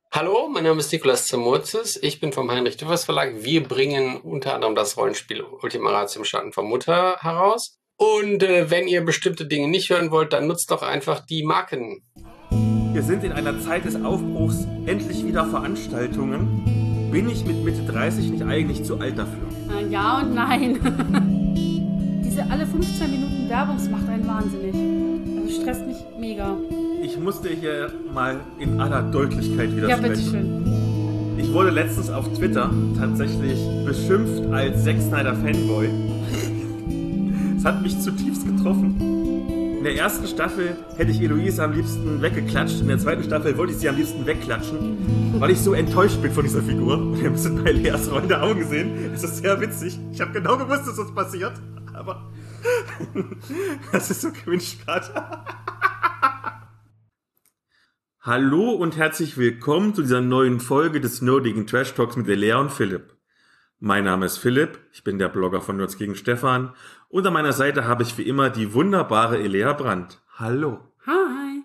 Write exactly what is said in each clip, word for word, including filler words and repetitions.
Hallo, mein Name ist Nikolaus Zamozis. Ich bin vom Heinrich Düffers Verlag. Wir bringen unter anderem das Rollenspiel Ultima Ratio im Schatten von Mutter heraus. Und äh, wenn ihr bestimmte Dinge nicht hören wollt, dann nutzt doch einfach die Marken. Wir sind in einer Zeit des Aufbruchs, endlich wieder Veranstaltungen. Bin ich mit Mitte dreißig nicht eigentlich zu alt dafür? Äh, ja und nein. Diese alle fünfzehn Minuten Werbung, das macht einen wahnsinnig. Also stresst mich mega. Ich musste hier mal in aller Deutlichkeit widersprechen. Ja, bitteschön. Ich wurde letztens auf Twitter tatsächlich beschimpft als Zack Snyder Fanboy. Es hat mich zutiefst getroffen. In der ersten Staffel hätte ich Eloise am liebsten weggeklatscht. In der zweiten Staffel wollte ich sie am liebsten wegklatschen, weil ich so enttäuscht bin von dieser Figur. Und wir müssen bei Leas rollende Augen sehen. Es ist sehr witzig. Ich habe genau gewusst, dass das passiert. Aber das ist so cringe gerade. Hallo und herzlich willkommen zu dieser neuen Folge des nerdigen Trash Talks mit Lea und Philipp. Mein Name ist Philipp, ich bin der Blogger von Nerds gegen Stefan und an meiner Seite habe ich wie immer die wunderbare Elea Brandt. Hallo. Hi.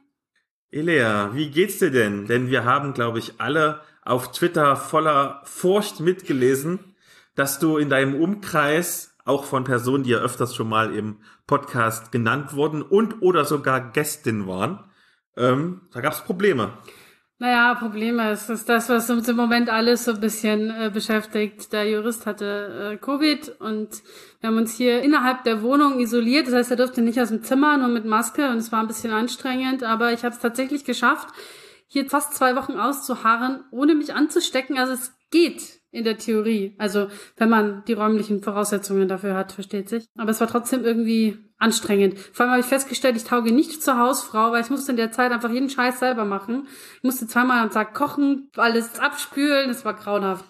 Elea, wie geht's dir denn? Denn wir haben, glaube ich, alle auf Twitter voller Furcht mitgelesen, dass du in deinem Umkreis, auch von Personen, die ja öfters schon mal im Podcast genannt wurden und oder sogar Gästin waren, Ähm, da gab es Probleme. Naja, Probleme. Es ist das, was uns im Moment alles so ein bisschen äh, beschäftigt. Der Jurist hatte äh, Covid und wir haben uns hier innerhalb der Wohnung isoliert. Das heißt, er durfte nicht aus dem Zimmer, nur mit Maske und es war ein bisschen anstrengend. Aber ich habe es tatsächlich geschafft, hier fast zwei Wochen auszuharren, ohne mich anzustecken. Also es geht in der Theorie. Also wenn man die räumlichen Voraussetzungen dafür hat, versteht sich. Aber es war trotzdem irgendwie anstrengend. Vor allem habe ich festgestellt, ich tauge nicht zur Hausfrau, weil ich musste in der Zeit einfach jeden Scheiß selber machen. Ich musste zweimal am Tag kochen, alles abspülen, es war grauenhaft.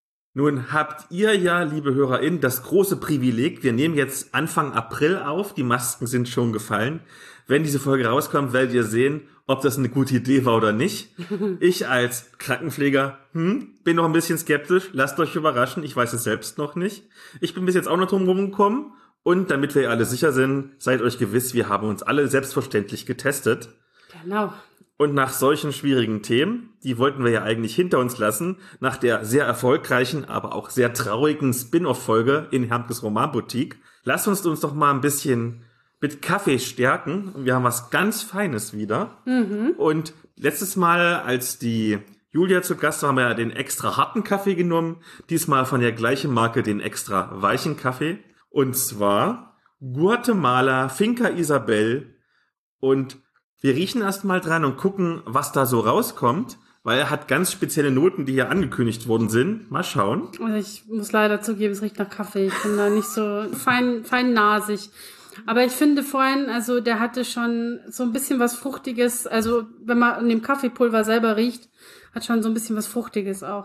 Nun habt ihr ja, liebe HörerInnen, das große Privileg, wir nehmen jetzt Anfang April auf, die Masken sind schon gefallen. Wenn diese Folge rauskommt, werdet ihr sehen, ob das eine gute Idee war oder nicht. Ich als Krankenpfleger hm, bin noch ein bisschen skeptisch, lasst euch überraschen, ich weiß es selbst noch nicht. Ich bin bis jetzt auch noch drum rumgekommen. Und damit wir alle sicher sind, seid euch gewiss, wir haben uns alle selbstverständlich getestet. Genau. Und nach solchen schwierigen Themen, die wollten wir ja eigentlich hinter uns lassen, nach der sehr erfolgreichen, aber auch sehr traurigen Spin-off-Folge in Hermkes Romanboutique, lasst uns uns doch mal ein bisschen mit Kaffee stärken. Und wir haben was ganz Feines wieder. Mhm. Und letztes Mal, als die Julia zu Gast war, haben wir ja den extra harten Kaffee genommen. Diesmal von der gleichen Marke den extra weichen Kaffee. Und zwar Guatemala Finca Isabel. Und wir riechen erst mal dran und gucken, was da so rauskommt, weil er hat ganz spezielle Noten, die hier angekündigt worden sind. Mal schauen. Also ich muss leider zugeben, es riecht nach Kaffee. Ich bin da nicht so fein, feinnasig. Aber ich finde vorhin, also der hatte schon so ein bisschen was Fruchtiges. Also wenn man an dem Kaffeepulver selber riecht, hat schon so ein bisschen was Fruchtiges auch.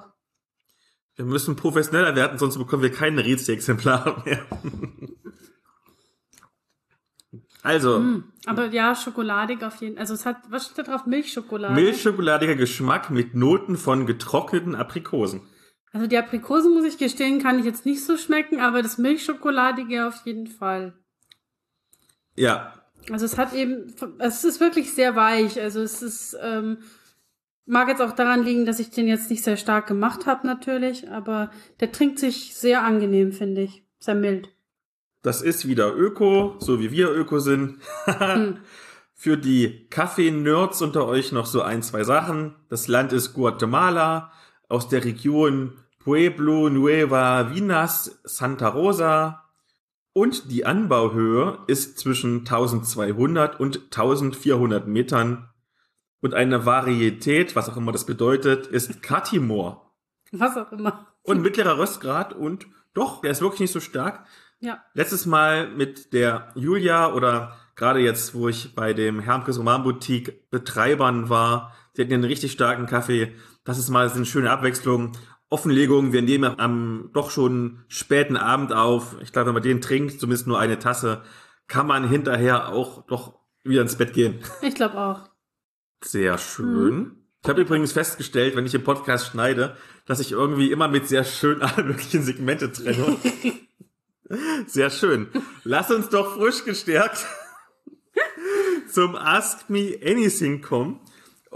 Wir müssen professioneller werden, sonst bekommen wir keine Rätsel-Exemplare mehr. Also. Mm, aber ja, schokoladig auf jeden Fall. Also es hat, was steht da drauf? Milchschokolade? Milchschokoladiger Geschmack mit Noten von getrockneten Aprikosen. Also die Aprikosen, muss ich gestehen, kann ich jetzt nicht so schmecken, aber das Milchschokoladige auf jeden Fall. Ja. Also es hat eben, es ist wirklich sehr weich. Also es ist, ähm, mag jetzt auch daran liegen, dass ich den jetzt nicht sehr stark gemacht habe natürlich, aber der trinkt sich sehr angenehm, finde ich. Sehr mild. Das ist wieder Öko, so wie wir Öko sind. hm. Für die Kaffee-Nerds unter euch noch so ein, zwei Sachen. Das Land ist Guatemala, aus der Region Pueblo Nueva Vinas Santa Rosa. Und die Anbauhöhe ist zwischen eintausendzweihundert und eintausendvierhundert Metern. Und eine Varietät, was auch immer das bedeutet, ist Katimor. Was auch immer. Und mittlerer Röstgrad und doch, der ist wirklich nicht so stark. Ja. Letztes Mal mit der Julia oder gerade jetzt, wo ich bei dem Hermkes Romanboutique Betreibern war, die hatten einen richtig starken Kaffee. Das ist mal eine schöne Abwechslung. Offenlegung, wir nehmen am doch schon späten Abend auf. Ich glaube, wenn man den trinkt, zumindest nur eine Tasse, kann man hinterher auch doch wieder ins Bett gehen. Ich glaube auch. Sehr schön. Mhm. Ich habe übrigens festgestellt, wenn ich den Podcast schneide, dass ich irgendwie immer mit sehr schön alle möglichen Segmente trenne. Sehr schön. Lass uns doch frisch gestärkt zum Ask Me Anything kommen. Und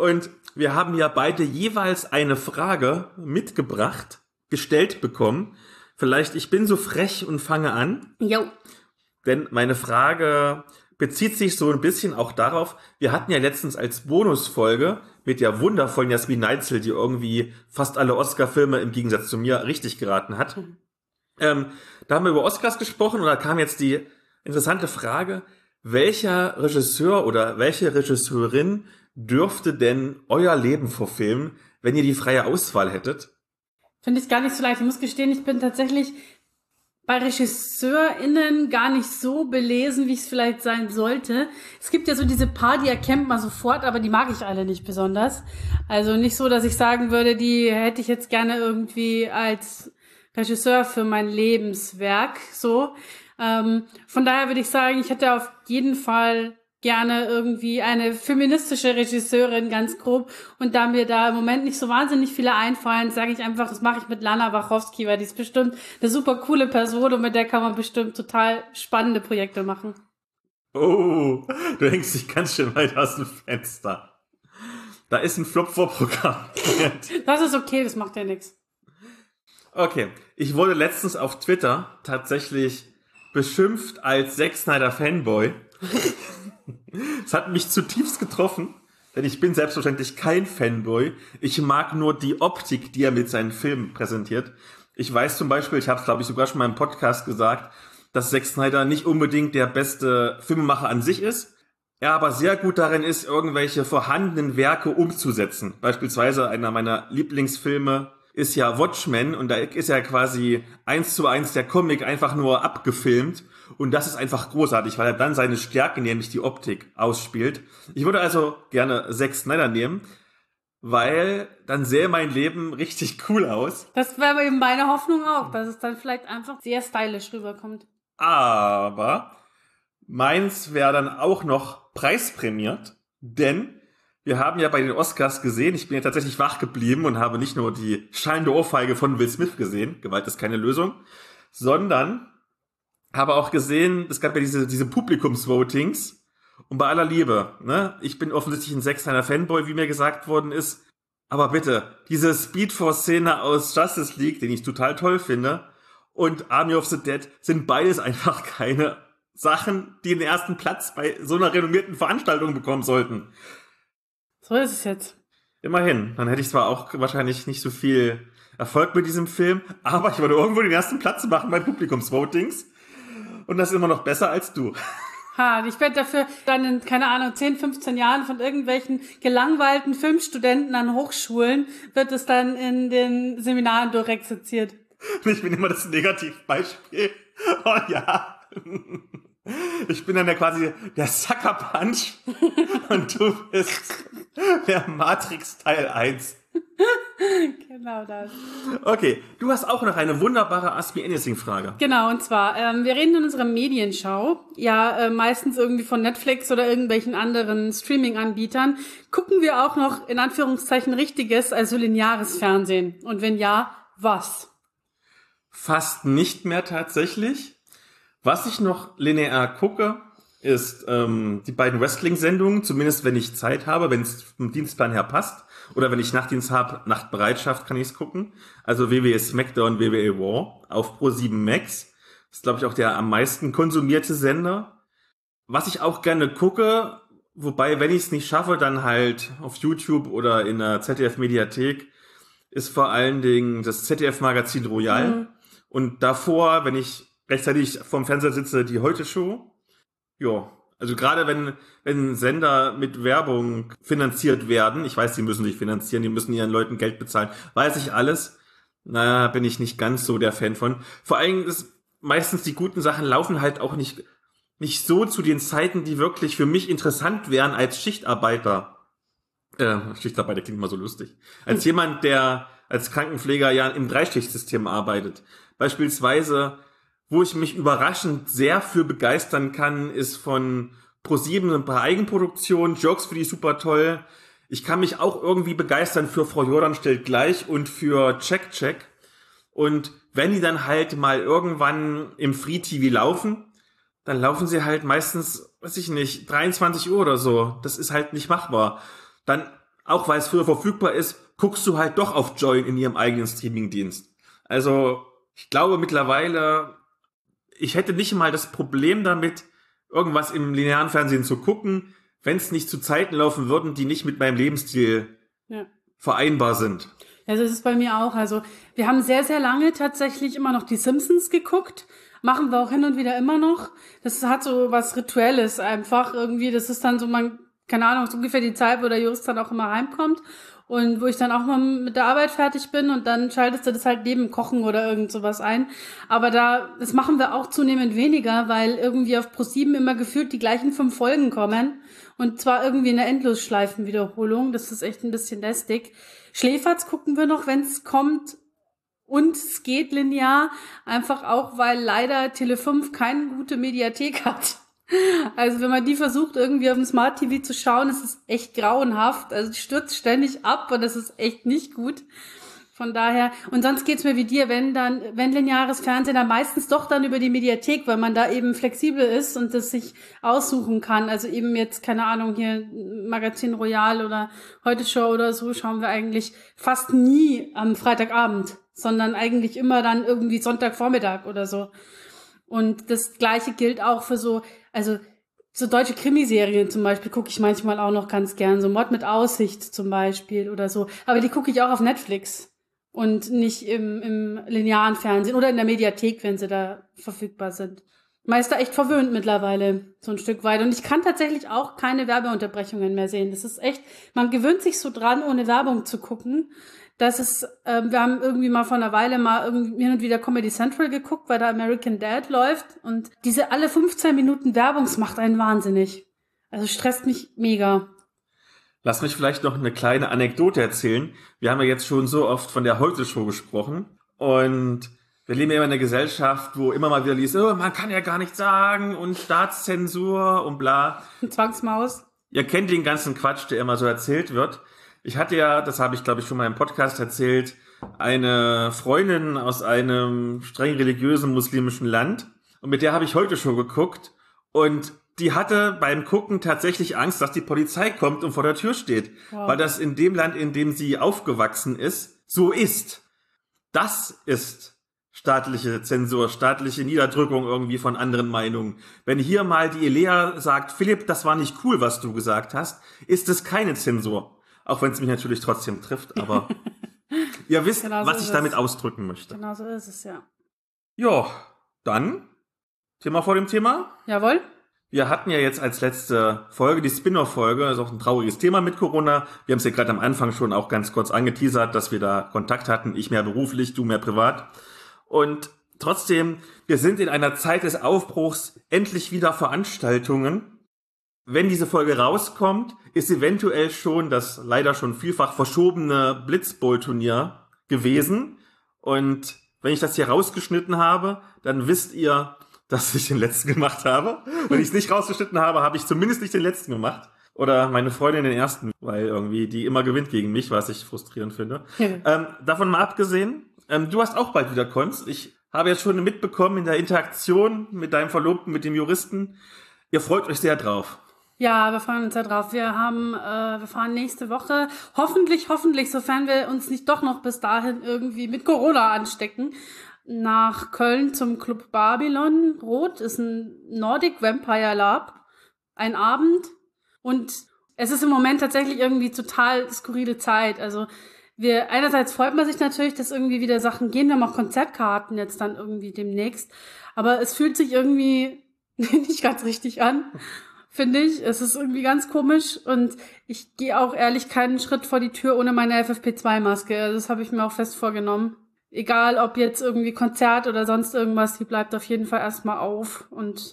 wir haben ja beide jeweils eine Frage mitgebracht, gestellt bekommen. Vielleicht, ich bin so frech und fange an. Jo. Denn meine Frage bezieht sich so ein bisschen auch darauf, wir hatten ja letztens als Bonusfolge mit der wundervollen Jasmin Neitzel, die irgendwie fast alle Oscar-Filme im Gegensatz zu mir richtig geraten hat. Mhm. Ähm, da haben wir über Oscars gesprochen und da kam jetzt die interessante Frage, welcher Regisseur oder welche Regisseurin dürfte denn euer Leben verfilmen, wenn ihr die freie Auswahl hättet? Finde ich gar nicht so leicht. Ich muss gestehen, ich bin tatsächlich bei RegisseurInnen gar nicht so belesen, wie es vielleicht sein sollte. Es gibt ja so diese paar, die erkennt man sofort, aber die mag ich alle nicht besonders. Also nicht so, dass ich sagen würde, die hätte ich jetzt gerne irgendwie als Regisseur für mein Lebenswerk, so. Ähm, von daher würde ich sagen, ich hätte auf jeden Fall gerne irgendwie eine feministische Regisseurin, ganz grob. Und da mir da im Moment nicht so wahnsinnig viele einfallen, sage ich einfach, das mache ich mit Lana Wachowski, weil die ist bestimmt eine super coole Person und mit der kann man bestimmt total spannende Projekte machen. Oh, du hängst dich ganz schön weit aus dem Fenster. Da ist ein Flop vorprogrammiert. Das ist okay, das macht ja nichts. Okay, ich wurde letztens auf Twitter tatsächlich beschimpft als Zack Snyder Fanboy. Es hat mich zutiefst getroffen, denn ich bin selbstverständlich kein Fanboy. Ich mag nur die Optik, die er mit seinen Filmen präsentiert. Ich weiß zum Beispiel, ich habe es glaube ich sogar schon mal im Podcast gesagt, dass Zack Snyder nicht unbedingt der beste Filmemacher an sich ist, er aber sehr gut darin ist, irgendwelche vorhandenen Werke umzusetzen. Beispielsweise einer meiner Lieblingsfilme ist ja Watchmen und da ist ja quasi eins zu eins der Comic einfach nur abgefilmt und das ist einfach großartig, weil er dann seine Stärke, nämlich die Optik, ausspielt. Ich würde also gerne Zack Snyder nehmen, weil dann sähe mein Leben richtig cool aus. Das wäre eben meine Hoffnung auch, dass es dann vielleicht einfach sehr stylisch rüberkommt. Aber meins wäre dann auch noch preisprämiert, denn wir haben ja bei den Oscars gesehen, ich bin ja tatsächlich wach geblieben und habe nicht nur die schallende Ohrfeige von Will Smith gesehen, Gewalt ist keine Lösung, sondern habe auch gesehen, es gab ja diese, diese Publikumsvotings und bei aller Liebe, ne, ich bin offensichtlich ein Zack Snyder Fanboy, wie mir gesagt worden ist, aber bitte, diese Speedforce-Szene aus Justice League, den ich total toll finde, und Army of the Dead sind beides einfach keine Sachen, die den ersten Platz bei so einer renommierten Veranstaltung bekommen sollten. So ist es jetzt. Immerhin. Dann hätte ich zwar auch wahrscheinlich nicht so viel Erfolg mit diesem Film, aber ich würde irgendwo den ersten Platz machen bei Publikumsvotings. Und das ist immer noch besser als du. Ha, ich werde dafür dann in, keine Ahnung, zehn, fünfzehn Jahren von irgendwelchen gelangweilten Filmstudenten an Hochschulen wird es dann in den Seminaren durchexerziert. Ich bin immer das Negativbeispiel. Oh ja. Ich bin dann ja quasi der Sucker Punch und du bist der Matrix Teil eins. Genau das. Okay, du hast auch noch eine wunderbare Ask Me Anything-Frage. Genau, und zwar, ähm, wir reden in unserer Medienschau, ja äh, meistens irgendwie von Netflix oder irgendwelchen anderen Streaming-Anbietern, gucken wir auch noch in Anführungszeichen richtiges, also lineares Fernsehen? Und wenn ja, was? Fast nicht mehr tatsächlich. Was ich noch linear gucke, ist ähm, die beiden Wrestling-Sendungen, zumindest wenn ich Zeit habe, wenn es vom Dienstplan her passt. Oder wenn ich Nachtdienst habe, Nachtbereitschaft, kann ich es gucken. Also W W E SmackDown, W W E Raw auf Pro sieben Max. Das ist, glaube ich, auch der am meisten konsumierte Sender. Was ich auch gerne gucke, wobei, wenn ich es nicht schaffe, dann halt auf YouTube oder in der Z D F-Mediathek, ist vor allen Dingen das Z D F-Magazin Royal. Mhm. Und davor, wenn ich rechtzeitig vorm Fernseher sitze, die Heute-Show. Ja, also gerade wenn wenn Sender mit Werbung finanziert werden, ich weiß, die müssen sich finanzieren, die müssen ihren Leuten Geld bezahlen, weiß ich alles, na, bin ich nicht ganz so der Fan von. Vor allem ist meistens die guten Sachen laufen halt auch nicht nicht so zu den Zeiten, die wirklich für mich interessant wären als Schichtarbeiter. Äh, Schichtarbeiter klingt immer so lustig. Als jemand, der als Krankenpfleger ja im Dreischichtsystem arbeitet. Beispielsweise, wo ich mich überraschend sehr für begeistern kann, ist von ProSieben ein paar Eigenproduktionen, Jokes finde ich super toll. Ich kann mich auch irgendwie begeistern für Frau Jordan stellt gleich und für Check Check. Und wenn die dann halt mal irgendwann im Free T V laufen, dann laufen sie halt meistens, weiß ich nicht, dreiundzwanzig Uhr oder so. Das ist halt nicht machbar. Dann auch weil es früher verfügbar ist, guckst du halt doch auf Joyn in ihrem eigenen Streamingdienst. Also ich glaube mittlerweile, ich hätte nicht mal das Problem damit, irgendwas im linearen Fernsehen zu gucken, wenn es nicht zu Zeiten laufen würden, die nicht mit meinem Lebensstil ja. vereinbar sind. Ja, das ist bei mir auch. Also wir haben sehr, sehr lange tatsächlich immer noch die Simpsons geguckt. Machen wir auch hin und wieder immer noch. Das hat so was Rituelles einfach irgendwie. Das ist dann so, man, keine Ahnung, so ungefähr die Zeit, wo der Jurist dann auch immer heimkommt. Und wo ich dann auch mal mit der Arbeit fertig bin und dann schaltest du das halt neben Kochen oder irgend sowas ein. Aber da, das machen wir auch zunehmend weniger, weil irgendwie auf ProSieben immer gefühlt die gleichen fünf Folgen kommen. Und zwar irgendwie eine Endlosschleifenwiederholung. Das ist echt ein bisschen lästig. Schläferz gucken wir noch, wenn es kommt. Und es geht linear. Einfach auch, weil leider Tele fünf keine gute Mediathek hat. Also wenn man die versucht, irgendwie auf dem Smart T V zu schauen, ist es echt grauenhaft. Also die stürzt ständig ab und das ist echt nicht gut. Von daher, und sonst geht's mir wie dir, wenn dann, wenn lineares Fernsehen, dann meistens doch dann über die Mediathek, weil man da eben flexibel ist und das sich aussuchen kann. Also eben jetzt, keine Ahnung, hier Magazin Royal oder Heute Show oder so schauen wir eigentlich fast nie am Freitagabend, sondern eigentlich immer dann irgendwie Sonntagvormittag oder so. Und das Gleiche gilt auch für so, also so deutsche Krimiserien zum Beispiel gucke ich manchmal auch noch ganz gern. So Mord mit Aussicht zum Beispiel oder so. Aber die gucke ich auch auf Netflix und nicht im, im linearen Fernsehen oder in der Mediathek, wenn sie da verfügbar sind. Meister echt verwöhnt mittlerweile, so ein Stück weit. Und ich kann tatsächlich auch keine Werbeunterbrechungen mehr sehen. Das ist echt, man gewöhnt sich so dran, ohne Werbung zu gucken. Das ist, äh, wir haben irgendwie mal vor einer Weile mal irgendwie hin und wieder Comedy Central geguckt, weil da American Dad läuft. Und diese alle fünfzehn Minuten Werbung, das macht einen wahnsinnig. Also stresst mich mega. Lass mich vielleicht noch eine kleine Anekdote erzählen. Wir haben ja jetzt schon so oft von der Heute-Show gesprochen. Und wir leben ja immer in einer Gesellschaft, wo immer mal wieder liest, oh, man kann ja gar nichts sagen und Staatszensur und bla. Zwangsmaus. Ihr kennt den ganzen Quatsch, der immer so erzählt wird. Ich hatte ja, das habe ich glaube ich schon mal im Podcast erzählt, eine Freundin aus einem streng religiösen muslimischen Land und mit der habe ich heute schon geguckt und die hatte beim Gucken tatsächlich Angst, dass die Polizei kommt und vor der Tür steht, wow. Weil das in dem Land, in dem sie aufgewachsen ist, so ist. Das ist staatliche Zensur, staatliche Niederdrückung irgendwie von anderen Meinungen. Wenn hier mal die Elea sagt, Philipp, das war nicht cool, was du gesagt hast, ist es keine Zensur. Auch wenn es mich natürlich trotzdem trifft, aber ihr wisst, genau so was ich damit ausdrücken möchte. Genau so ist es, ja. Ja, dann Thema vor dem Thema. Jawohl. Wir hatten ja jetzt als letzte Folge die Spin-off-Folge, das ist auch ein trauriges Thema mit Corona. Wir haben es ja gerade am Anfang schon auch ganz kurz angeteasert, dass wir da Kontakt hatten, ich mehr beruflich, du mehr privat. Und trotzdem, wir sind in einer Zeit des Aufbruchs, endlich wieder Veranstaltungen. Wenn diese Folge rauskommt, ist eventuell schon das leider schon vielfach verschobene Blitzbowl-Turnier gewesen. Und wenn ich das hier rausgeschnitten habe, dann wisst ihr, dass ich den letzten gemacht habe. Wenn ich es nicht rausgeschnitten habe, habe ich zumindest nicht den letzten gemacht. Oder meine Freundin den ersten, weil irgendwie die immer gewinnt gegen mich, was ich frustrierend finde. ähm, davon mal abgesehen, ähm, du hast auch bald wieder Konst. Ich habe jetzt schon mitbekommen in der Interaktion mit deinem Verlobten, mit dem Juristen. Ihr freut euch sehr drauf. Ja, wir freuen uns sehr drauf. Wir haben, äh, wir fahren nächste Woche, hoffentlich, hoffentlich, sofern wir uns nicht doch noch bis dahin irgendwie mit Corona anstecken, nach Köln zum Club Babylon. Rot ist ein Nordic Vampire Lab, ein Abend. Und es ist im Moment tatsächlich irgendwie total skurrile Zeit. Also wir, einerseits freut man sich natürlich, dass irgendwie wieder Sachen gehen. Wir haben auch Konzertkarten jetzt dann irgendwie demnächst. Aber es fühlt sich irgendwie nicht ganz richtig an. Finde ich. Es ist irgendwie ganz komisch und ich gehe auch ehrlich keinen Schritt vor die Tür ohne meine F F P zwei Maske. Also das habe ich mir auch fest vorgenommen. Egal, ob jetzt irgendwie Konzert oder sonst irgendwas, die bleibt auf jeden Fall erstmal auf. Und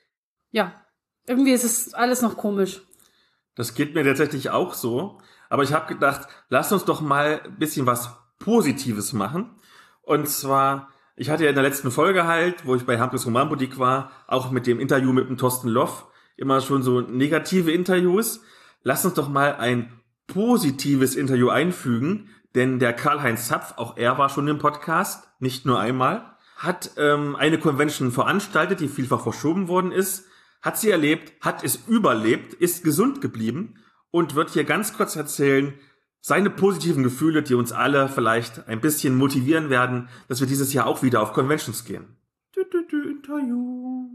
ja, irgendwie ist es alles noch komisch. Das geht mir tatsächlich auch so. Aber ich habe gedacht, lasst uns doch mal ein bisschen was Positives machen. Und zwar, ich hatte ja in der letzten Folge halt, wo ich bei Hampus Romanboutique war, auch mit dem Interview mit dem Thorsten Loff, immer schon so negative Interviews. Lass uns doch mal ein positives Interview einfügen, denn der Karl-Heinz Zapf, auch er war schon im Podcast, nicht nur einmal, hat ähm, eine Convention veranstaltet, die vielfach verschoben worden ist, hat sie erlebt, hat es überlebt, ist gesund geblieben und wird hier ganz kurz erzählen, seine positiven Gefühle, die uns alle vielleicht ein bisschen motivieren werden, dass wir dieses Jahr auch wieder auf Conventions gehen. Du, du, du, Interview.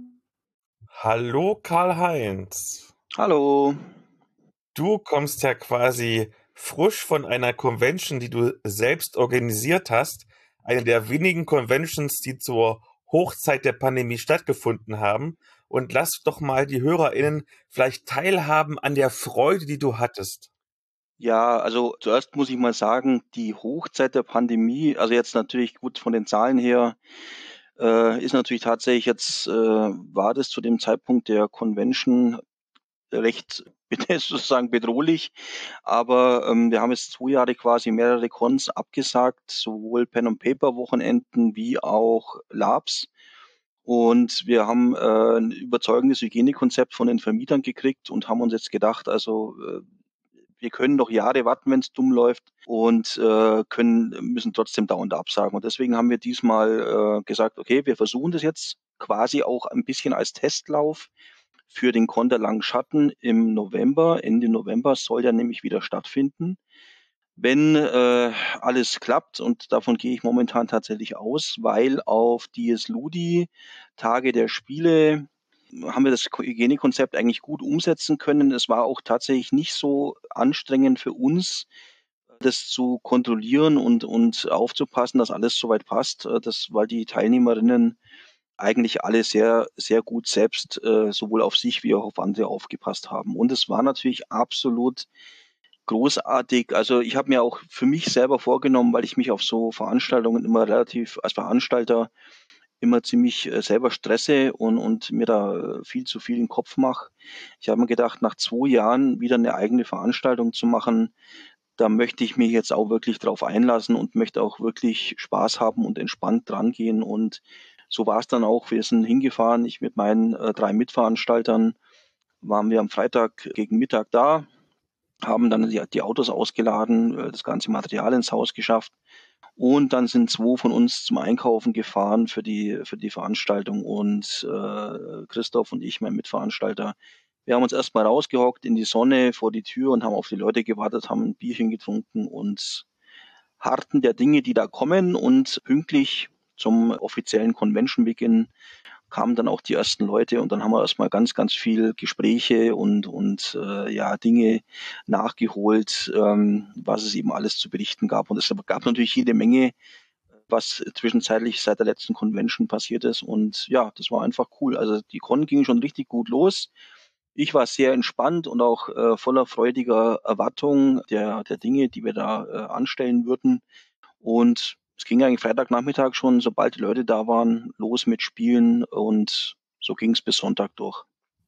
Hallo Karl-Heinz. Hallo. Du kommst ja quasi frisch von einer Convention, die du selbst organisiert hast. Eine der wenigen Conventions, die zur Hochzeit der Pandemie stattgefunden haben. Und lass doch mal die HörerInnen vielleicht teilhaben an der Freude, die du hattest. Ja, also zuerst muss ich mal sagen, die Hochzeit der Pandemie, also jetzt natürlich gut von den Zahlen her, äh, ist natürlich tatsächlich jetzt, äh, war das zu dem Zeitpunkt der Convention recht sozusagen bedrohlich. Aber ähm, wir haben jetzt zwei Jahre quasi mehrere Cons abgesagt, sowohl Pen and Paper Wochenenden wie auch Labs. Und wir haben äh, ein überzeugendes Hygienekonzept von den Vermietern gekriegt und haben uns jetzt gedacht, also äh, wir können noch Jahre warten, wenn es dumm läuft und äh, können müssen trotzdem dauernd absagen. Und deswegen haben wir diesmal äh, gesagt, okay, wir versuchen das jetzt quasi auch ein bisschen als Testlauf für den Con der Langen Schatten im November. Ende November soll der nämlich wieder stattfinden. Wenn äh, alles klappt, und davon gehe ich momentan tatsächlich aus, weil auf D S Ludi, Tage der Spiele, haben wir das Hygienekonzept eigentlich gut umsetzen können. Es war auch tatsächlich nicht so anstrengend für uns, das zu kontrollieren und, und aufzupassen, dass alles soweit passt, das, weil die Teilnehmerinnen eigentlich alle sehr, sehr gut selbst äh, sowohl auf sich wie auch auf andere aufgepasst haben. Und es war natürlich absolut großartig. Also ich habe mir auch für mich selber vorgenommen, weil ich mich auf so Veranstaltungen immer relativ als Veranstalter immer ziemlich äh, selber stresse und, und mir da äh, viel zu viel im Kopf mache. Ich habe mir gedacht, nach zwei Jahren wieder eine eigene Veranstaltung zu machen, da möchte ich mich jetzt auch wirklich drauf einlassen und möchte auch wirklich Spaß haben und entspannt dran gehen. Und so war es dann auch. Wir sind hingefahren, ich mit meinen äh, drei Mitveranstaltern, waren wir am Freitag gegen Mittag da, haben dann die, die Autos ausgeladen, äh, das ganze Material ins Haus geschafft. Und dann sind zwei von uns zum Einkaufen gefahren für die, für die Veranstaltung. Und äh, Christoph und ich, mein Mitveranstalter, wir haben uns erstmal rausgehockt in die Sonne vor die Tür und haben auf die Leute gewartet, haben ein Bierchen getrunken und harrten der Dinge, die da kommen. Und pünktlich zum offiziellen Convention-Beginn kamen dann auch die ersten Leute und dann haben wir erstmal ganz, ganz viel Gespräche und, und äh, ja, Dinge nachgeholt, ähm, was es eben alles zu berichten gab. Und es gab natürlich jede Menge, was zwischenzeitlich seit der letzten Convention passiert ist. Und ja, das war einfach cool. Also die Con ging schon richtig gut los. Ich war sehr entspannt und auch äh, voller freudiger Erwartung der, der Dinge, die wir da äh, anstellen würden. Und es ging eigentlich Freitagnachmittag schon, sobald die Leute da waren, los mit Spielen und so ging es bis Sonntag durch.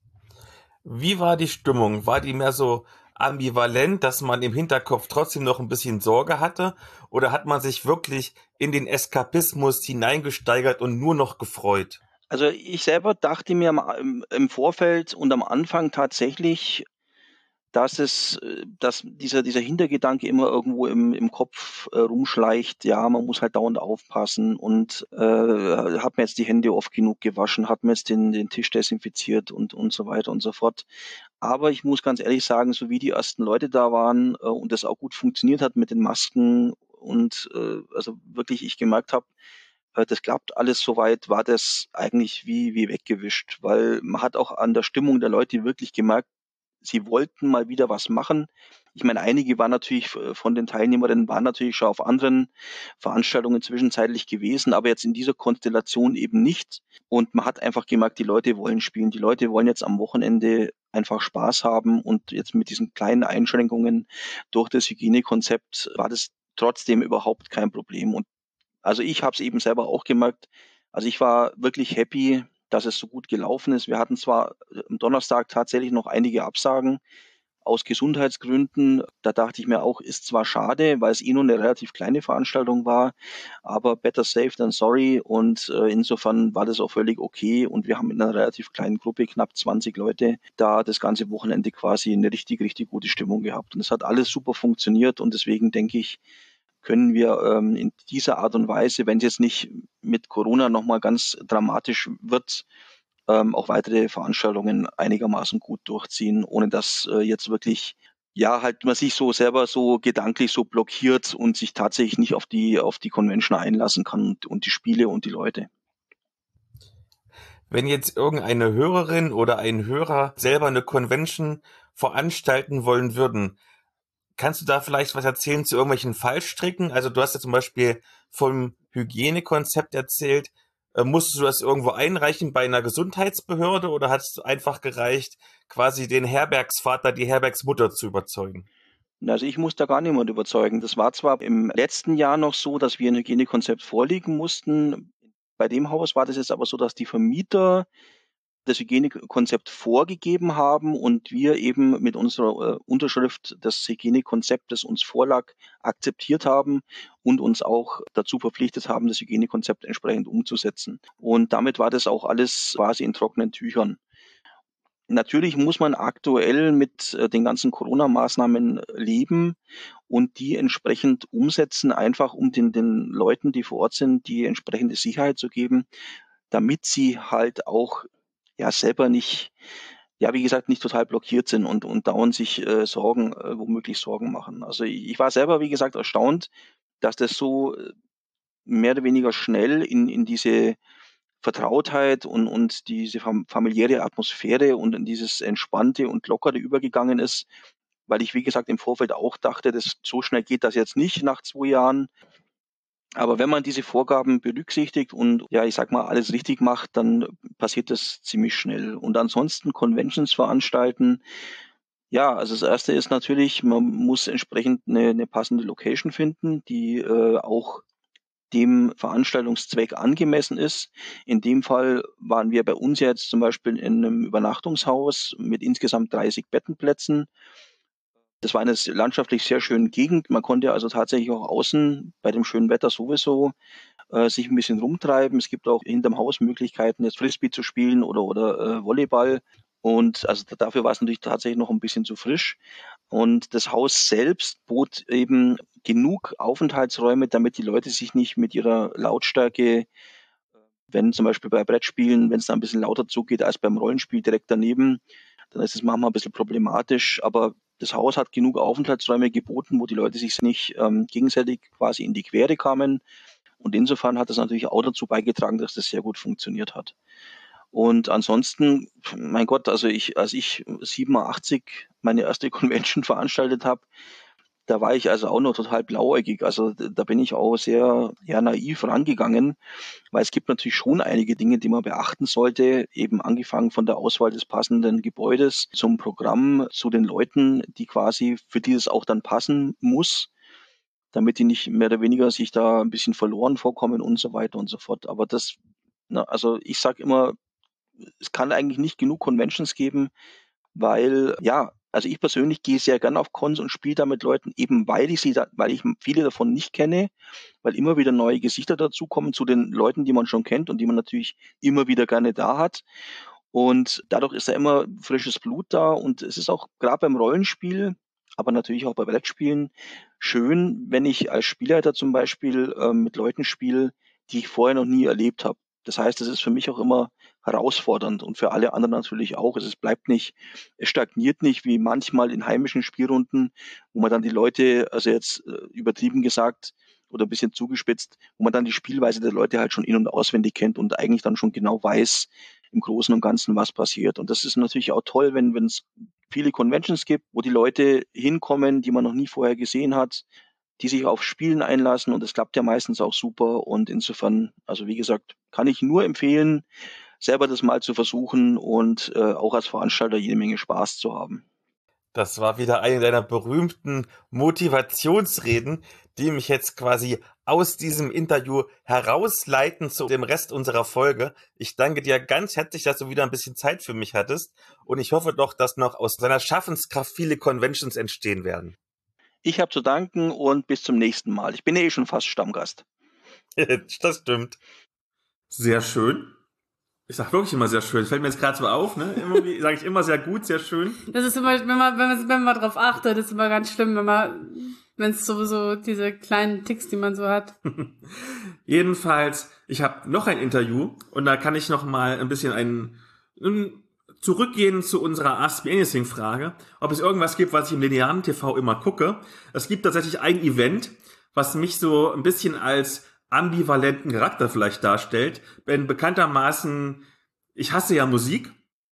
Wie war die Stimmung? War die mehr so ambivalent, dass man im Hinterkopf trotzdem noch ein bisschen Sorge hatte? Oder hat man sich wirklich in den Eskapismus hineingesteigert und nur noch gefreut? Also ich selber dachte mir im, im Vorfeld und am Anfang tatsächlich, dass es, dass dieser, dieser Hintergedanke immer irgendwo im, im Kopf äh, rumschleicht, ja, man muss halt dauernd aufpassen und äh, hat mir jetzt die Hände oft genug gewaschen, hat mir jetzt den, den Tisch desinfiziert und, und so weiter und so fort. Aber ich muss ganz ehrlich sagen, so wie die ersten Leute da waren äh, und das auch gut funktioniert hat mit den Masken und äh, also wirklich ich gemerkt habe, äh, das klappt alles soweit, war das eigentlich wie, wie weggewischt, weil man hat auch an der Stimmung der Leute wirklich gemerkt, sie wollten mal wieder was machen. Ich meine, einige waren natürlich von den Teilnehmerinnen waren natürlich schon auf anderen Veranstaltungen zwischenzeitlich gewesen, aber jetzt in dieser Konstellation eben nicht. Und man hat einfach gemerkt, die Leute wollen spielen. Die Leute wollen jetzt am Wochenende einfach Spaß haben und jetzt mit diesen kleinen Einschränkungen durch das Hygienekonzept war das trotzdem überhaupt kein Problem. Und also ich habe es eben selber auch gemerkt. Also ich war wirklich happy, dass es so gut gelaufen ist. Wir hatten zwar am Donnerstag tatsächlich noch einige Absagen aus Gesundheitsgründen. Da dachte ich mir auch, ist zwar schade, weil es eh nur eine relativ kleine Veranstaltung war, aber better safe than sorry. Und äh, insofern war das auch völlig okay. Und wir haben in einer relativ kleinen Gruppe, knapp zwanzig Leute, da das ganze Wochenende quasi eine richtig, richtig gute Stimmung gehabt. Und es hat alles super funktioniert. Und deswegen denke ich, können wir ähm, in dieser Art und Weise, wenn es jetzt nicht mit Corona nochmal ganz dramatisch wird, ähm, auch weitere Veranstaltungen einigermaßen gut durchziehen, ohne dass äh, jetzt wirklich ja, halt man sich so selber so gedanklich so blockiert und sich tatsächlich nicht auf die, auf die Convention einlassen kann und, und die Spiele und die Leute. Wenn jetzt irgendeine Hörerin oder ein Hörer selber eine Convention veranstalten wollen würden, kannst du da vielleicht was erzählen zu irgendwelchen Fallstricken? Also du hast ja zum Beispiel vom Hygienekonzept erzählt. Äh, musstest du das irgendwo einreichen bei einer Gesundheitsbehörde oder hat es einfach gereicht, quasi den Herbergsvater, die Herbergsmutter zu überzeugen? Also ich muss da gar niemand überzeugen. Das war zwar im letzten Jahr noch so, dass wir ein Hygienekonzept vorlegen mussten. Bei dem Haus war das jetzt aber so, dass die Vermieter das Hygienekonzept vorgegeben haben und wir eben mit unserer äh, Unterschrift das Hygienekonzept, das uns vorlag, akzeptiert haben und uns auch dazu verpflichtet haben, das Hygienekonzept entsprechend umzusetzen. Und damit war das auch alles quasi in trockenen Tüchern. Natürlich muss man aktuell mit äh, den ganzen Corona-Maßnahmen leben und die entsprechend umsetzen, einfach um den, den Leuten, die vor Ort sind, die entsprechende Sicherheit zu geben, damit sie halt auch ja selber nicht, ja wie gesagt, nicht total blockiert sind und, und dauernd sich äh, Sorgen, äh, womöglich Sorgen machen. Also ich, ich war selber, wie gesagt, erstaunt, dass das so äh, mehr oder weniger schnell in, in diese Vertrautheit und, und diese fam familiäre Atmosphäre und in dieses Entspannte und Lockere übergegangen ist, weil ich, wie gesagt, im Vorfeld auch dachte, dass so schnell geht das jetzt nicht nach zwei Jahren. Aber wenn man diese Vorgaben berücksichtigt und ja, ich sag mal, alles richtig macht, dann passiert das ziemlich schnell. Und ansonsten Conventions veranstalten. Ja, also das erste ist natürlich, man muss entsprechend eine, eine passende Location finden, die äh, auch dem Veranstaltungszweck angemessen ist. In dem Fall waren wir bei uns jetzt zum Beispiel in einem Übernachtungshaus mit insgesamt dreißig Bettenplätzen. Das war eine landschaftlich sehr schöne Gegend. Man konnte also tatsächlich auch außen bei dem schönen Wetter sowieso äh, sich ein bisschen rumtreiben. Es gibt auch hinterm Haus Möglichkeiten, jetzt Frisbee zu spielen oder, oder äh, Volleyball. Und also dafür war es natürlich tatsächlich noch ein bisschen zu frisch. Und das Haus selbst bot eben genug Aufenthaltsräume, damit die Leute sich nicht mit ihrer Lautstärke, wenn zum Beispiel bei Brettspielen, wenn es da ein bisschen lauter zugeht als beim Rollenspiel direkt daneben, dann ist es manchmal ein bisschen problematisch. Aber das Haus hat genug Aufenthaltsräume geboten, wo die Leute sich nicht ähm, gegenseitig quasi in die Quere kamen. Und insofern hat das natürlich auch dazu beigetragen, dass das sehr gut funktioniert hat. Und ansonsten, mein Gott, also ich, als ich siebenundachtzig meine erste Convention veranstaltet habe, da war ich also auch noch total blauäugig. Also da bin ich auch sehr ja, naiv rangegangen, weil es gibt natürlich schon einige Dinge, die man beachten sollte, eben angefangen von der Auswahl des passenden Gebäudes zum Programm, zu den Leuten, die quasi, für die es auch dann passen muss, damit die nicht mehr oder weniger sich da ein bisschen verloren vorkommen und so weiter und so fort. Aber das, na, also ich sage immer, es kann eigentlich nicht genug Conventions geben, weil, ja, also ich persönlich gehe sehr gern auf Cons und spiele da mit Leuten, eben weil ich sie da, weil ich viele davon nicht kenne, weil immer wieder neue Gesichter dazukommen zu den Leuten, die man schon kennt und die man natürlich immer wieder gerne da hat. Und dadurch ist da immer frisches Blut da und es ist auch gerade beim Rollenspiel, aber natürlich auch bei Brettspielen schön, wenn ich als Spielleiter zum Beispiel äh, mit Leuten spiele, die ich vorher noch nie erlebt habe. Das heißt, es ist für mich auch immer herausfordernd und für alle anderen natürlich auch. Es bleibt nicht, es stagniert nicht wie manchmal in heimischen Spielrunden, wo man dann die Leute, also jetzt äh, übertrieben gesagt oder ein bisschen zugespitzt, wo man dann die Spielweise der Leute halt schon in- und auswendig kennt und eigentlich dann schon genau weiß im Großen und Ganzen, was passiert. Und das ist natürlich auch toll, wenn wenn es viele Conventions gibt, wo die Leute hinkommen, die man noch nie vorher gesehen hat, die sich auf Spielen einlassen und das klappt ja meistens auch super und insofern, also wie gesagt, kann ich nur empfehlen, selber das mal zu versuchen und äh, auch als Veranstalter jede Menge Spaß zu haben. Das war wieder eine deiner berühmten Motivationsreden, die mich jetzt quasi aus diesem Interview herausleiten zu dem Rest unserer Folge. Ich danke dir ganz herzlich, dass du wieder ein bisschen Zeit für mich hattest und ich hoffe doch, dass noch aus deiner Schaffenskraft viele Conventions entstehen werden. Ich habe zu danken und bis zum nächsten Mal. Ich bin ja eh schon fast Stammgast. Das stimmt. Sehr schön. Ich sag wirklich immer sehr schön. Fällt mir jetzt gerade so auf, ne? Immer sage ich immer sehr gut, sehr schön. Das ist immer, wenn man, wenn man, wenn man mal drauf achtet, ist immer ganz schlimm, wenn man, wenn es sowieso diese kleinen Ticks, die man so hat. Jedenfalls, ich habe noch ein Interview und da kann ich noch mal ein bisschen einen, einen zurückgehen zu unserer Ask Me Anything-Frage, ob es irgendwas gibt, was ich im linearen T V immer gucke. Es gibt tatsächlich ein Event, was mich so ein bisschen als ambivalenten Charakter vielleicht darstellt. Denn bekanntermaßen, ich hasse ja Musik.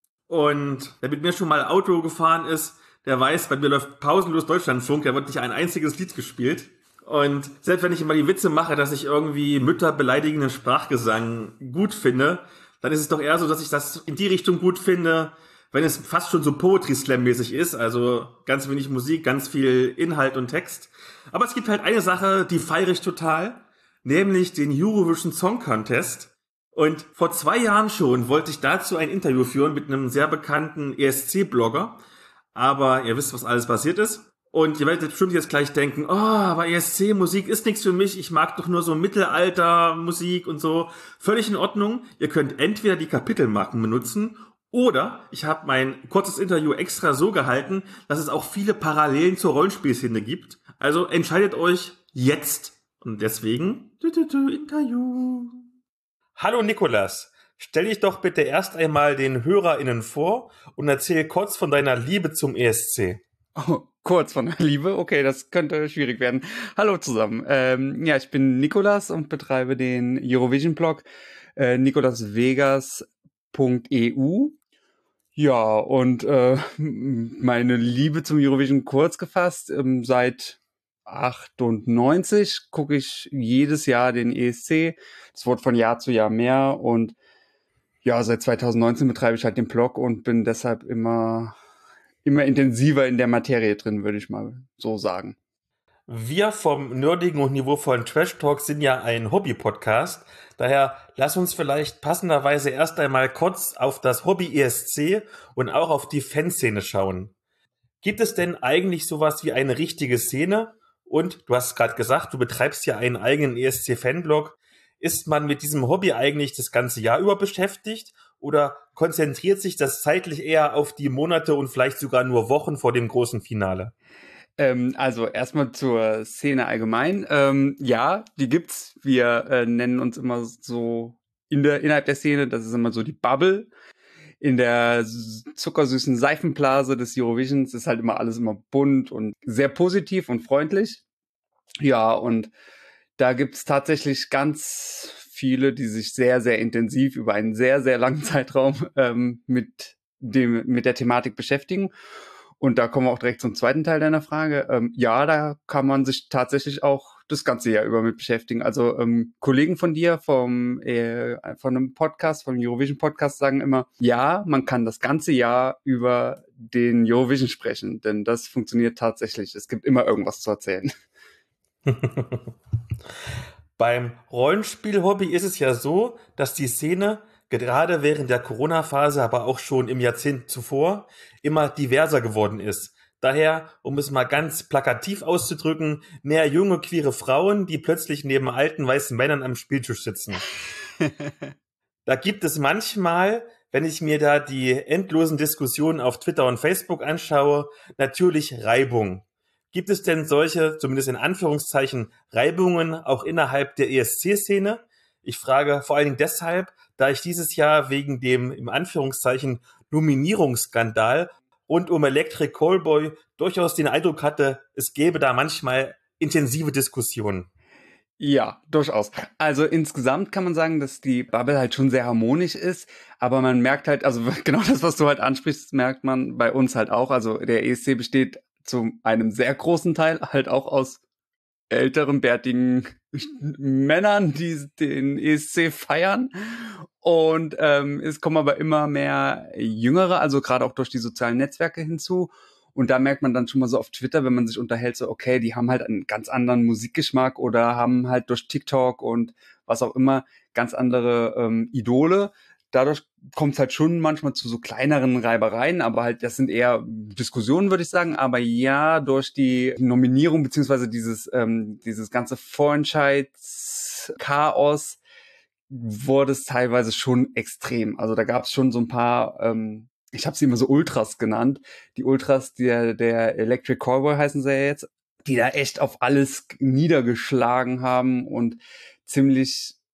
Und wer mit mir schon mal Auto gefahren ist, der weiß, bei mir läuft pausenlos Deutschlandfunk, da wird nicht ein einziges Lied gespielt. Und selbst wenn ich immer die Witze mache, dass ich irgendwie Mütter beleidigenden Sprachgesang gut finde, dann ist es doch eher so, dass ich das in die Richtung gut finde, wenn es fast schon so Poetry Slam-mäßig ist, also ganz wenig Musik, ganz viel Inhalt und Text. Aber es gibt halt eine Sache, die feiere ich total, nämlich den Eurovision Song Contest. Und vor zwei Jahren schon wollte ich dazu ein Interview führen mit einem sehr bekannten E S C-Blogger. Aber ihr wisst, was alles passiert ist. Und ihr werdet bestimmt jetzt gleich denken, oh, aber E S C-Musik ist nichts für mich. Ich mag doch nur so Mittelalter-Musik und so. Völlig in Ordnung. Ihr könnt entweder die Kapitelmarken benutzen oder ich habe mein kurzes Interview extra so gehalten, dass es auch viele Parallelen zur Rollenspielszene gibt. Also entscheidet euch jetzt. Und deswegen, du, du, du, Interview. Hallo Nikolas, stell dich doch bitte erst einmal den HörerInnen vor und erzähl kurz von deiner Liebe zum E S C. Oh, kurz von der Liebe? Okay, das könnte schwierig werden. Hallo zusammen. Ähm, ja, ich bin Nikolas und betreibe den Eurovision-Blog äh, nikolasvegas punkt e u. Ja, und äh, meine Liebe zum Eurovision kurz gefasst, ähm, seit achtundneunzig gucke ich jedes Jahr den E S C. Es wird von Jahr zu Jahr mehr und ja, seit zweitausendneunzehn betreibe ich halt den Blog und bin deshalb immer, immer intensiver in der Materie drin, würde ich mal so sagen. Wir vom nerdigen und niveauvollen Trash Talk sind ja ein Hobby-Podcast. Daher lass uns vielleicht passenderweise erst einmal kurz auf das Hobby E S C und auch auf die Fanszene schauen. Gibt es denn eigentlich sowas wie eine richtige Szene? Und du hast gerade gesagt, du betreibst ja einen eigenen E S C-Fanblog. Ist man mit diesem Hobby eigentlich das ganze Jahr über beschäftigt oder konzentriert sich das zeitlich eher auf die Monate und vielleicht sogar nur Wochen vor dem großen Finale? Ähm, also erstmal zur Szene allgemein. Ähm, ja, die gibt's. Wir äh, nennen uns immer so in der, innerhalb der Szene, das ist immer so die Bubble. In der zuckersüßen Seifenblase des Eurovisions ist halt immer alles immer bunt und sehr positiv und freundlich. Ja, und da gibt's tatsächlich ganz viele, die sich sehr, sehr intensiv über einen sehr, sehr langen Zeitraum ähm, mit dem mit der Thematik beschäftigen. Und da kommen wir auch direkt zum zweiten Teil deiner Frage. Ähm, ja, da kann man sich tatsächlich auch das ganze Jahr über mit beschäftigen. Also ähm, Kollegen von dir vom äh, von einem Podcast, vom Eurovision Podcast sagen immer, ja, man kann das ganze Jahr über den Eurovision sprechen, denn das funktioniert tatsächlich. Es gibt immer irgendwas zu erzählen. Beim Rollenspiel-Hobby ist es ja so, dass die Szene gerade während der Corona-Phase, aber auch schon im Jahrzehnt zuvor, immer diverser geworden ist. Daher, um es mal ganz plakativ auszudrücken, mehr junge, queere Frauen, die plötzlich neben alten, weißen Männern am Spieltisch sitzen. Da gibt es manchmal, wenn ich mir da die endlosen Diskussionen auf Twitter und Facebook anschaue, natürlich Reibung. Gibt es denn solche, zumindest in Anführungszeichen, Reibungen auch innerhalb der E S C-Szene? Ich frage vor allen Dingen deshalb, da ich dieses Jahr wegen dem, im Anführungszeichen, Nominierungsskandal rund um Electric Callboy durchaus den Eindruck hatte, es gäbe da manchmal intensive Diskussionen. Ja, durchaus. Also insgesamt kann man sagen, dass die Bubble halt schon sehr harmonisch ist, aber man merkt halt, also genau das, was du halt ansprichst, merkt man bei uns halt auch. Also der E S C besteht zu einem sehr großen Teil halt auch aus älteren, bärtigen Männern, die den E S C feiern. Und ähm, es kommen aber immer mehr Jüngere, also gerade auch durch die sozialen Netzwerke hinzu. Und da merkt man dann schon mal so auf Twitter, wenn man sich unterhält, so okay, die haben halt einen ganz anderen Musikgeschmack oder haben halt durch TikTok und was auch immer ganz andere ähm, Idole. Dadurch kommt es halt schon manchmal zu so kleineren Reibereien, aber halt das sind eher Diskussionen, würde ich sagen. Aber ja, durch die Nominierung beziehungsweise dieses ähm, dieses ganze Vorentscheidschaos wurde es teilweise schon extrem. Also da gab es schon so ein paar, ähm, ich habe sie immer so Ultras genannt, die Ultras der der Electric Callboy heißen sie ja jetzt, die da echt auf alles niedergeschlagen haben und ziemlich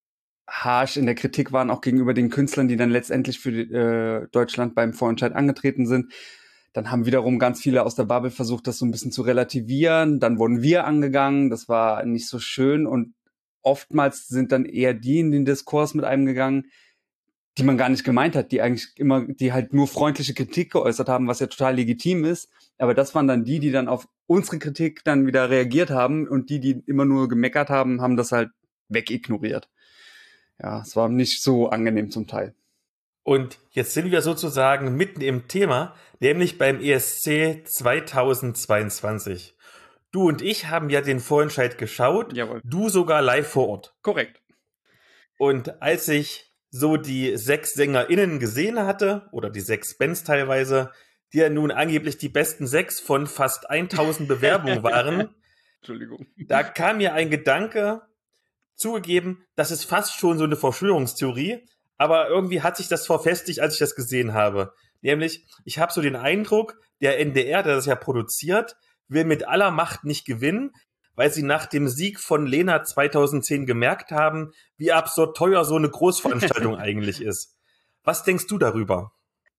harsch in der Kritik waren, auch gegenüber den Künstlern, die dann letztendlich für äh, Deutschland beim Vorentscheid angetreten sind. Dann haben wiederum ganz viele aus der Bubble versucht, das so ein bisschen zu relativieren. Dann wurden wir angegangen. Das war nicht so schön. Und oftmals sind dann eher die in den Diskurs mit einem gegangen, die man gar nicht gemeint hat, die eigentlich immer, die halt nur freundliche Kritik geäußert haben, was ja total legitim ist. Aber das waren dann die, die dann auf unsere Kritik dann wieder reagiert haben. Und die, die immer nur gemeckert haben, haben das halt wegignoriert. Ja, es war nicht so angenehm zum Teil. Und jetzt sind wir sozusagen mitten im Thema, nämlich beim E S C zweitausendzweiundzwanzig. Du und ich haben ja den Vorentscheid geschaut, Jawohl. Du sogar live vor Ort. Korrekt. Und als ich so die sechs SängerInnen gesehen hatte, oder die sechs Bands teilweise, die ja nun angeblich die besten sechs von fast tausend Bewerbungen waren, Entschuldigung. Da kam mir ein Gedanke, zugegeben, das ist fast schon so eine Verschwörungstheorie, aber irgendwie hat sich das verfestigt, als ich das gesehen habe. Nämlich, ich habe so den Eindruck, der N D R, der das ja produziert, will mit aller Macht nicht gewinnen, weil sie nach dem Sieg von Lena zweitausendzehn gemerkt haben, wie absurd teuer so eine Großveranstaltung eigentlich ist. Was denkst du darüber?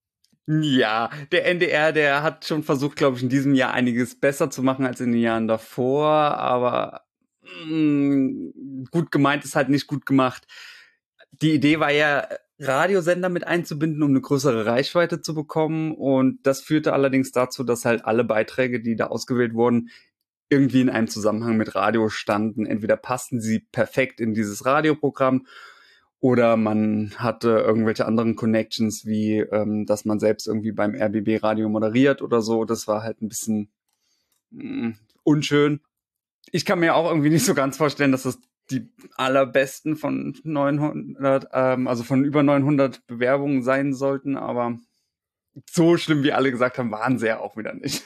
Ja, der N D R, der hat schon versucht, glaube ich, in diesem Jahr einiges besser zu machen als in den Jahren davor, aber mh, gut gemeint ist halt nicht gut gemacht. Die Idee war ja, Radiosender mit einzubinden, um eine größere Reichweite zu bekommen, und das führte allerdings dazu, dass halt alle Beiträge, die da ausgewählt wurden, irgendwie in einem Zusammenhang mit Radio standen. Entweder passten sie perfekt in dieses Radioprogramm oder man hatte irgendwelche anderen Connections, wie ähm, dass man selbst irgendwie beim R B B-Radio moderiert oder so. Das war halt ein bisschen mh, unschön. Ich kann mir auch irgendwie nicht so ganz vorstellen, dass das die allerbesten von neunhundert, ähm, also von über neunhundert Bewerbungen sein sollten, aber so schlimm, wie alle gesagt haben, waren sie ja auch wieder nicht.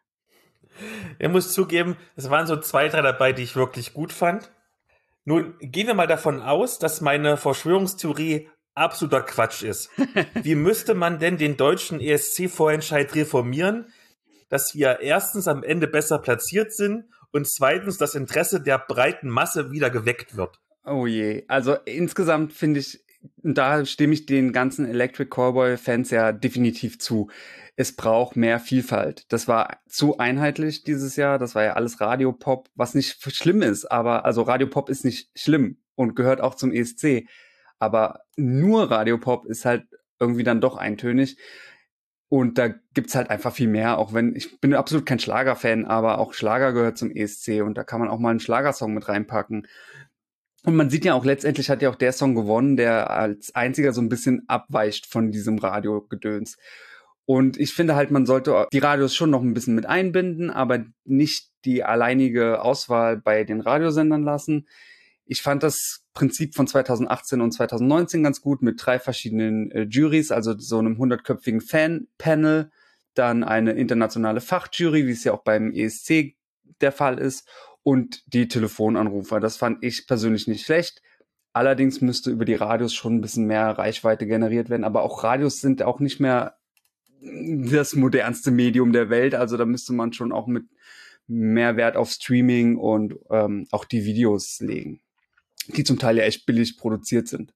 Ich muss zugeben, es waren so zwei, drei dabei, die ich wirklich gut fand. Nun gehen wir mal davon aus, dass meine Verschwörungstheorie absoluter Quatsch ist. Wie müsste man denn den deutschen E S C-Vorentscheid reformieren, dass wir erstens am Ende besser platziert sind und zweitens das Interesse der breiten Masse wieder geweckt wird? Oh je, also insgesamt finde ich, da stimme ich den ganzen Electric Callboy-Fans ja definitiv zu. Es braucht mehr Vielfalt. Das war zu einheitlich dieses Jahr. Das war ja alles Radiopop, was nicht schlimm ist. Aber also Radiopop ist nicht schlimm und gehört auch zum E S C. Aber nur Radiopop ist halt irgendwie dann doch eintönig. Und da gibt's halt einfach viel mehr. Auch wenn, ich bin absolut kein Schlagerfan, aber auch Schlager gehört zum E S C. Und da kann man auch mal einen Schlagersong mit reinpacken. Und man sieht ja auch, letztendlich hat ja auch der Song gewonnen, der als einziger so ein bisschen abweicht von diesem Radiogedöns. Und ich finde halt, man sollte die Radios schon noch ein bisschen mit einbinden, aber nicht die alleinige Auswahl bei den Radiosendern lassen. Ich fand das Prinzip von zweitausendachtzehn und zweitausendneunzehn ganz gut mit drei verschiedenen äh, Juries, also so einem hundertköpfigen Fan-Panel, dann eine internationale Fachjury, wie es ja auch beim E S C der Fall ist, und die Telefonanrufer. Das fand ich persönlich nicht schlecht. Allerdings müsste über die Radios schon ein bisschen mehr Reichweite generiert werden. Aber auch Radios sind auch nicht mehr das modernste Medium der Welt. Also da müsste man schon auch mit mehr Wert auf Streaming und ähm, auch die Videos legen, die zum Teil ja echt billig produziert sind.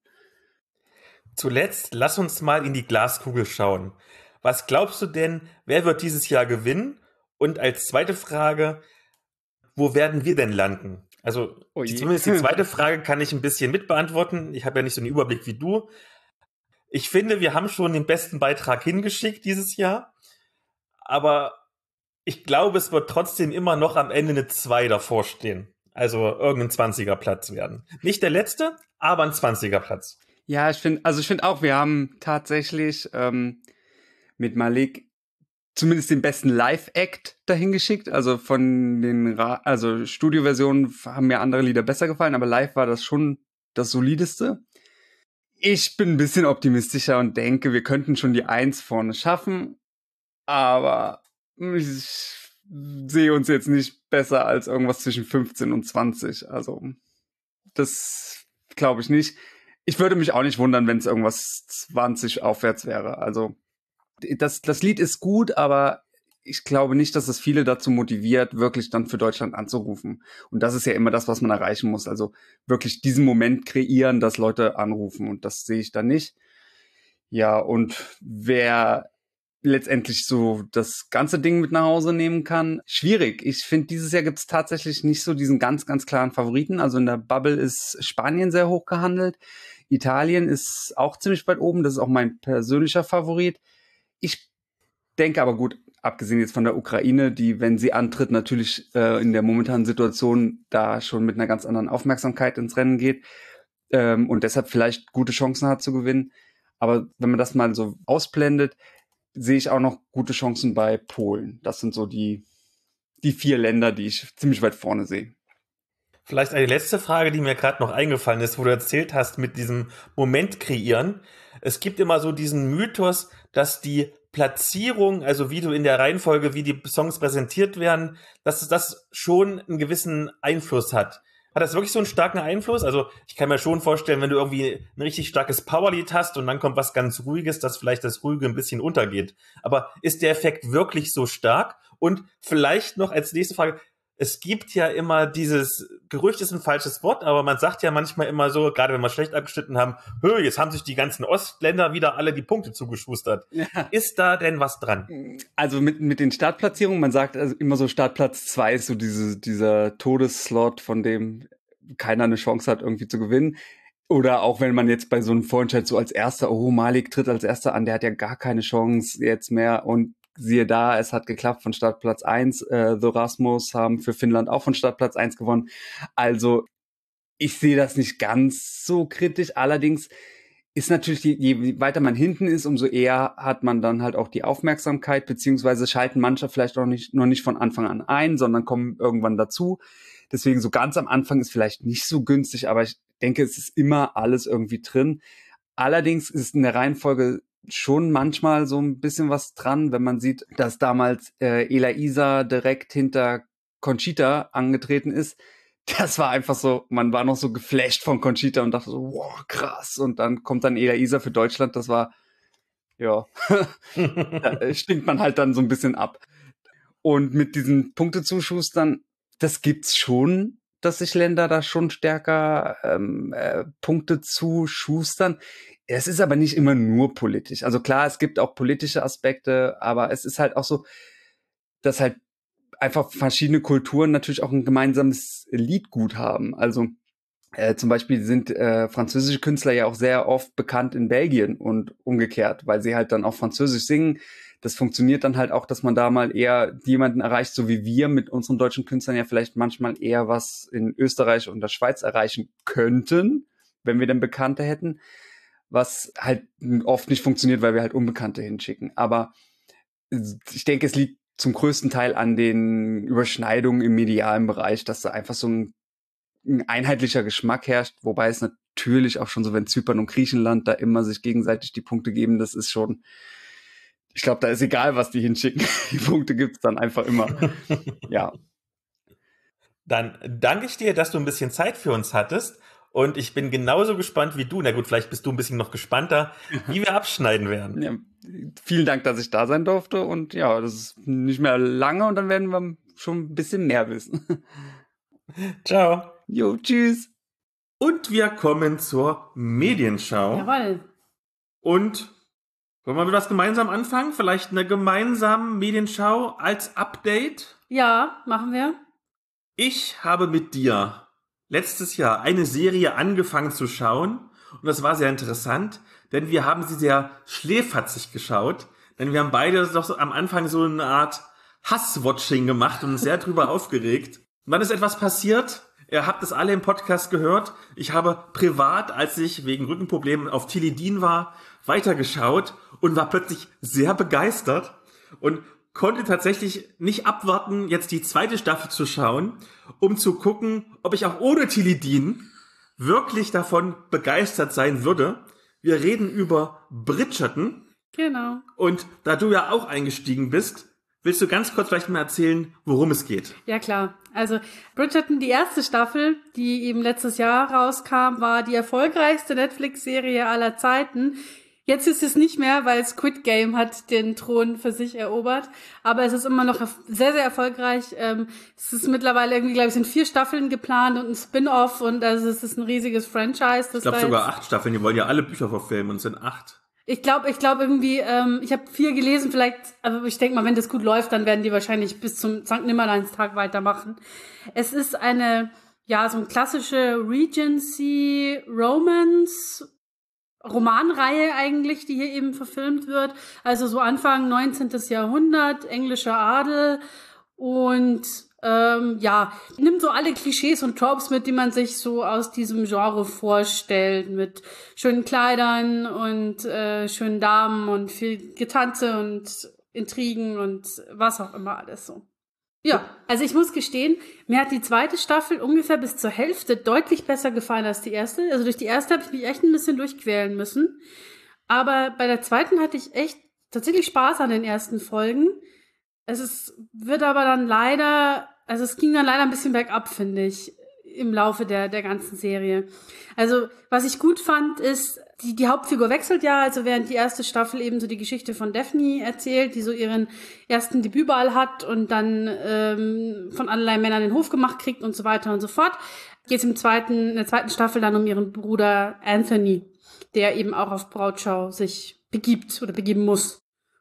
Zuletzt, lass uns mal in die Glaskugel schauen. Was glaubst du denn, wer wird dieses Jahr gewinnen? Und als zweite Frage, wo werden wir denn landen? Also Oh die, je. zumindest die zweite Frage kann ich ein bisschen mitbeantworten. Ich habe ja nicht so einen Überblick wie du. Ich finde, wir haben schon den besten Beitrag hingeschickt dieses Jahr. Aber ich glaube, es wird trotzdem immer noch am Ende eine zwei davor stehen. Also irgendein zwanziger Platz werden. Nicht der letzte, aber ein zwanziger Platz. Ja, ich finde, also ich finde auch, wir haben tatsächlich ähm, mit Malik zumindest den besten Live-Act dahin geschickt. Also von den, Ra- also Studioversionen haben mir andere Lieder besser gefallen, aber live war das schon das solideste. Ich bin ein bisschen optimistischer und denke, wir könnten schon die Eins vorne schaffen, aber ich sehe uns jetzt nicht besser als irgendwas zwischen fünfzehn und zwanzig. Also das glaube ich nicht. Ich würde mich auch nicht wundern, wenn es irgendwas zwanzig aufwärts wäre. Also das, das Lied ist gut, aber ich glaube nicht, dass es viele dazu motiviert, wirklich dann für Deutschland anzurufen. Und das ist ja immer das, was man erreichen muss. Also wirklich diesen Moment kreieren, dass Leute anrufen. Und das sehe ich dann nicht. Ja, und wer letztendlich so das ganze Ding mit nach Hause nehmen kann, schwierig. Ich finde, dieses Jahr gibt es tatsächlich nicht so diesen ganz, ganz klaren Favoriten. Also in der Bubble ist Spanien sehr hoch gehandelt. Italien ist auch ziemlich weit oben. Das ist auch mein persönlicher Favorit. Ich denke aber gut, abgesehen jetzt von der Ukraine, die, wenn sie antritt, natürlich äh, in der momentanen Situation da schon mit einer ganz anderen Aufmerksamkeit ins Rennen geht ähm, und deshalb vielleicht gute Chancen hat zu gewinnen. Aber wenn man das mal so ausblendet, sehe ich auch noch gute Chancen bei Polen. Das sind so die, die vier Länder, die ich ziemlich weit vorne sehe. Vielleicht eine letzte Frage, die mir gerade noch eingefallen ist, wo du erzählt hast mit diesem Moment kreieren. Es gibt immer so diesen Mythos, dass die Platzierung, also wie du in der Reihenfolge, wie die Songs präsentiert werden, dass das schon einen gewissen Einfluss hat. Hat das wirklich so einen starken Einfluss? Also ich kann mir schon vorstellen, wenn du irgendwie ein richtig starkes Powerlied hast und dann kommt was ganz Ruhiges, dass vielleicht das Ruhige ein bisschen untergeht. Aber ist der Effekt wirklich so stark? Und vielleicht noch als nächste Frage, es gibt ja immer dieses, Gerücht ist ein falsches Wort, aber man sagt ja manchmal immer so, gerade wenn wir schlecht abgeschnitten haben, hö, jetzt haben sich die ganzen Ostländer wieder alle die Punkte zugeschustert. Ja. Ist da denn was dran? Also mit, mit den Startplatzierungen, man sagt also immer so, Startplatz zwei ist so diese, dieser Todesslot, von dem keiner eine Chance hat, irgendwie zu gewinnen. Oder auch wenn man jetzt bei so einem Vorentscheid so als Erster, oh, Malik tritt als Erster an, der hat ja gar keine Chance jetzt mehr und siehe da, es hat geklappt von Startplatz eins. Äh, The Rasmus haben für Finnland auch von Startplatz eins gewonnen. Also ich sehe das nicht ganz so kritisch. Allerdings ist natürlich, je, je weiter man hinten ist, umso eher hat man dann halt auch die Aufmerksamkeit, beziehungsweise schalten manche vielleicht auch nicht, noch nicht von Anfang an ein, sondern kommen irgendwann dazu. Deswegen so ganz am Anfang ist vielleicht nicht so günstig, aber ich denke, es ist immer alles irgendwie drin. Allerdings ist in der Reihenfolge schon manchmal so ein bisschen was dran, wenn man sieht, dass damals äh, Ela-Isa direkt hinter Conchita angetreten ist. Das war einfach so, man war noch so geflasht von Conchita und dachte so, wow, krass. Und dann kommt dann Ela-Isa für Deutschland, das war, ja, da stinkt man halt dann so ein bisschen ab. Und mit diesen Punktezuschustern, das gibt's schon, dass sich Länder da schon stärker ähm, äh, Punkte zuschustern. Es ist aber nicht immer nur politisch. Also klar, es gibt auch politische Aspekte, aber es ist halt auch so, dass halt einfach verschiedene Kulturen natürlich auch ein gemeinsames Liedgut haben. Also äh, zum Beispiel sind äh, französische Künstler ja auch sehr oft bekannt in Belgien und umgekehrt, weil sie halt dann auch Französisch singen. Das funktioniert dann halt auch, dass man da mal eher jemanden erreicht, so wie wir mit unseren deutschen Künstlern ja vielleicht manchmal eher was in Österreich und der Schweiz erreichen könnten, wenn wir dann Bekannte hätten. Was halt oft nicht funktioniert, weil wir halt Unbekannte hinschicken. Aber ich denke, es liegt zum größten Teil an den Überschneidungen im medialen Bereich, dass da einfach so ein, ein einheitlicher Geschmack herrscht, wobei es natürlich auch schon so, wenn Zypern und Griechenland da immer sich gegenseitig die Punkte geben, das ist schon, ich glaube, da ist egal, was die hinschicken. Die Punkte gibt's dann einfach immer. Ja. Dann danke ich dir, dass du ein bisschen Zeit für uns hattest. Und ich bin genauso gespannt wie du. Na gut, vielleicht bist du ein bisschen noch gespannter, wie wir abschneiden werden. Ja, vielen Dank, dass ich da sein durfte. Und ja, das ist nicht mehr lange und dann werden wir schon ein bisschen mehr wissen. Ciao. Jo, tschüss. Und wir kommen zur Medienschau. Jawohl. Und wollen wir mit was gemeinsam anfangen? Vielleicht eine gemeinsame Medienschau als Update? Ja, machen wir. Ich habe mit dir letztes Jahr eine Serie angefangen zu schauen und das war sehr interessant, denn wir haben sie sehr schläferzig geschaut, denn wir haben beide doch so am Anfang so eine Art Hasswatching gemacht und uns sehr drüber aufgeregt. Und dann ist etwas passiert, ihr habt es alle im Podcast gehört, ich habe privat, als ich wegen Rückenproblemen auf Tilidin war, weitergeschaut und war plötzlich sehr begeistert und konnte tatsächlich nicht abwarten, jetzt die zweite Staffel zu schauen, um zu gucken, ob ich auch ohne Tilidin wirklich davon begeistert sein würde. Wir reden über Bridgerton. Genau. Und da du ja auch eingestiegen bist, willst du ganz kurz vielleicht mal erzählen, worum es geht? Ja, klar. Also Bridgerton, die erste Staffel, die eben letztes Jahr rauskam, war die erfolgreichste Netflix-Serie aller Zeiten. Jetzt ist es nicht mehr, weil Squid Game hat den Thron für sich erobert. Aber es ist immer noch sehr, sehr erfolgreich. Ähm, es ist mittlerweile irgendwie, glaube ich, sind vier Staffeln geplant und ein Spin-off. Und also es ist ein riesiges Franchise. Das ich glaube sogar acht Staffeln. Die wollen ja alle Bücher verfilmen und es sind acht. Ich glaube, ich glaube irgendwie, ähm, ich habe vier gelesen, vielleicht, aber ich denke mal, wenn das gut läuft, dann werden die wahrscheinlich bis zum Sankt Nimmerleinstag weitermachen. Es ist eine, ja, so eine klassische Regency Romance Romanreihe eigentlich, die hier eben verfilmt wird. Also so Anfang neunzehnten. Jahrhundert, englischer Adel und ähm, ja, nimmt so alle Klischees und Tropes mit, die man sich so aus diesem Genre vorstellt, mit schönen Kleidern und äh, schönen Damen und viel Getanze und Intrigen und was auch immer alles so. Ja, also ich muss gestehen, mir hat die zweite Staffel ungefähr bis zur Hälfte deutlich besser gefallen als die erste. Also durch die erste habe ich mich echt ein bisschen durchquälen müssen. Aber bei der zweiten hatte ich echt tatsächlich Spaß an den ersten Folgen. Es ist, wird aber dann leider, also es ging dann leider ein bisschen bergab, finde ich, im Laufe der, der ganzen Serie. Also was ich gut fand, ist, die, die Hauptfigur wechselt ja, also während die erste Staffel eben so die Geschichte von Daphne erzählt, die so ihren ersten Debütball hat und dann ähm, von allerlei Männern den Hof gemacht kriegt und so weiter und so fort, geht es im zweiten, in der zweiten Staffel dann um ihren Bruder Anthony, der eben auch auf Brautschau sich begibt oder begeben muss.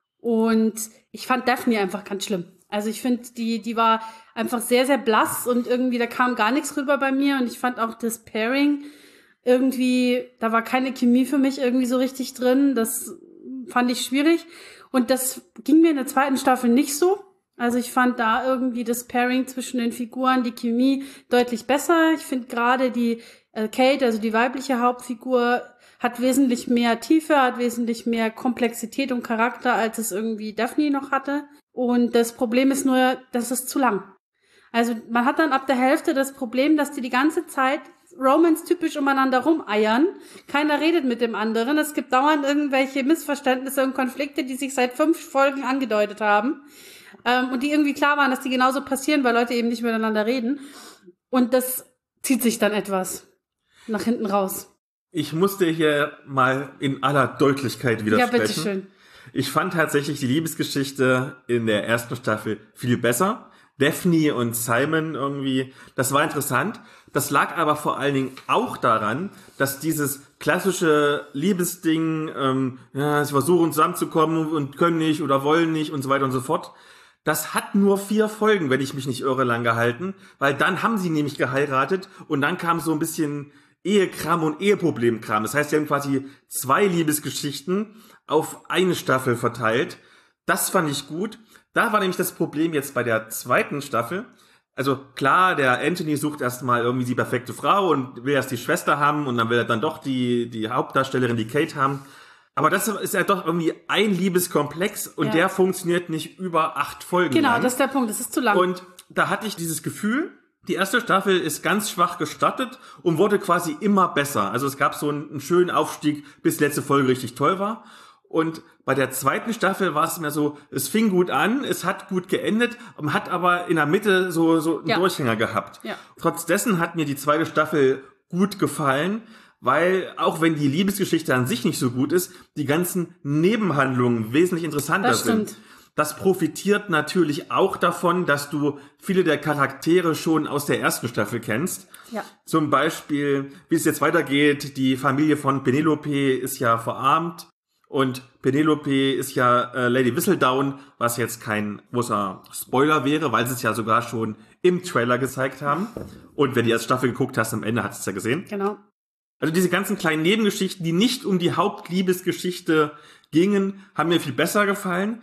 Und ich fand Daphne einfach ganz schlimm. Also ich finde, die, die war einfach sehr, sehr blass und irgendwie, da kam gar nichts rüber bei mir und ich fand auch das Pairing irgendwie, da war keine Chemie für mich irgendwie so richtig drin. Das fand ich schwierig. Und das ging mir in der zweiten Staffel nicht so. Also ich fand da irgendwie das Pairing zwischen den Figuren, die Chemie deutlich besser. Ich finde gerade die äh, Kate, also die weibliche Hauptfigur, hat wesentlich mehr Tiefe, hat wesentlich mehr Komplexität und Charakter, als es irgendwie Daphne noch hatte. Und das Problem ist nur, das ist zu lang. Also man hat dann ab der Hälfte das Problem, dass die die ganze Zeit Romance-typisch umeinander rumeiern. Keiner redet mit dem anderen. Es gibt dauernd irgendwelche Missverständnisse und Konflikte, die sich seit fünf Folgen angedeutet haben. Ähm, und die irgendwie klar waren, dass die genauso passieren, weil Leute eben nicht miteinander reden. Und das zieht sich dann etwas nach hinten raus. Ich musste hier mal in aller Deutlichkeit widersprechen. Ja, bitteschön. Ich fand tatsächlich die Liebesgeschichte in der ersten Staffel viel besser. Daphne und Simon irgendwie, das war interessant. Das lag aber vor allen Dingen auch daran, dass dieses klassische Liebesding, ähm, ja, sie versuchen zusammenzukommen und können nicht oder wollen nicht und so weiter und so fort, das hat nur vier Folgen, wenn ich mich nicht irre, lang gehalten, weil dann haben sie nämlich geheiratet und dann kam so ein bisschen Ehekram und Eheproblemkram. Das heißt, sie haben quasi zwei Liebesgeschichten auf eine Staffel verteilt. Das fand ich gut. Da war nämlich das Problem jetzt bei der zweiten Staffel. Also klar, der Anthony sucht erstmal irgendwie die perfekte Frau und will erst die Schwester haben und dann will er dann doch die, die Hauptdarstellerin, die Kate, haben. Aber das ist ja doch irgendwie ein Liebeskomplex und ja. Der funktioniert nicht über acht Folgen Genau, lang. das ist der Punkt, das ist zu lang. Und da hatte ich dieses Gefühl, die erste Staffel ist ganz schwach gestartet und wurde quasi immer besser. Also es gab so einen, einen schönen Aufstieg, bis die letzte Folge richtig toll war. Und bei der zweiten Staffel war es mehr so, es fing gut an, es hat gut geendet, hat aber in der Mitte so, so einen ja. Durchhänger gehabt. Ja. Trotz dessen hat mir die zweite Staffel gut gefallen, weil auch wenn die Liebesgeschichte an sich nicht so gut ist, die ganzen Nebenhandlungen wesentlich interessanter das stimmt. sind. Das profitiert natürlich auch davon, dass du viele der Charaktere schon aus der ersten Staffel kennst. Ja. Zum Beispiel, wie es jetzt weitergeht, die Familie von Penelope ist ja verarmt. Und Penelope ist ja äh, Lady Whistledown, was jetzt kein großer Spoiler wäre, weil sie es ja sogar schon im Trailer gezeigt haben. Und wenn du die erste Staffel geguckt hast, am Ende hast du es ja gesehen. Genau. Also diese ganzen kleinen Nebengeschichten, die nicht um die Hauptliebesgeschichte gingen, haben mir viel besser gefallen.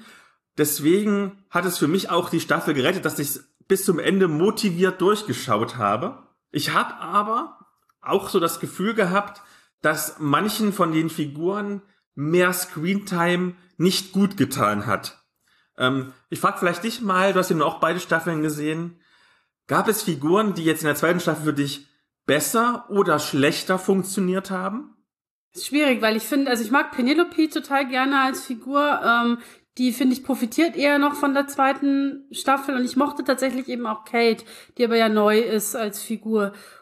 Deswegen hat es für mich auch die Staffel gerettet, dass ich bis zum Ende motiviert durchgeschaut habe. Ich habe aber auch so das Gefühl gehabt, dass manchen von den Figuren mehr Screentime nicht gut getan hat. Ähm, ich frage vielleicht dich mal, du hast eben auch beide Staffeln gesehen. Gab es Figuren, die jetzt in der zweiten Staffel für dich besser oder schlechter funktioniert haben? Das ist schwierig, weil ich finde, also ich mag Penelope total gerne als Figur. Ähm, die, finde ich, profitiert eher noch von der zweiten Staffel. Und ich mochte tatsächlich eben auch Kate, die aber ja neu ist als Figur.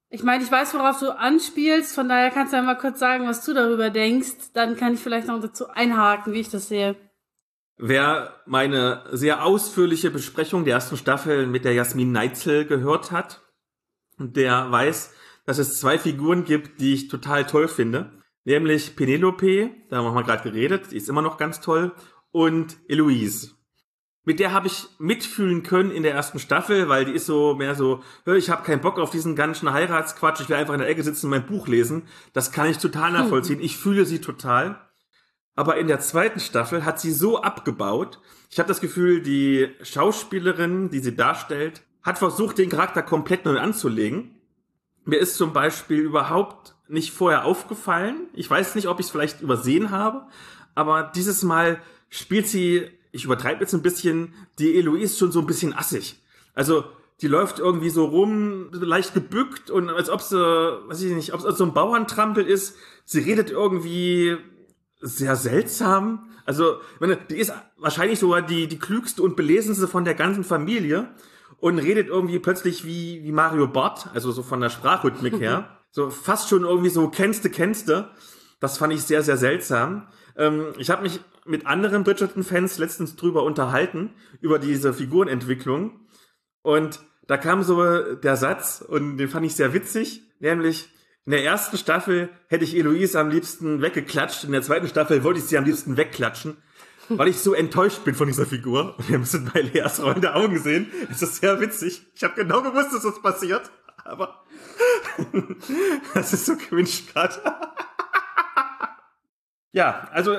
Ich meine, ich weiß, worauf du anspielst, von daher kannst du ja mal kurz sagen, was du darüber denkst. Dann kann ich vielleicht noch dazu einhaken, wie ich das sehe. Wer meine sehr ausführliche Besprechung der ersten Staffel mit der Jasmin Neitzel gehört hat, der weiß, dass es zwei Figuren gibt, die ich total toll finde. Nämlich Penelope, da haben wir gerade geredet, die ist immer noch ganz toll, und Eloise. Mit der habe ich mitfühlen können in der ersten Staffel, weil die ist so mehr so, ich habe keinen Bock auf diesen ganzen Heiratsquatsch, ich will einfach in der Ecke sitzen und mein Buch lesen. Das kann ich total nachvollziehen. Ich fühle sie total. Aber in der zweiten Staffel hat sie so abgebaut. Ich habe das Gefühl, die Schauspielerin, die sie darstellt, hat versucht, den Charakter komplett neu anzulegen. Mir ist zum Beispiel überhaupt nicht vorher aufgefallen. Ich weiß nicht, ob ich es vielleicht übersehen habe. Aber dieses Mal spielt sie, ich übertreibe jetzt ein bisschen, die Eloise schon so ein bisschen assig. Also die läuft irgendwie so rum, leicht gebückt und als ob sie, weiß ich nicht, ob es so ein Bauerntrampel ist. Sie redet irgendwie sehr seltsam. Also, ich meine, die ist wahrscheinlich sogar die, die klügste und belesenste von der ganzen Familie und redet irgendwie plötzlich wie, wie Mario Barth, also so von der Sprachrhythmik her. So fast schon irgendwie so kennste, kennste. Das fand ich sehr, sehr seltsam. Ähm, ich habe mich mit anderen Bridgerton-Fans letztens drüber unterhalten, über diese Figurenentwicklung. Und da kam so der Satz, und den fand ich sehr witzig, nämlich, in der ersten Staffel hätte ich Eloise am liebsten weggeklatscht, in der zweiten Staffel wollte ich sie am liebsten wegklatschen, weil ich so enttäuscht bin von dieser Figur. Und wir müssen bei Leas rollende Augen sehen. Es ist sehr witzig. Ich habe genau gewusst, dass das passiert, aber das ist so cringe gerade. Ja, also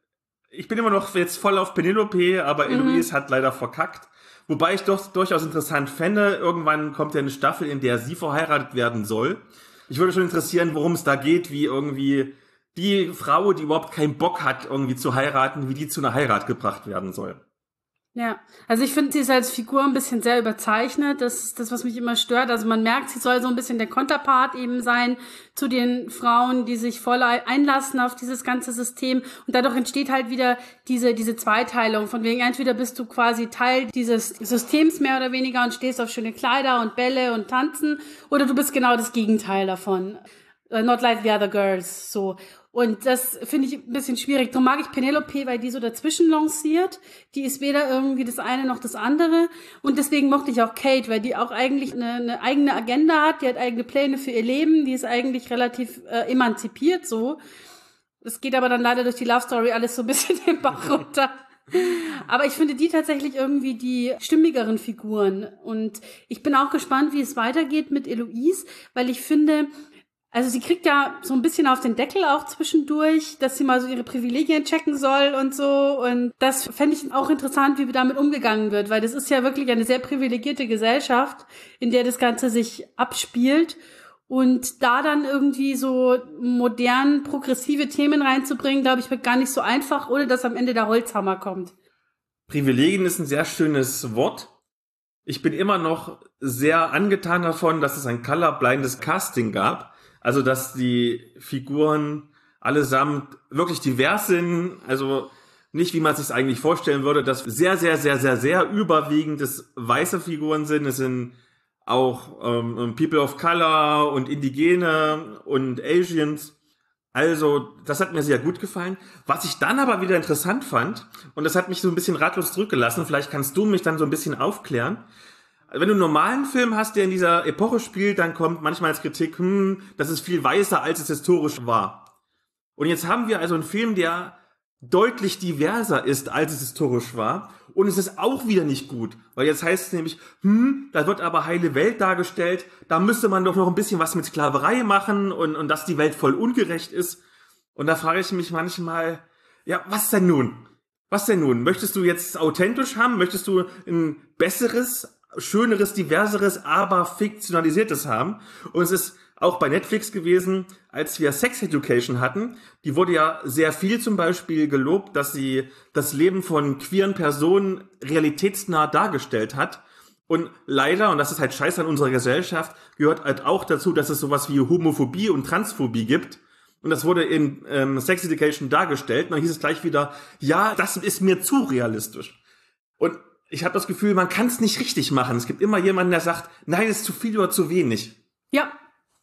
ich bin immer noch jetzt voll auf Penelope, aber Eloise mhm. hat leider verkackt. Wobei ich doch durchaus interessant fände, irgendwann kommt ja eine Staffel, in der sie verheiratet werden soll. Ich würde schon interessieren, worum es da geht, wie irgendwie die Frau, die überhaupt keinen Bock hat, irgendwie zu heiraten, wie die zu einer Heirat gebracht werden soll. Ja, also ich finde, sie ist als Figur ein bisschen sehr überzeichnet. Das ist das, was mich immer stört. Also man merkt, sie soll so ein bisschen der Konterpart eben sein zu den Frauen, die sich voll einlassen auf dieses ganze System. Und dadurch entsteht halt wieder diese diese Zweiteilung. Von wegen, entweder bist du quasi Teil dieses Systems mehr oder weniger und stehst auf schöne Kleider und Bälle und Tanzen, oder du bist genau das Gegenteil davon. Not like the other girls, so. Und das finde ich ein bisschen schwierig. Darum mag ich Penelope, weil die so dazwischen lanciert. Die ist weder irgendwie das eine noch das andere. Und deswegen mochte ich auch Kate, weil die auch eigentlich eine, eine eigene Agenda hat. Die hat eigene Pläne für ihr Leben. Die ist eigentlich relativ äh, emanzipiert so. Es geht aber dann leider durch die Love Story alles so ein bisschen den Bach runter. Aber ich finde die tatsächlich irgendwie die stimmigeren Figuren. Und ich bin auch gespannt, wie es weitergeht mit Eloise, weil ich finde, also sie kriegt ja so ein bisschen auf den Deckel auch zwischendurch, dass sie mal so ihre Privilegien checken soll und so. Und das fände ich auch interessant, wie damit umgegangen wird, weil das ist ja wirklich eine sehr privilegierte Gesellschaft, in der das Ganze sich abspielt. Und da dann irgendwie so modern, progressive Themen reinzubringen, glaube ich, wird gar nicht so einfach, ohne dass am Ende der Holzhammer kommt. Privilegien ist ein sehr schönes Wort. Ich bin immer noch sehr angetan davon, dass es ein colorblindes Casting gab. Also, dass die Figuren allesamt wirklich divers sind. Also nicht, wie man es sich eigentlich vorstellen würde, dass sehr, sehr, sehr, sehr, sehr überwiegend es weiße Figuren sind. Es sind auch ähm, People of Color und Indigene und Asians. Also, das hat mir sehr gut gefallen. Was ich dann aber wieder interessant fand, und das hat mich so ein bisschen ratlos zurückgelassen, vielleicht kannst du mich dann so ein bisschen aufklären. Wenn du einen normalen Film hast, der in dieser Epoche spielt, dann kommt manchmal als Kritik, hm, das ist viel weißer, als es historisch war. Und jetzt haben wir also einen Film, der deutlich diverser ist, als es historisch war. Und es ist auch wieder nicht gut. Weil jetzt heißt es nämlich, hm, da wird aber heile Welt dargestellt, da müsste man doch noch ein bisschen was mit Sklaverei machen und, und dass die Welt voll ungerecht ist. Und da frage ich mich manchmal, ja, was denn nun? Was denn nun? Möchtest du jetzt authentisch haben? Möchtest du ein besseres, schöneres, diverseres, aber fiktionalisiertes haben? Und es ist auch bei Netflix gewesen, als wir Sex Education hatten, die wurde ja sehr viel zum Beispiel gelobt, dass sie das Leben von queeren Personen realitätsnah dargestellt hat. Und leider, und das ist halt scheiße an unserer Gesellschaft, gehört halt auch dazu, dass es sowas wie Homophobie und Transphobie gibt. Und das wurde in ähm, Sex Education dargestellt. Und dann hieß es gleich wieder, ja, das ist mir zu realistisch. Und ich habe das Gefühl, man kann es nicht richtig machen. Es gibt immer jemanden, der sagt, nein, es ist zu viel oder zu wenig. Ja,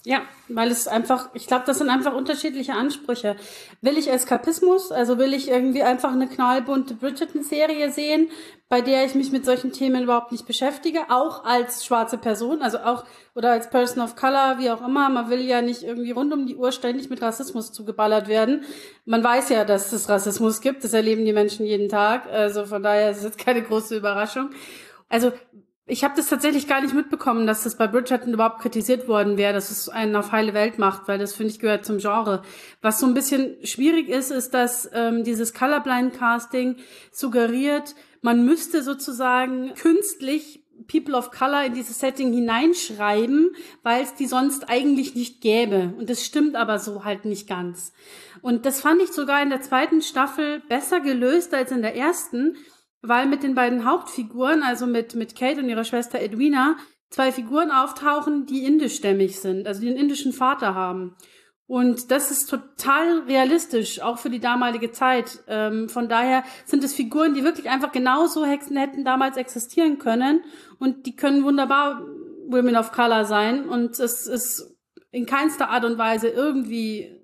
Ja, weil es einfach, ich glaube, das sind einfach unterschiedliche Ansprüche. Will ich Eskapismus, also will ich irgendwie einfach eine knallbunte Bridgerton-Serie sehen, bei der ich mich mit solchen Themen überhaupt nicht beschäftige, auch als schwarze Person, also auch, oder als Person of Color, wie auch immer. Man will ja nicht irgendwie rund um die Uhr ständig mit Rassismus zugeballert werden. Man weiß ja, dass es Rassismus gibt, das erleben die Menschen jeden Tag, also von daher ist es jetzt keine große Überraschung. Also, ich habe das tatsächlich gar nicht mitbekommen, dass das bei Bridgerton überhaupt kritisiert worden wäre, dass es einen auf heile Welt macht, weil das, finde ich, gehört zum Genre. Was so ein bisschen schwierig ist, ist, dass ähm, dieses Colorblind-Casting suggeriert, man müsste sozusagen künstlich People of Color in dieses Setting hineinschreiben, weil es die sonst eigentlich nicht gäbe. Und das stimmt aber so halt nicht ganz. Und das fand ich sogar in der zweiten Staffel besser gelöst als in der ersten, weil mit den beiden Hauptfiguren, also mit, mit Kate und ihrer Schwester Edwina, zwei Figuren auftauchen, die indischstämmig sind, also die einen indischen Vater haben. Und das ist total realistisch, auch für die damalige Zeit. Ähm, von daher sind es Figuren, die wirklich einfach genauso Hexen hätten damals existieren können. Und die können wunderbar Women of Color sein. Und es ist in keinster Art und Weise irgendwie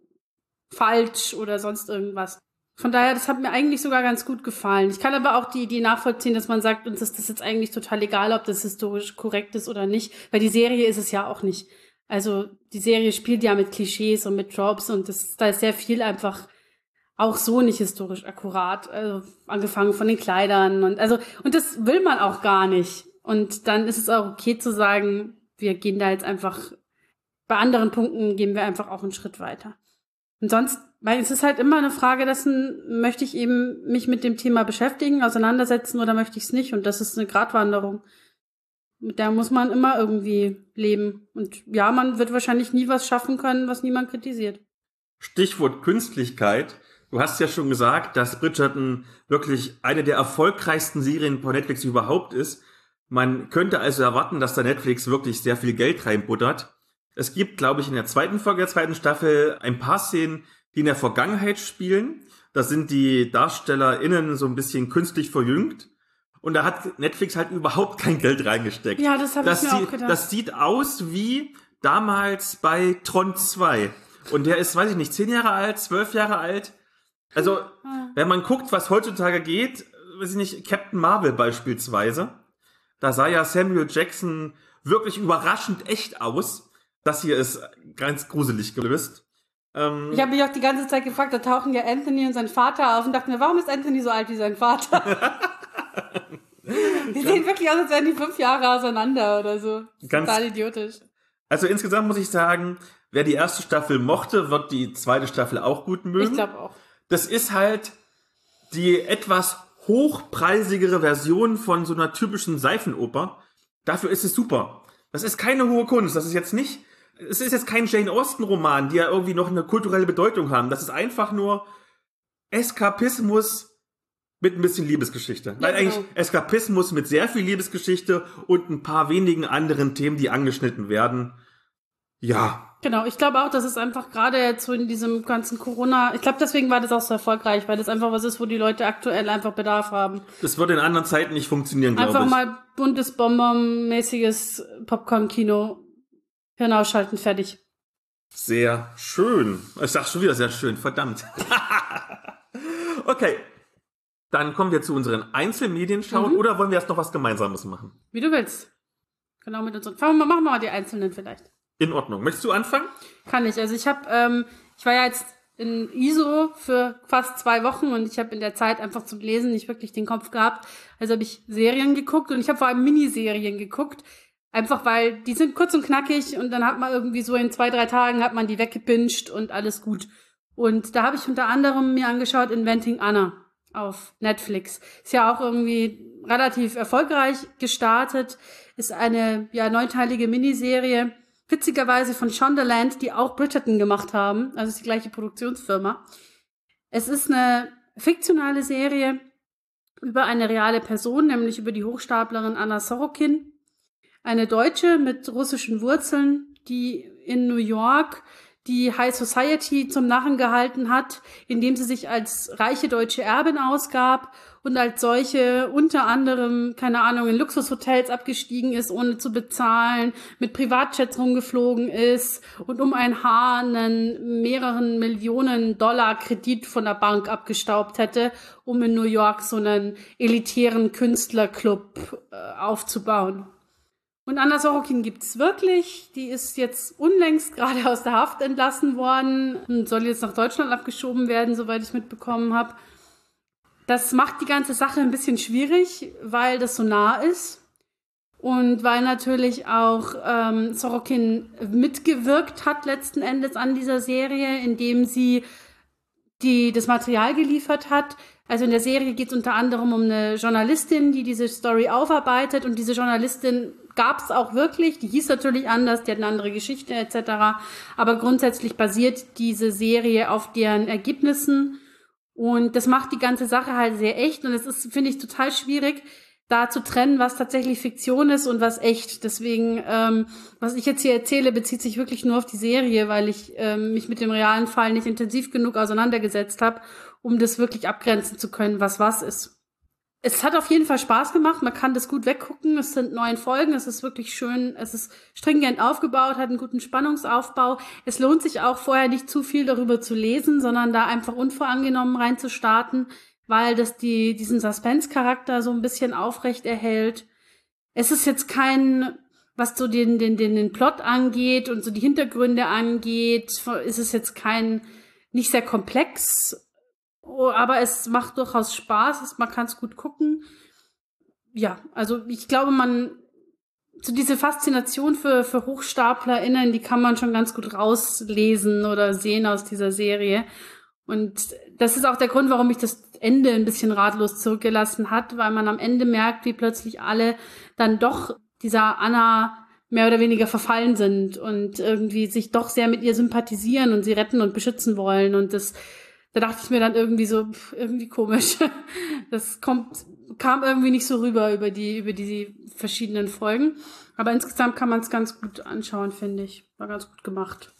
falsch oder sonst irgendwas. Von daher, das hat mir eigentlich sogar ganz gut gefallen. Ich kann aber auch die Idee nachvollziehen, dass man sagt, uns ist das jetzt eigentlich total egal, ob das historisch korrekt ist oder nicht, weil die Serie ist es ja auch nicht. Also die Serie spielt ja mit Klischees und mit Tropes und das, da ist sehr viel einfach auch so nicht historisch akkurat. Also angefangen von den Kleidern und also und das will man auch gar nicht. Und dann ist es auch okay zu sagen, wir gehen da jetzt einfach, bei anderen Punkten gehen wir einfach auch einen Schritt weiter. Und sonst, weil es ist halt immer eine Frage dessen, möchte ich eben mich mit dem Thema beschäftigen, auseinandersetzen oder möchte ich es nicht? Und das ist eine Gratwanderung. Mit der muss man immer irgendwie leben. Und ja, man wird wahrscheinlich nie was schaffen können, was niemand kritisiert. Stichwort Künstlichkeit. Du hast ja schon gesagt, dass Bridgerton wirklich eine der erfolgreichsten Serien von Netflix überhaupt ist. Man könnte also erwarten, dass da Netflix wirklich sehr viel Geld reinbuttert. Es gibt, glaube ich, in der zweiten Folge der zweiten Staffel ein paar Szenen, die in der Vergangenheit spielen. Da sind die DarstellerInnen so ein bisschen künstlich verjüngt. Und da hat Netflix halt überhaupt kein Geld reingesteckt. Ja, das habe ich mir auch gedacht. Das sieht aus wie damals bei Tron zwei. Und der ist, weiß ich nicht, zehn Jahre alt, zwölf Jahre alt. Also, wenn man guckt, was heutzutage geht, weiß ich nicht, Captain Marvel beispielsweise, da sah ja Samuel Jackson wirklich überraschend echt aus. Das hier ist ganz gruselig gelöst. Ähm, ich habe mich auch die ganze Zeit gefragt, da tauchen ja Anthony und sein Vater auf und dachte mir, warum ist Anthony so alt wie sein Vater? Die sehen wirklich aus, als wären die fünf Jahre auseinander oder so. Ganz, total idiotisch. Also insgesamt muss ich sagen, wer die erste Staffel mochte, wird die zweite Staffel auch gut mögen. Ich glaube auch. Das ist halt die etwas hochpreisigere Version von so einer typischen Seifenoper. Dafür ist es super. Das ist keine hohe Kunst. Das ist jetzt nicht, es ist jetzt kein Jane Austen-Roman, die ja irgendwie noch eine kulturelle Bedeutung haben. Das ist einfach nur Eskapismus mit ein bisschen Liebesgeschichte. Ja, Nein, eigentlich genau. Eskapismus mit sehr viel Liebesgeschichte und ein paar wenigen anderen Themen, die angeschnitten werden. Ja. Genau, ich glaube auch, dass es einfach gerade jetzt so in diesem ganzen Corona, ich glaube, deswegen war das auch so erfolgreich, weil das einfach was ist, wo die Leute aktuell einfach Bedarf haben. Das würde in anderen Zeiten nicht funktionieren, glaube ich. Einfach mal buntes, bombermäßiges Popcorn-Kino, Hirn ausschalten, fertig. Sehr schön. Ich sag schon wieder sehr schön, verdammt. Okay, dann kommen wir zu unseren Einzelmedien schauen, mhm. oder wollen wir erst noch was Gemeinsames machen? Wie du willst. Genau, mit unseren. Fangen wir machen wir mal die Einzelnen vielleicht. In Ordnung. Möchtest du anfangen? Kann ich. Also ich habe, ähm, ich war ja jetzt in I S O für fast zwei Wochen und ich habe in der Zeit einfach zum Lesen nicht wirklich den Kopf gehabt. Also habe ich Serien geguckt und ich habe vor allem Miniserien geguckt. Einfach weil die sind kurz und knackig und dann hat man irgendwie so in zwei, drei Tagen hat man die weggepinscht und alles gut. Und da habe ich unter anderem mir angeschaut Inventing Anna auf Netflix. Ist ja auch irgendwie relativ erfolgreich gestartet. Ist eine ja neunteilige Miniserie. Witzigerweise von Shondaland, die auch Bridgerton gemacht haben. Also ist die gleiche Produktionsfirma. Es ist eine fiktionale Serie über eine reale Person, nämlich über die Hochstaplerin Anna Sorokin. Eine Deutsche mit russischen Wurzeln, die in New York die High Society zum Narren gehalten hat, indem sie sich als reiche deutsche Erbin ausgab und als solche unter anderem, keine Ahnung, in Luxushotels abgestiegen ist, ohne zu bezahlen, mit Privatjets rumgeflogen ist und um ein Haar einen mehreren Millionen Dollar Kredit von der Bank abgestaubt hätte, um in New York so einen elitären Künstlerclub äh, aufzubauen. Und Anna Sorokin gibt's wirklich. Die ist jetzt unlängst gerade aus der Haft entlassen worden und soll jetzt nach Deutschland abgeschoben werden, soweit ich mitbekommen habe. Das macht die ganze Sache ein bisschen schwierig, weil das so nah ist und weil natürlich auch ähm, Sorokin mitgewirkt hat letzten Endes an dieser Serie, indem sie die das Material geliefert hat. Also in der Serie geht es unter anderem um eine Journalistin, die diese Story aufarbeitet, und diese Journalistin gab es auch wirklich. Die hieß natürlich anders, die hat eine andere Geschichte et cetera. Aber grundsätzlich basiert diese Serie auf deren Ergebnissen. Und das macht die ganze Sache halt sehr echt. Und es ist, finde ich, total schwierig, da zu trennen, was tatsächlich Fiktion ist und was echt. Deswegen, ähm, was ich jetzt hier erzähle, bezieht sich wirklich nur auf die Serie, weil ich ähm, mich mit dem realen Fall nicht intensiv genug auseinandergesetzt habe, um das wirklich abgrenzen zu können, was was ist. Es hat auf jeden Fall Spaß gemacht, man kann das gut weggucken, es sind neun Folgen, es ist wirklich schön, es ist stringent aufgebaut, hat einen guten Spannungsaufbau. Es lohnt sich auch vorher nicht zu viel darüber zu lesen, sondern da einfach unvoreingenommen reinzustarten, weil das die diesen Suspense-Charakter so ein bisschen aufrecht erhält. Es ist jetzt kein, was so den, den, den, den Plot angeht und so die Hintergründe angeht, ist es jetzt kein, nicht sehr komplex. Oh, aber es macht durchaus Spaß, man kann es gut gucken. Ja, also ich glaube, man, so diese Faszination für, für HochstaplerInnen, die kann man schon ganz gut rauslesen oder sehen aus dieser Serie. Und das ist auch der Grund, warum mich das Ende ein bisschen ratlos zurückgelassen hat, weil man am Ende merkt, wie plötzlich alle dann doch dieser Anna mehr oder weniger verfallen sind und irgendwie sich doch sehr mit ihr sympathisieren und sie retten und beschützen wollen. Und das Da dachte ich mir dann irgendwie so, pff, irgendwie komisch. Das kommt, kam irgendwie nicht so rüber über die, über die verschiedenen Folgen. Aber insgesamt kann man es ganz gut anschauen, finde ich. War ganz gut gemacht.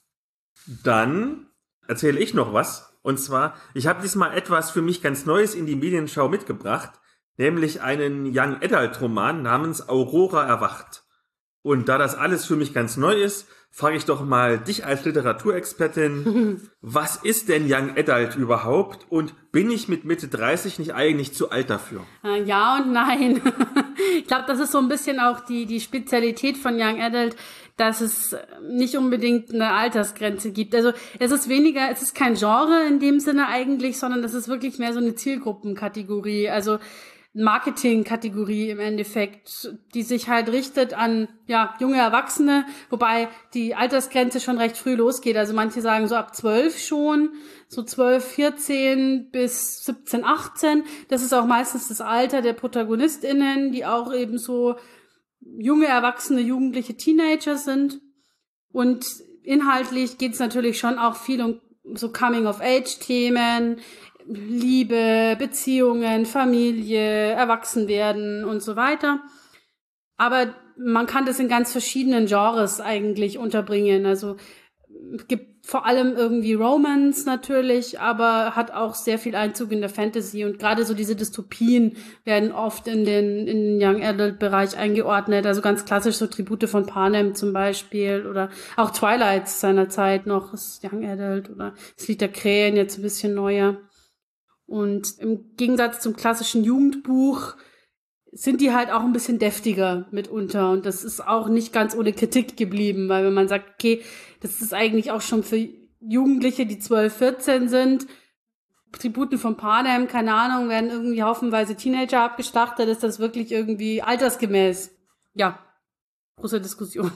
Dann erzähle ich noch was. Und zwar, ich habe diesmal etwas für mich ganz Neues in die Medienschau mitgebracht. Nämlich einen Young Adult Roman namens Aurora erwacht. Und da das alles für mich ganz neu ist, frage ich doch mal dich als Literaturexpertin, was ist denn Young Adult überhaupt und bin ich mit Mitte dreißig nicht eigentlich zu alt dafür? Ja und nein. Ich glaube, das ist so ein bisschen auch die, die Spezialität von Young Adult, dass es nicht unbedingt eine Altersgrenze gibt. Also es ist weniger, es ist kein Genre in dem Sinne eigentlich, sondern es ist wirklich mehr so eine Zielgruppenkategorie. Also Marketingkategorie im Endeffekt, die sich halt richtet an ja junge Erwachsene, wobei die Altersgrenze schon recht früh losgeht. Also manche sagen so ab zwölf schon, so zwölf, vierzehn bis siebzehn, achtzehn. Das ist auch meistens das Alter der ProtagonistInnen, die auch eben so junge Erwachsene, jugendliche Teenager sind. Und inhaltlich geht es natürlich schon auch viel um so Coming-of-Age-Themen, Liebe, Beziehungen, Familie, Erwachsenwerden und so weiter. Aber man kann das in ganz verschiedenen Genres eigentlich unterbringen. Also es gibt vor allem irgendwie Romance natürlich, aber hat auch sehr viel Einzug in der Fantasy. Und gerade so diese Dystopien werden oft in den, in den Young Adult Bereich eingeordnet. Also ganz klassisch so Tribute von Panem zum Beispiel oder auch Twilight seiner Zeit noch ist Young Adult oder das Lied der Krähen jetzt ein bisschen neuer. Und im Gegensatz zum klassischen Jugendbuch sind die halt auch ein bisschen deftiger mitunter. Und das ist auch nicht ganz ohne Kritik geblieben, weil wenn man sagt, okay, das ist eigentlich auch schon für Jugendliche, die zwölf, vierzehn sind, Tributen von Panem, keine Ahnung, werden irgendwie haufenweise Teenager abgeschlachtet, ist das wirklich irgendwie altersgemäß? Ja, große Diskussion.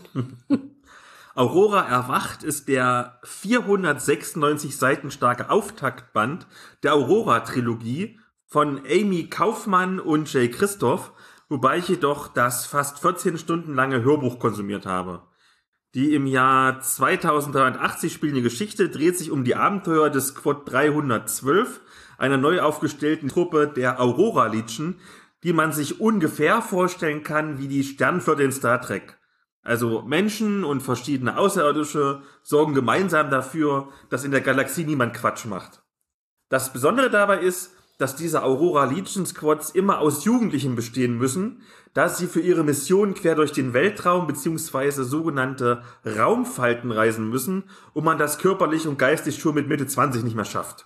Aurora erwacht ist der vierhundertsechsundneunzig Seiten starke Auftaktband der Aurora-Trilogie von Amy Kaufmann und Jay Christoph, wobei ich jedoch das fast vierzehn Stunden lange Hörbuch konsumiert habe. Die im Jahr zweitausenddreiundachtzig spielende Geschichte dreht sich um die Abenteuer des Squad dreihundertzwölf, einer neu aufgestellten Truppe der Aurora Legion, die man sich ungefähr vorstellen kann wie die Sternenflotte in Star Trek. Also Menschen und verschiedene Außerirdische sorgen gemeinsam dafür, dass in der Galaxie niemand Quatsch macht. Das Besondere dabei ist, dass diese Aurora Legion Squads immer aus Jugendlichen bestehen müssen, da sie für ihre Mission quer durch den Weltraum bzw. sogenannte Raumfalten reisen müssen und man das körperlich und geistig schon mit Mitte zwanzig nicht mehr schafft.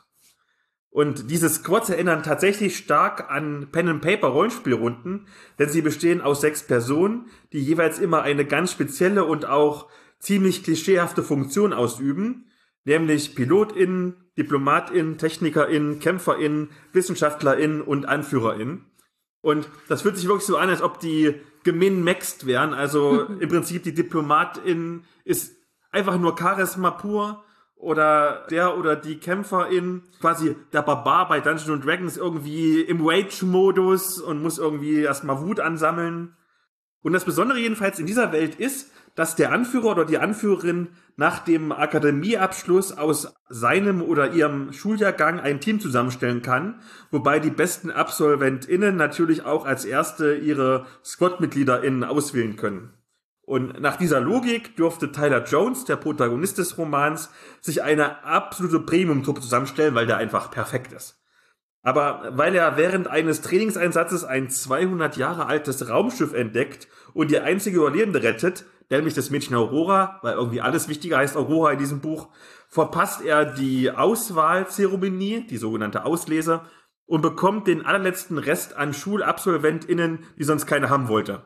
Und diese Squads erinnern tatsächlich stark an Pen-and-Paper-Rollenspielrunden, denn sie bestehen aus sechs Personen, die jeweils immer eine ganz spezielle und auch ziemlich klischeehafte Funktion ausüben, nämlich PilotInnen, DiplomatInnen, TechnikerInnen, KämpferInnen, WissenschaftlerInnen und AnführerInnen. Und das fühlt sich wirklich so an, als ob die gemin-maxt wären. Also im Prinzip die DiplomatIn ist einfach nur Charisma pur. Oder der oder die Kämpferin, quasi der Barbar bei Dungeons and Dragons irgendwie im Rage-Modus und muss irgendwie erstmal Wut ansammeln. Und das Besondere jedenfalls in dieser Welt ist, dass der Anführer oder die Anführerin nach dem Akademieabschluss aus seinem oder ihrem Schuljahrgang ein Team zusammenstellen kann, wobei die besten AbsolventInnen natürlich auch als erste ihre Squad-MitgliederInnen auswählen können. Und nach dieser Logik dürfte Tyler Jones, der Protagonist des Romans, sich eine absolute Premium-Truppe zusammenstellen, weil der einfach perfekt ist. Aber weil er während eines Trainingseinsatzes ein zweihundert Jahre altes Raumschiff entdeckt und die einzige Überlebende rettet, nämlich das Mädchen Aurora, weil irgendwie alles Wichtige heißt Aurora in diesem Buch, verpasst er die Auswahlzeremonie, die sogenannte Auslese, und bekommt den allerletzten Rest an SchulabsolventInnen, die sonst keine haben wollte.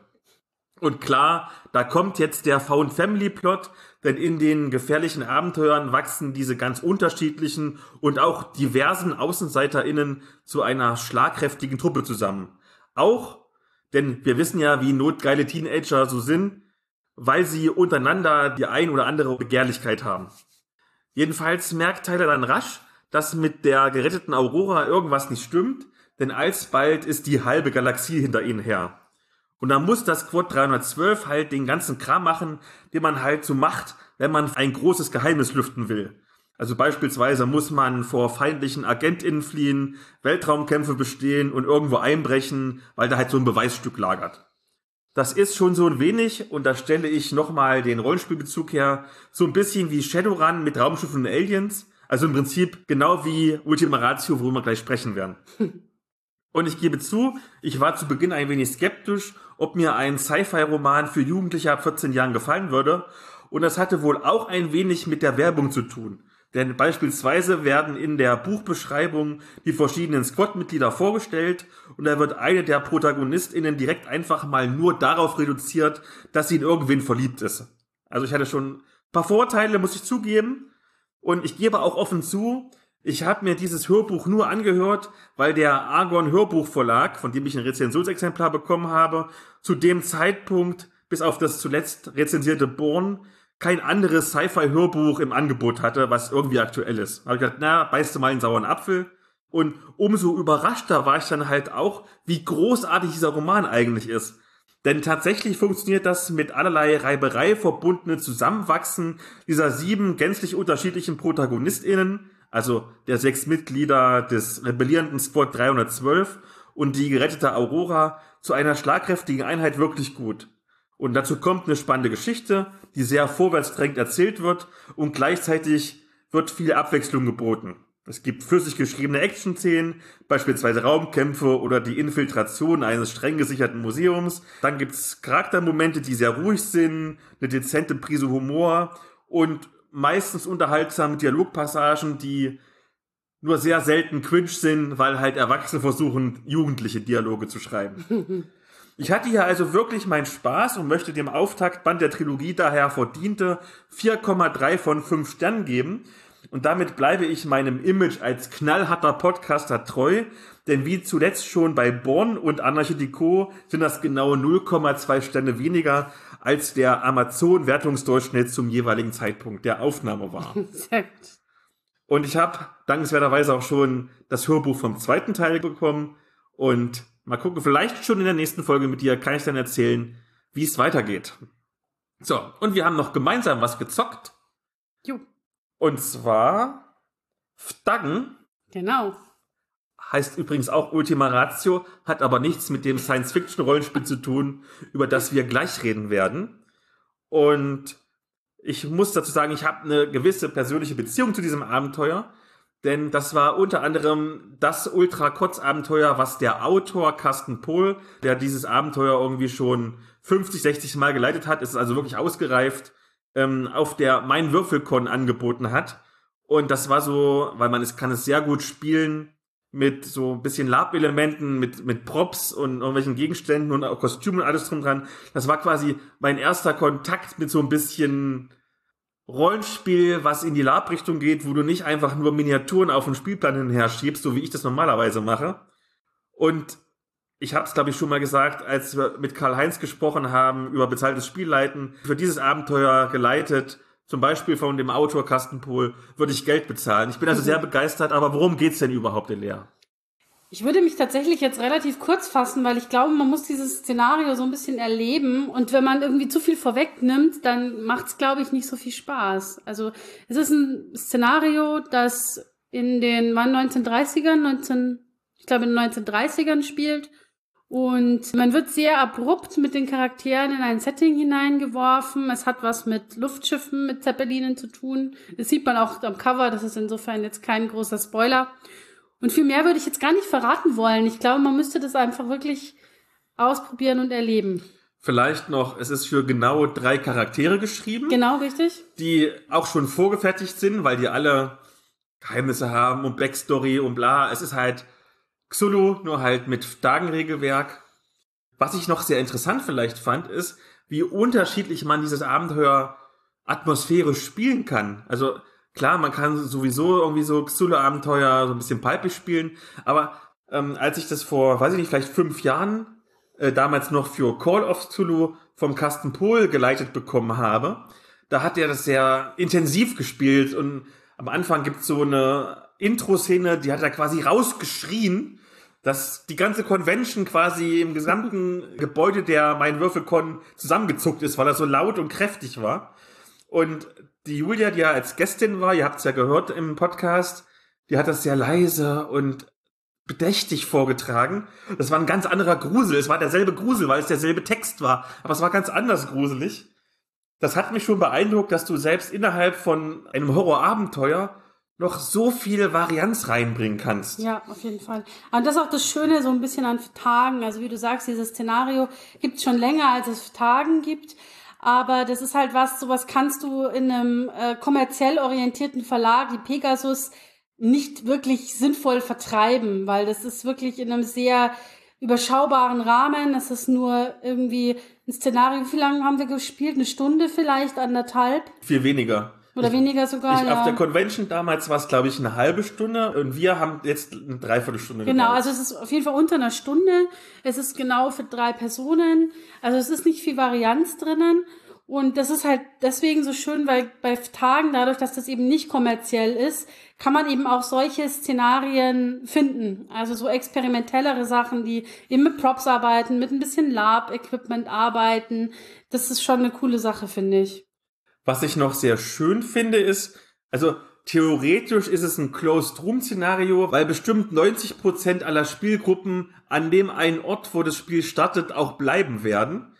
Und klar, da kommt jetzt der Found-Family-Plot, denn in den gefährlichen Abenteuern wachsen diese ganz unterschiedlichen und auch diversen AußenseiterInnen zu einer schlagkräftigen Truppe zusammen. Auch, denn wir wissen ja, wie notgeile Teenager so sind, weil sie untereinander die ein oder andere Begehrlichkeit haben. Jedenfalls merkt Tyler dann rasch, dass mit der geretteten Aurora irgendwas nicht stimmt, denn alsbald ist die halbe Galaxie hinter ihnen her. Und dann muss das Squad dreihundertzwölf halt den ganzen Kram machen, den man halt so macht, wenn man ein großes Geheimnis lüften will. Also beispielsweise muss man vor feindlichen AgentInnen fliehen, Weltraumkämpfe bestehen und irgendwo einbrechen, weil da halt so ein Beweisstück lagert. Das ist schon so ein wenig, und da stelle ich nochmal den Rollenspielbezug her, so ein bisschen wie Shadowrun mit Raumschiffen und Aliens. Also im Prinzip genau wie Ultima Ratio, worüber wir gleich sprechen werden. Und ich gebe zu, ich war zu Beginn ein wenig skeptisch, ob mir ein Sci-Fi-Roman für Jugendliche ab vierzehn Jahren gefallen würde. Und das hatte wohl auch ein wenig mit der Werbung zu tun. Denn beispielsweise werden in der Buchbeschreibung die verschiedenen Squad-Mitglieder vorgestellt und da wird eine der ProtagonistInnen direkt einfach mal nur darauf reduziert, dass sie in irgendwen verliebt ist. Also ich hatte schon ein paar Vorteile, muss ich zugeben. Und ich gebe auch offen zu, ich habe mir dieses Hörbuch nur angehört, weil der Argon Hörbuchverlag, von dem ich ein Rezensionsexemplar bekommen habe, zu dem Zeitpunkt, bis auf das zuletzt rezensierte Born, kein anderes Sci-Fi-Hörbuch im Angebot hatte, was irgendwie aktuell ist. Da habe ich gedacht, na, beißt du mal einen sauren Apfel. Und umso überraschter war ich dann halt auch, wie großartig dieser Roman eigentlich ist. Denn tatsächlich funktioniert das mit allerlei Reiberei verbundene Zusammenwachsen dieser sieben gänzlich unterschiedlichen ProtagonistInnen, also der sechs Mitglieder des rebellierenden Squad dreihundertzwölf und die gerettete Aurora, zu einer schlagkräftigen Einheit wirklich gut. Und dazu kommt eine spannende Geschichte, die sehr vorwärtsdrängend erzählt wird und gleichzeitig wird viel Abwechslung geboten. Es gibt flüssig geschriebene Action-Szenen, beispielsweise Raumkämpfe oder die Infiltration eines streng gesicherten Museums. Dann gibt's Charaktermomente, die sehr ruhig sind, eine dezente Prise Humor und meistens unterhaltsame Dialogpassagen, die nur sehr selten cringe sind, weil halt Erwachsene versuchen, jugendliche Dialoge zu schreiben. Ich hatte hier also wirklich meinen Spaß und möchte dem Auftaktband der Trilogie daher verdiente vier Komma drei von fünf Sternen geben. Und damit bleibe ich meinem Image als knallharter Podcaster treu, denn wie zuletzt schon bei Born und Anarchie Deco sind das genau null Komma zwei Sterne weniger, als der Amazon-Wertungsdurchschnitt zum jeweiligen Zeitpunkt der Aufnahme war. Sehr gut. Und ich habe dankenswerterweise auch schon das Hörbuch vom zweiten Teil bekommen und mal gucken, vielleicht schon in der nächsten Folge mit dir kann ich dann erzählen, wie es weitergeht. So, und wir haben noch gemeinsam was gezockt. Jo. Und zwar Fdaggen. Genau. Heißt übrigens auch Ultima Ratio, hat aber nichts mit dem Science-Fiction-Rollenspiel zu tun, über das wir gleich reden werden. Und ich muss dazu sagen, ich habe eine gewisse persönliche Beziehung zu diesem Abenteuer, denn das war unter anderem das Ultra-Kotz-Abenteuer, was der Autor Carsten Pohl, der dieses Abenteuer irgendwie schon fünfzig, sechzig Mal geleitet hat, ist also wirklich ausgereift, ähm, auf der Mein Würfelkon angeboten hat. Und das war so, weil man es kann es sehr gut spielen mit so ein bisschen Lab-Elementen, mit, mit Props und irgendwelchen Gegenständen und auch Kostümen und alles drum dran. Das war quasi mein erster Kontakt mit so ein bisschen Rollenspiel, was in die Lab-Richtung geht, wo du nicht einfach nur Miniaturen auf den Spielplan hinher schiebst, so wie ich das normalerweise mache. Und ich habe es, glaube ich, schon mal gesagt, als wir mit Karl-Heinz gesprochen haben über bezahltes Spielleiten, für dieses Abenteuer geleitet, zum Beispiel von dem Autor Carsten Pohl, würde ich Geld bezahlen. Ich bin also sehr begeistert, aber worum geht's denn überhaupt in Lea? Ich würde mich tatsächlich jetzt relativ kurz fassen, weil ich glaube, man muss dieses Szenario so ein bisschen erleben und wenn man irgendwie zu viel vorwegnimmt, dann macht's, glaube ich, nicht so viel Spaß. Also es ist ein Szenario, das in den neunzehnhundertdreißigern, neunzehn, ich glaube in den neunzehnhundertdreißigern spielt und man wird sehr abrupt mit den Charakteren in ein Setting hineingeworfen. Es hat was mit Luftschiffen, mit Zeppelinen zu tun. Das sieht man auch am Cover, das ist insofern jetzt kein großer Spoiler. Und viel mehr würde ich jetzt gar nicht verraten wollen. Ich glaube, man müsste das einfach wirklich ausprobieren und erleben. Vielleicht noch, es ist für genau drei Charaktere geschrieben. Genau, richtig. Die auch schon vorgefertigt sind, weil die alle Geheimnisse haben und Backstory und bla. Es ist halt Cthulhu, nur halt mit Dagenregelwerk. Was ich noch sehr interessant vielleicht fand, ist, wie unterschiedlich man dieses Abenteuer atmosphärisch spielen kann. Also klar, man kann sowieso irgendwie so Cthulhu-Abenteuer so ein bisschen palpig spielen, aber ähm, als ich das vor, weiß ich nicht, vielleicht fünf Jahren, äh, damals noch für Call of Cthulhu vom Carsten Pohl geleitet bekommen habe, da hat er das sehr intensiv gespielt und am Anfang gibt's so eine Intro-Szene, die hat er quasi rausgeschrien, dass die ganze Convention quasi im gesamten Gebäude der Mein Würfelkon zusammengezuckt ist, weil er so laut und kräftig war. Und die Julia, die ja als Gästin war, ihr habt es ja gehört im Podcast, die hat das sehr leise und bedächtig vorgetragen. Das war ein ganz anderer Grusel. Es war derselbe Grusel, weil es derselbe Text war. Aber es war ganz anders gruselig. Das hat mich schon beeindruckt, dass du selbst innerhalb von einem Horrorabenteuer noch so viel Varianz reinbringen kannst. Ja, auf jeden Fall. Und das ist auch das Schöne so ein bisschen an Tagen. Also wie du sagst, dieses Szenario gibt es schon länger, als es Tagen gibt. Aber das ist halt was, sowas kannst du in einem äh, kommerziell orientierten Verlag wie Pegasus nicht wirklich sinnvoll vertreiben, weil das ist wirklich in einem sehr überschaubaren Rahmen. Das ist nur irgendwie ein Szenario. Wie lange haben wir gespielt? Eine Stunde vielleicht, anderthalb? Viel weniger. Oder ich, weniger sogar, ich, ja. Auf der Convention damals war es, glaube ich, eine halbe Stunde und wir haben jetzt eine Dreiviertelstunde Genau, gebraucht. also es ist auf jeden Fall unter einer Stunde. Es ist genau für drei Personen. Also es ist nicht viel Varianz drinnen. Und das ist halt deswegen so schön, weil bei Tagen, dadurch, dass das eben nicht kommerziell ist, kann man eben auch solche Szenarien finden. Also so experimentellere Sachen, die eben mit Props arbeiten, mit ein bisschen Lab-Equipment arbeiten. Das ist schon eine coole Sache, finde ich. Was ich noch sehr schön finde, ist, also theoretisch ist es ein Closed-Room-Szenario, weil bestimmt neunzig Prozent aller Spielgruppen an dem einen Ort, wo das Spiel startet, auch bleiben werden.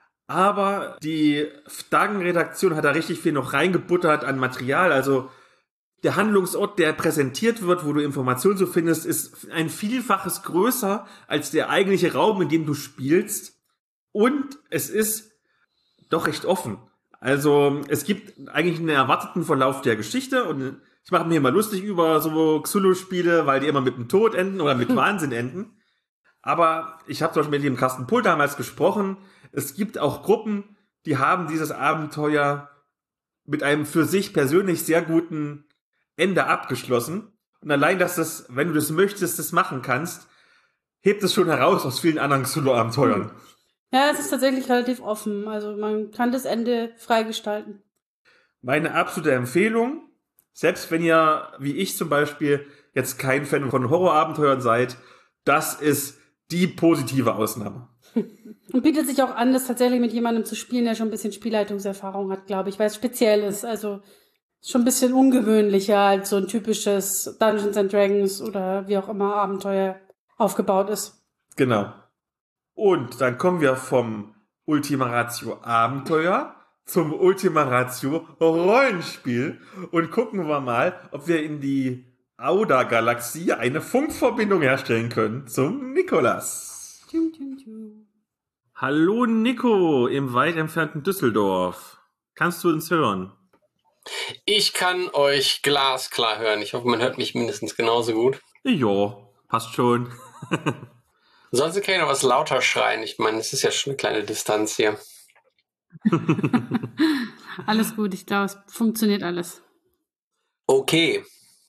Aber die Dagen-Redaktion hat da richtig viel noch reingebuttert an Material. Also der Handlungsort, der präsentiert wird, wo du Informationen so findest, ist ein Vielfaches größer als der eigentliche Raum, in dem du spielst. Und es ist doch recht offen. Also es gibt eigentlich einen erwarteten Verlauf der Geschichte und ich mache mir immer lustig über so Cthulhu-Spiele, weil die immer mit dem Tod enden oder mit Wahnsinn enden. Aber ich habe zum Beispiel mit dem Carsten Pohl damals gesprochen. Es gibt auch Gruppen, die haben dieses Abenteuer mit einem für sich persönlich sehr guten Ende abgeschlossen. Und allein, dass das, wenn du das möchtest, das machen kannst, hebt es schon heraus aus vielen anderen Cthulhu-Abenteuern. Ja, es ist tatsächlich relativ offen. Also man kann das Ende freigestalten. Meine absolute Empfehlung, selbst wenn ihr, wie ich zum Beispiel, jetzt kein Fan von Horrorabenteuern seid, das ist die positive Ausnahme. Und bietet sich auch an, das tatsächlich mit jemandem zu spielen, der schon ein bisschen Spielleitungserfahrung hat, glaube ich, weil es speziell ist. Also schon ein bisschen ungewöhnlicher als so ein typisches Dungeons and Dragons oder wie auch immer Abenteuer aufgebaut ist. Genau. Und dann kommen wir vom Ultima Ratio Abenteuer zum Ultima Ratio Rollenspiel und gucken wir mal, ob wir in die Auda-Galaxie eine Funkverbindung herstellen können zum Nikolas. Tschum, tschum, tschum. Hallo Nico im weit entfernten Düsseldorf. Kannst du uns hören? Ich kann euch glasklar hören. Ich hoffe, man hört mich mindestens genauso gut. Ja, passt schon. Sonst kann ich noch was lauter schreien. Ich meine, es ist ja schon eine kleine Distanz hier. Alles gut, ich glaube, es funktioniert alles. Okay.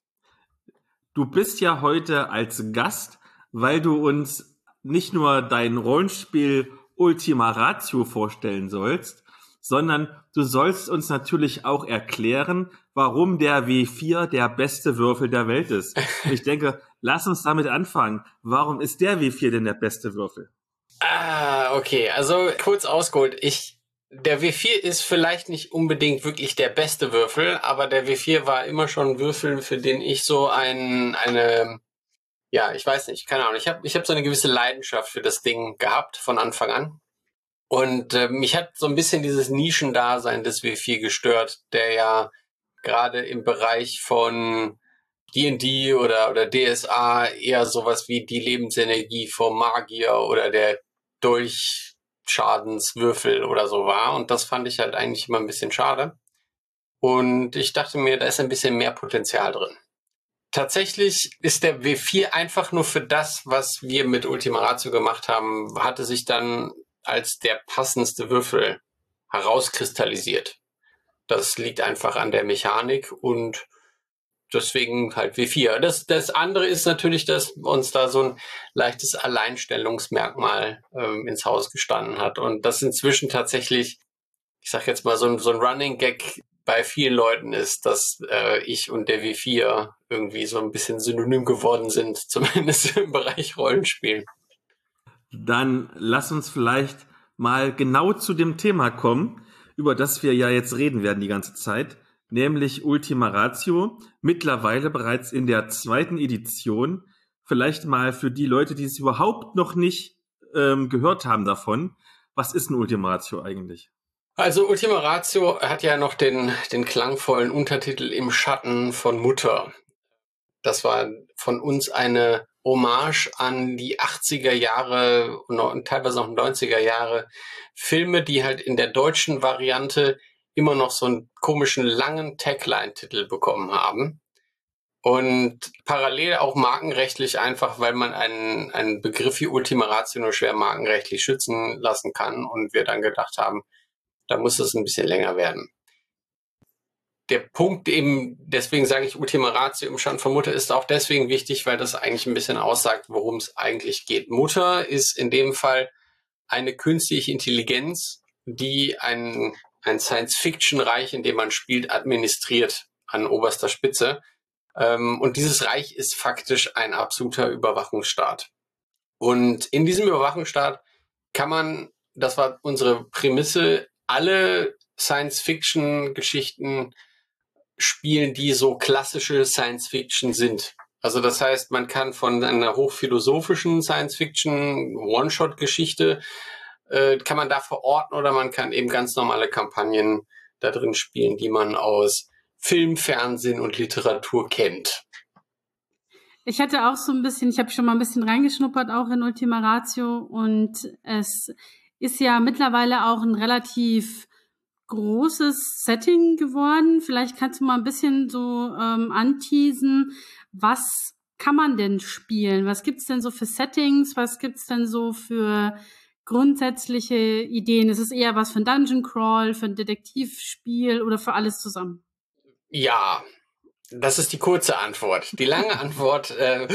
Du bist ja heute als Gast, weil du uns nicht nur dein Rollenspiel Ultima Ratio vorstellen sollst, sondern du sollst uns natürlich auch erklären, warum der W vier der beste Würfel der Welt ist. Ich denke, lass uns damit anfangen. Warum ist der W vier denn der beste Würfel? Ah, okay. Also kurz ausgeholt. Ich, der W vier ist vielleicht nicht unbedingt wirklich der beste Würfel, aber der W vier war immer schon ein Würfel, für den ich so ein, eine, ja, ich weiß nicht, keine Ahnung. Ich habe ich hab so eine gewisse Leidenschaft für das Ding gehabt von Anfang an. Und äh, mich hat so ein bisschen dieses Nischendasein des W vier gestört, der ja gerade im Bereich von D und D oder, oder D S A eher sowas wie die Lebensenergie vom Magier oder der Durchschadenswürfel oder so war. Und das fand ich halt eigentlich immer ein bisschen schade. Und ich dachte mir, da ist ein bisschen mehr Potenzial drin. Tatsächlich ist der W vier einfach nur für das, was wir mit Ultima Ratio gemacht haben, hatte sich dann als der passendste Würfel herauskristallisiert. Das liegt einfach an der Mechanik und deswegen halt W vier. Das, das andere ist natürlich, dass uns da so ein leichtes Alleinstellungsmerkmal ähm, ins Haus gestanden hat. Und das inzwischen tatsächlich, ich sag jetzt mal, so ein, so ein Running Gag bei vielen Leuten ist, dass äh, ich und der W vier irgendwie so ein bisschen synonym geworden sind, zumindest im Bereich Rollenspiel. Dann lass uns vielleicht mal genau zu dem Thema kommen, über das wir ja jetzt reden werden die ganze Zeit, nämlich Ultima Ratio, mittlerweile bereits in der zweiten Edition. Vielleicht mal für die Leute, die es überhaupt noch nicht ähm, gehört haben davon, was ist ein Ultima Ratio eigentlich? Also Ultima Ratio hat ja noch den, den klangvollen Untertitel Im Schatten von Mutter. Das war von uns eine Hommage an die achtziger Jahre und teilweise auch neunziger Jahre Filme, die halt in der deutschen Variante immer noch so einen komischen langen Tagline-Titel bekommen haben. Und parallel auch markenrechtlich einfach, weil man einen, einen Begriff wie Ultima Ratio nur schwer markenrechtlich schützen lassen kann. Und wir dann gedacht haben, da muss es ein bisschen länger werden. Der Punkt eben, deswegen sage ich Ultima Ratio im Schatten von Mutter, ist auch deswegen wichtig, weil das eigentlich ein bisschen aussagt, worum es eigentlich geht. Mutter ist in dem Fall eine künstliche Intelligenz, die ein, ein Science-Fiction-Reich, in dem man spielt, administriert an oberster Spitze. Und dieses Reich ist faktisch ein absoluter Überwachungsstaat. Und in diesem Überwachungsstaat kann man, das war unsere Prämisse, alle Science-Fiction-Geschichten spielen, die so klassische Science-Fiction sind. Also das heißt, man kann von einer hochphilosophischen Science-Fiction One-Shot-Geschichte, äh, kann man da verorten oder man kann eben ganz normale Kampagnen da drin spielen, die man aus Film, Fernsehen und Literatur kennt. Ich hatte auch so ein bisschen, ich habe schon mal ein bisschen reingeschnuppert auch in Ultima Ratio und es ist ja mittlerweile auch ein relativ großes Setting geworden. Vielleicht kannst du mal ein bisschen so ähm, anteasen, was kann man denn spielen? Was gibt's denn so für Settings? Was gibt's denn so für grundsätzliche Ideen? Ist es eher was für ein Dungeon Crawl, für ein Detektivspiel oder für alles zusammen? Ja, das ist die kurze Antwort. Die lange Antwort, äh,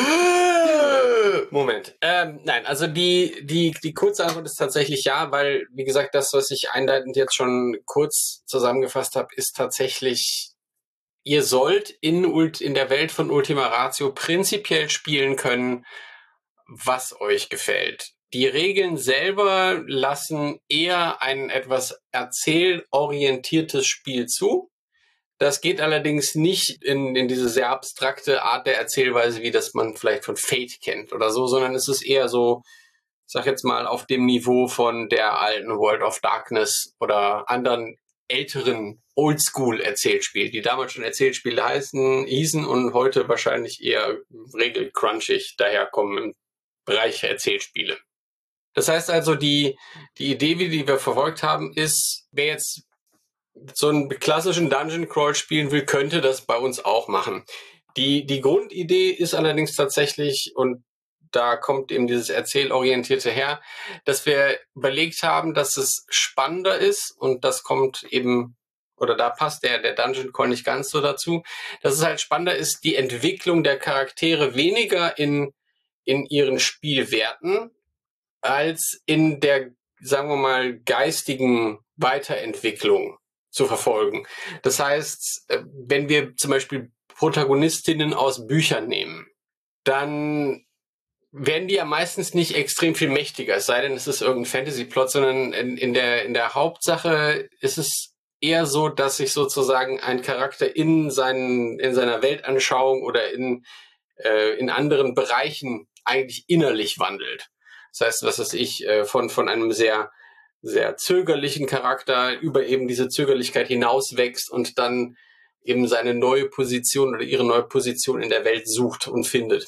Moment. Ähm, nein, also die, die, die kurze Antwort ist tatsächlich ja, weil, wie gesagt, das, was ich einleitend jetzt schon kurz zusammengefasst habe, ist tatsächlich, ihr sollt in, in der Welt von Ultima Ratio prinzipiell spielen können, was euch gefällt. Die Regeln selber lassen eher ein etwas erzählorientiertes Spiel zu. Das geht allerdings nicht in, in diese sehr abstrakte Art der Erzählweise, wie das man vielleicht von Fate kennt oder so, sondern es ist eher so, ich sag jetzt mal, auf dem Niveau von der alten World of Darkness oder anderen älteren Oldschool-Erzählspielen, die damals schon Erzählspiele heißen, hießen und heute wahrscheinlich eher regelcrunchig daherkommen im Bereich Erzählspiele. Das heißt also, die, die Idee, die wir verfolgt haben, ist, wer jetzt so einen klassischen Dungeon Crawl spielen will, könnte das bei uns auch machen. Die, die Grundidee ist allerdings tatsächlich, und da kommt eben dieses Erzählorientierte her, dass wir überlegt haben, dass es spannender ist, und das kommt eben, oder da passt der, der Dungeon Crawl nicht ganz so dazu, dass es halt spannender ist, die Entwicklung der Charaktere weniger in, in ihren Spielwerten als in der, sagen wir mal, geistigen Weiterentwicklung zu verfolgen. Das heißt, wenn wir zum Beispiel Protagonistinnen aus Büchern nehmen, dann werden die ja meistens nicht extrem viel mächtiger, es sei denn, es ist irgendein Fantasy-Plot, sondern in, in, der, in der Hauptsache ist es eher so, dass sich sozusagen ein Charakter in, seinen, in seiner Weltanschauung oder in, äh, in anderen Bereichen eigentlich innerlich wandelt. Das heißt, was weiß ich, äh, von, von einem sehr, sehr zögerlichen Charakter über eben diese Zögerlichkeit hinauswächst und dann eben seine neue Position oder ihre neue Position in der Welt sucht und findet.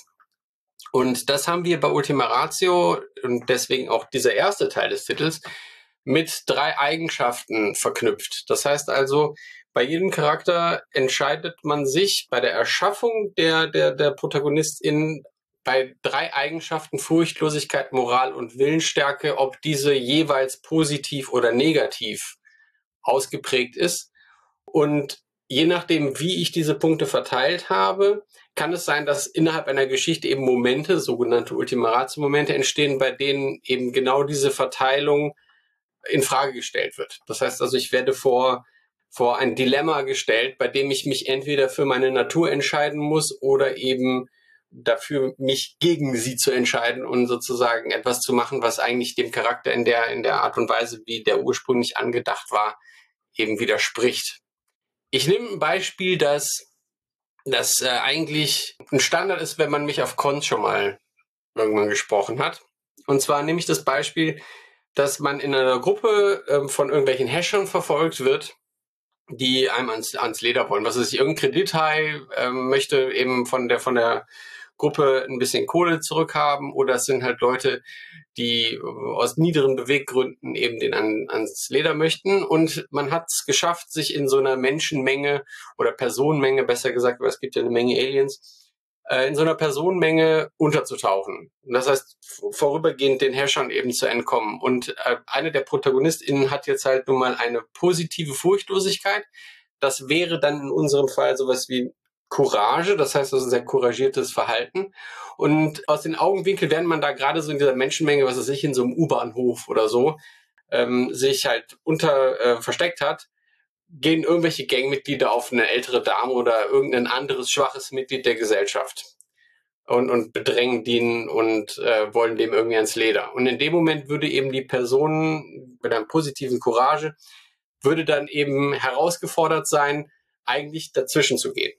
Und das haben wir bei Ultima Ratio, und deswegen auch dieser erste Teil des Titels, mit drei Eigenschaften verknüpft. Das heißt also, bei jedem Charakter entscheidet man sich bei der Erschaffung der, der, der Protagonistin bei drei Eigenschaften: Furchtlosigkeit, Moral und Willensstärke, ob diese jeweils positiv oder negativ ausgeprägt ist. Und je nachdem, wie ich diese Punkte verteilt habe, kann es sein, dass innerhalb einer Geschichte eben Momente, sogenannte Ultima Ratio-Momente entstehen, bei denen eben genau diese Verteilung in Frage gestellt wird. Das heißt also, ich werde vor, vor ein Dilemma gestellt, bei dem ich mich entweder für meine Natur entscheiden muss oder eben dafür, mich gegen sie zu entscheiden und sozusagen etwas zu machen, was eigentlich dem Charakter in der, in der Art und Weise, wie der ursprünglich angedacht war, eben widerspricht. Ich nehme ein Beispiel, das, das äh, eigentlich ein Standard ist, wenn man mich auf Cons schon mal irgendwann gesprochen hat. Und zwar nehme ich das Beispiel, dass man in einer Gruppe äh, von irgendwelchen Hashern verfolgt wird, die einem ans, ans Leder wollen. Was ist, irgendein Kredithai äh, möchte eben von der, von der Gruppe ein bisschen Kohle zurückhaben, oder es sind halt Leute, die aus niederen Beweggründen eben den an, ans Leder möchten, und man hat es geschafft, sich in so einer Menschenmenge oder Personenmenge, besser gesagt, weil es gibt ja eine Menge Aliens, äh, in so einer Personenmenge unterzutauchen. Und das heißt, vorübergehend den Herrschern eben zu entkommen. Und äh, eine der ProtagonistInnen hat jetzt halt nun mal eine positive Furchtlosigkeit. Das wäre dann in unserem Fall sowas wie Courage, das heißt, das ist ein sehr couragiertes Verhalten. Und aus den Augenwinkeln, während man da gerade so in dieser Menschenmenge, was weiß ich, in so einem U-Bahnhof oder so, ähm, sich halt unter äh, versteckt hat, gehen irgendwelche Gangmitglieder auf eine ältere Dame oder irgendein anderes schwaches Mitglied der Gesellschaft und, und bedrängen den und äh, wollen dem irgendwie ans Leder. Und in dem Moment würde eben die Person mit einem positiven Courage, würde dann eben herausgefordert sein, eigentlich dazwischen zu gehen.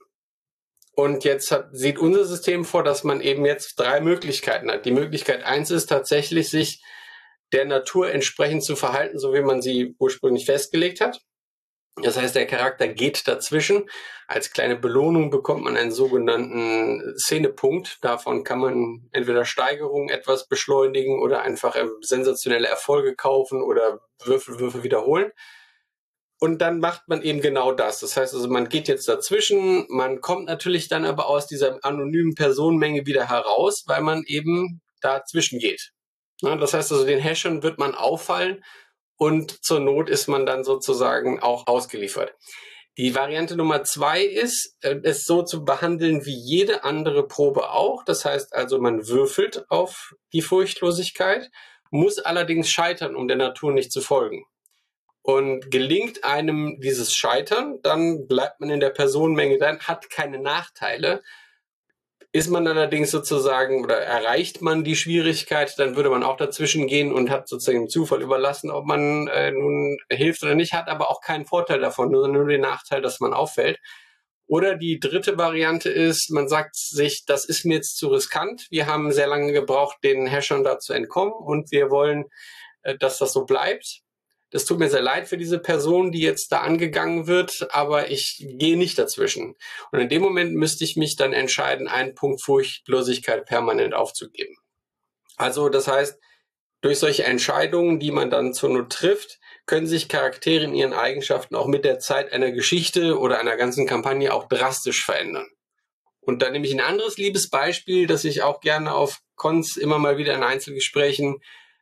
Und jetzt hat, sieht unser System vor, dass man eben jetzt drei Möglichkeiten hat. Die Möglichkeit eins ist tatsächlich, sich der Natur entsprechend zu verhalten, so wie man sie ursprünglich festgelegt hat. Das heißt, der Charakter geht dazwischen. Als kleine Belohnung bekommt man einen sogenannten Szenepunkt. Davon kann man entweder Steigerungen etwas beschleunigen oder einfach sensationelle Erfolge kaufen oder Würfel, Würfel wiederholen. Und dann macht man eben genau das. Das heißt also, man geht jetzt dazwischen, man kommt natürlich dann aber aus dieser anonymen Personenmenge wieder heraus, weil man eben dazwischen geht. Ja, das heißt also, den Hashern wird man auffallen und zur Not ist man dann sozusagen auch ausgeliefert. Die Variante Nummer zwei ist, es so zu behandeln wie jede andere Probe auch. Das heißt also, man würfelt auf die Furchtlosigkeit, muss allerdings scheitern, um der Natur nicht zu folgen. Und gelingt einem dieses Scheitern, dann bleibt man in der Personenmenge, dann hat keine Nachteile. Ist man allerdings sozusagen oder erreicht man die Schwierigkeit, dann würde man auch dazwischen gehen und hat sozusagen dem Zufall überlassen, ob man äh, nun hilft oder nicht, hat aber auch keinen Vorteil davon, nur, nur den Nachteil, dass man auffällt. Oder die dritte Variante ist, man sagt sich, das ist mir jetzt zu riskant. Wir haben sehr lange gebraucht, den Hashern da zu entkommen und wir wollen, äh, dass das so bleibt. das tut mir sehr leid für diese Person, die jetzt da angegangen wird, aber ich gehe nicht dazwischen. Und in dem Moment müsste ich mich dann entscheiden, einen Punkt Furchtlosigkeit permanent aufzugeben. Also das heißt, durch solche Entscheidungen, die man dann zur Not trifft, können sich Charaktere in ihren Eigenschaften auch mit der Zeit einer Geschichte oder einer ganzen Kampagne auch drastisch verändern. Und dann nehme ich ein anderes liebes Beispiel, das ich auch gerne auf Cons immer mal wieder in Einzelgesprächen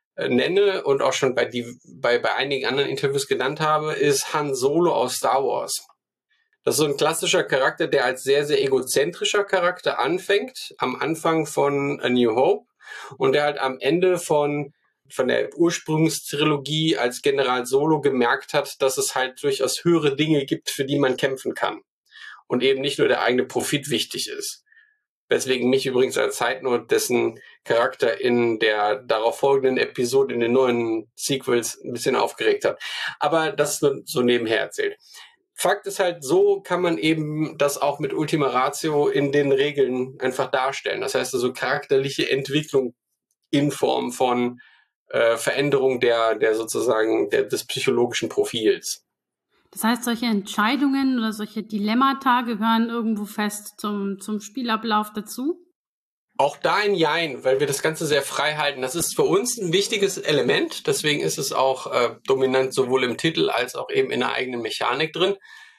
nenne und auch schon bei, die, bei, bei einigen anderen Interviews genannt habe, ist Han Solo aus Star Wars. Das ist so ein klassischer Charakter, der als sehr, sehr egozentrischer Charakter anfängt, am Anfang von A New Hope und der halt am Ende von, von der Ursprungstrilogie als General Solo gemerkt hat, dass es halt durchaus höhere Dinge gibt, für die man kämpfen kann und eben nicht nur der eigene Profit wichtig ist. Weswegen mich übrigens als Zeitnot dessen Charakter in der darauf folgenden Episode in den neuen Sequels ein bisschen aufgeregt hat. Aber das wird so nebenher erzählt. Fakt ist halt, so kann man eben das auch mit Ultima Ratio in den Regeln einfach darstellen. Das heißt also charakterliche Entwicklung in Form von äh, Veränderung der, der sozusagen der, des psychologischen Profils. Das heißt, solche Entscheidungen oder solche Dilemmata gehören irgendwo fest zum, zum Spielablauf dazu? Auch da ein Jein, weil wir das Ganze sehr frei halten. Das ist für uns ein wichtiges Element, deswegen ist es auch äh, dominant sowohl im Titel als auch eben in der eigenen Mechanik drin.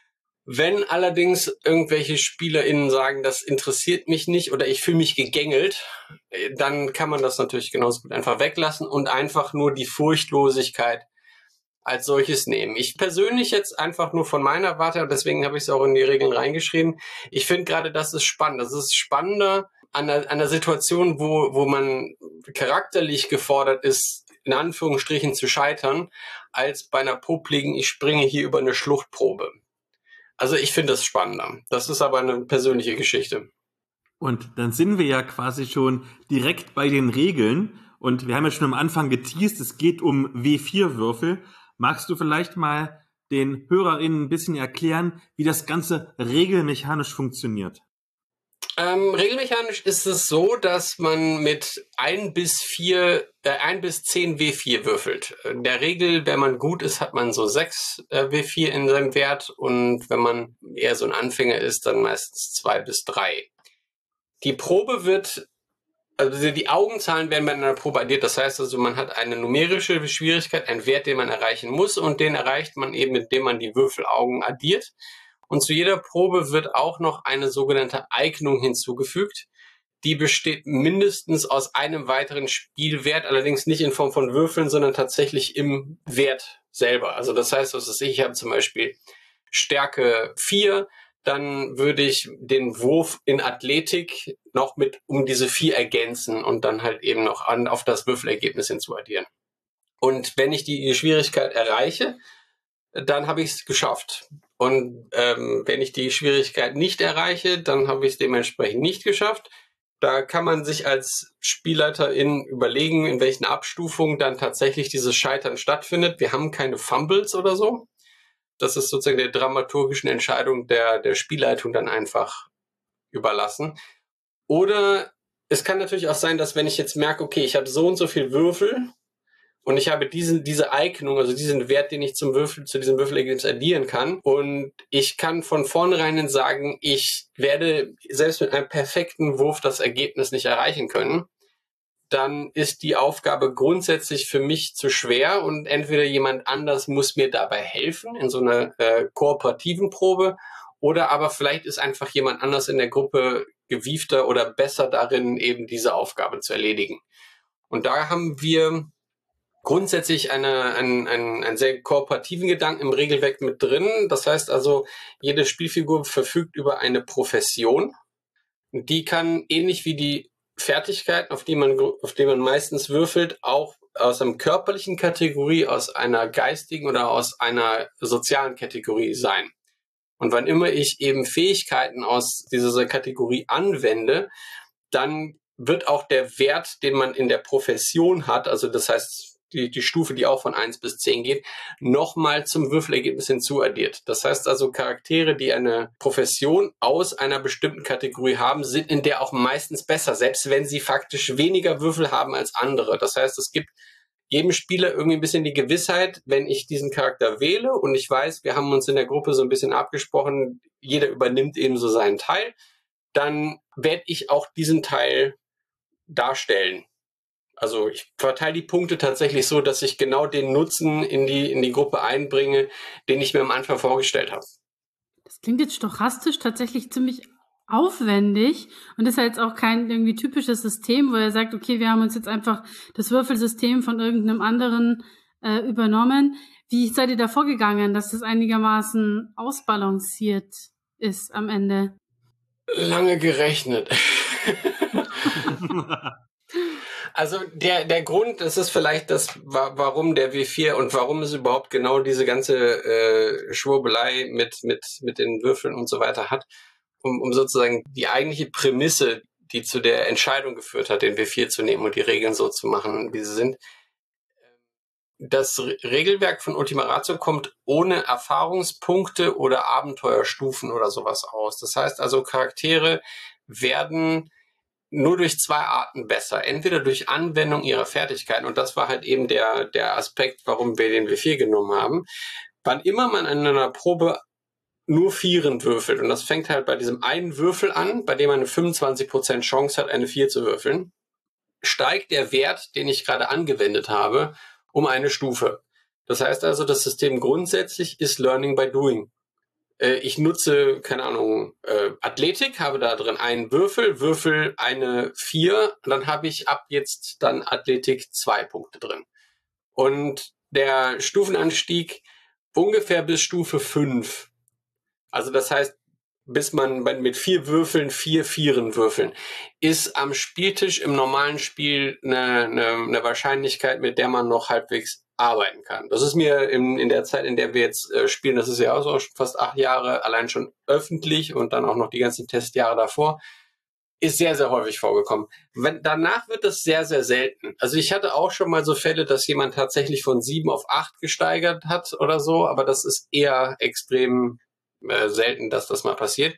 Wenn allerdings irgendwelche SpielerInnen sagen, das interessiert mich nicht oder ich fühle mich gegängelt, dann kann man das natürlich genauso gut einfach weglassen und einfach nur die Furchtlosigkeit als solches nehmen. Ich persönlich jetzt einfach nur von meiner Warte, und deswegen habe ich es auch in die Regeln reingeschrieben, ich finde gerade, das ist spannend. Das ist spannender an einer, an einer Situation, wo, wo man charakterlich gefordert ist, in Anführungsstrichen zu scheitern, als bei einer popligen, ich springe hier über eine Schluchtprobe. Also ich finde das spannender. Das ist aber eine persönliche Geschichte. Und dann sind wir ja quasi schon direkt bei den Regeln. Und wir haben ja schon am Anfang geteased, es geht um W vier Würfel. Magst du vielleicht mal den HörerInnen ein bisschen erklären, wie das Ganze regelmechanisch funktioniert? Ähm, regelmechanisch ist es so, dass man mit ein bis vier, äh, ein bis zehn W vier würfelt. In der Regel, wenn man gut ist, hat man so sechs äh, W vier in seinem Wert und wenn man eher so ein Anfänger ist, dann meistens zwei bis drei. Die Probe wird Also die Augenzahlen werden bei einer Probe addiert. Das heißt also, man hat eine numerische Schwierigkeit, einen Wert, den man erreichen muss und den erreicht man eben, indem man die Würfelaugen addiert. Und zu jeder Probe wird auch noch eine sogenannte Eignung hinzugefügt. Die besteht mindestens aus einem weiteren Spielwert, allerdings nicht in Form von Würfeln, sondern tatsächlich im Wert selber. Also das heißt, was weiß ich, ich habe zum Beispiel Stärke vier, dann würde ich den Wurf in Athletik noch mit um diese vier ergänzen und dann halt eben noch an, auf das Würfelergebnis hinzuaddieren. Und wenn ich die Schwierigkeit erreiche, dann habe ich es geschafft. Und ähm, wenn ich die Schwierigkeit nicht erreiche, dann habe ich es dementsprechend nicht geschafft. Da kann man sich als Spielleiterin überlegen, in welchen Abstufungen dann tatsächlich dieses Scheitern stattfindet. Wir haben keine Fumbles oder so. Das ist sozusagen der dramaturgischen Entscheidung der, der Spielleitung dann einfach überlassen. Oder es kann natürlich auch sein, dass wenn ich jetzt merke, okay, ich habe so und so viel Würfel und ich habe diesen, diese Eignung, also diesen Wert, den ich zum Würfel, zu diesem Würfelergebnis addieren kann und ich kann von vornherein sagen, ich werde selbst mit einem perfekten Wurf das Ergebnis nicht erreichen können, dann ist die Aufgabe grundsätzlich für mich zu schwer und entweder jemand anders muss mir dabei helfen in so einer äh, kooperativen Probe oder aber vielleicht ist einfach jemand anders in der Gruppe gewiefter oder besser darin, eben diese Aufgabe zu erledigen. Und da haben wir grundsätzlich eine, einen, einen, einen sehr kooperativen Gedanken im Regelwerk mit drin. Das heißt also, jede Spielfigur verfügt über eine Profession. Die kann ähnlich wie die Fertigkeiten, auf die man, auf die man meistens würfelt, auch aus einer körperlichen Kategorie, aus einer geistigen oder aus einer sozialen Kategorie sein. Und wann immer ich eben Fähigkeiten aus dieser Kategorie anwende, dann wird auch der Wert, den man in der Profession hat, also das heißt die, die Stufe, die auch von eins bis zehn geht, nochmal zum Würfelergebnis hinzuaddiert. Das heißt also, Charaktere, die eine Profession aus einer bestimmten Kategorie haben, sind in der auch meistens besser, selbst wenn sie faktisch weniger Würfel haben als andere. Das heißt, es gibt jedem Spieler irgendwie ein bisschen die Gewissheit, wenn ich diesen Charakter wähle und ich weiß, wir haben uns in der Gruppe so ein bisschen abgesprochen, jeder übernimmt eben so seinen Teil, dann werde ich auch diesen Teil darstellen. Also ich verteile die Punkte tatsächlich so, dass ich genau den Nutzen in die, in die Gruppe einbringe, den ich mir am Anfang vorgestellt habe. Das klingt jetzt stochastisch tatsächlich ziemlich aufwendig und ist ja jetzt auch kein irgendwie typisches System, wo er sagt, okay, wir haben uns jetzt einfach das Würfelsystem von irgendeinem anderen äh, übernommen. Wie seid ihr da vorgegangen, dass das einigermaßen ausbalanciert ist am Ende? Lange gerechnet. Also der, der Grund, das ist vielleicht das, warum der W vier und warum es überhaupt genau diese ganze äh, Schwurbelei mit, mit, mit den Würfeln und so weiter hat, um, um sozusagen die eigentliche Prämisse, die zu der Entscheidung geführt hat, den W vier zu nehmen und die Regeln so zu machen, wie sie sind. Das Regelwerk von Ultima Ratio kommt ohne Erfahrungspunkte oder Abenteuerstufen oder sowas aus. Das heißt also, Charaktere werden nur durch zwei Arten besser. Entweder durch Anwendung ihrer Fertigkeiten, und das war halt eben der, der Aspekt, warum wir den W vier genommen haben. Wann immer man in einer Probe nur Vieren würfelt, und das fängt halt bei diesem einen Würfel an, bei dem man eine fünfundzwanzig Prozent Chance hat, eine Vier zu würfeln, steigt der Wert, den ich gerade angewendet habe, um eine Stufe. Das heißt also, das System grundsätzlich ist Learning by Doing. Ich nutze, keine Ahnung, äh, Athletik, habe da drin einen Würfel, Würfel eine vier, und dann habe ich ab jetzt dann Athletik zwei Punkte drin. Und der Stufenanstieg ungefähr bis Stufe fünf. Also das heißt, bis man mit vier Würfeln, vier Vieren würfeln, ist am Spieltisch im normalen Spiel eine, eine, eine Wahrscheinlichkeit, mit der man noch halbwegs arbeiten kann. Das ist mir in, in der Zeit, in der wir jetzt äh, spielen, das ist ja auch so fast acht Jahre, allein schon öffentlich und dann auch noch die ganzen Testjahre davor, ist sehr, sehr häufig vorgekommen. Wenn, danach wird das sehr, sehr selten. Also ich hatte auch schon mal so Fälle, dass jemand tatsächlich von sieben auf acht gesteigert hat oder so, aber das ist eher extrem äh, selten, dass das mal passiert.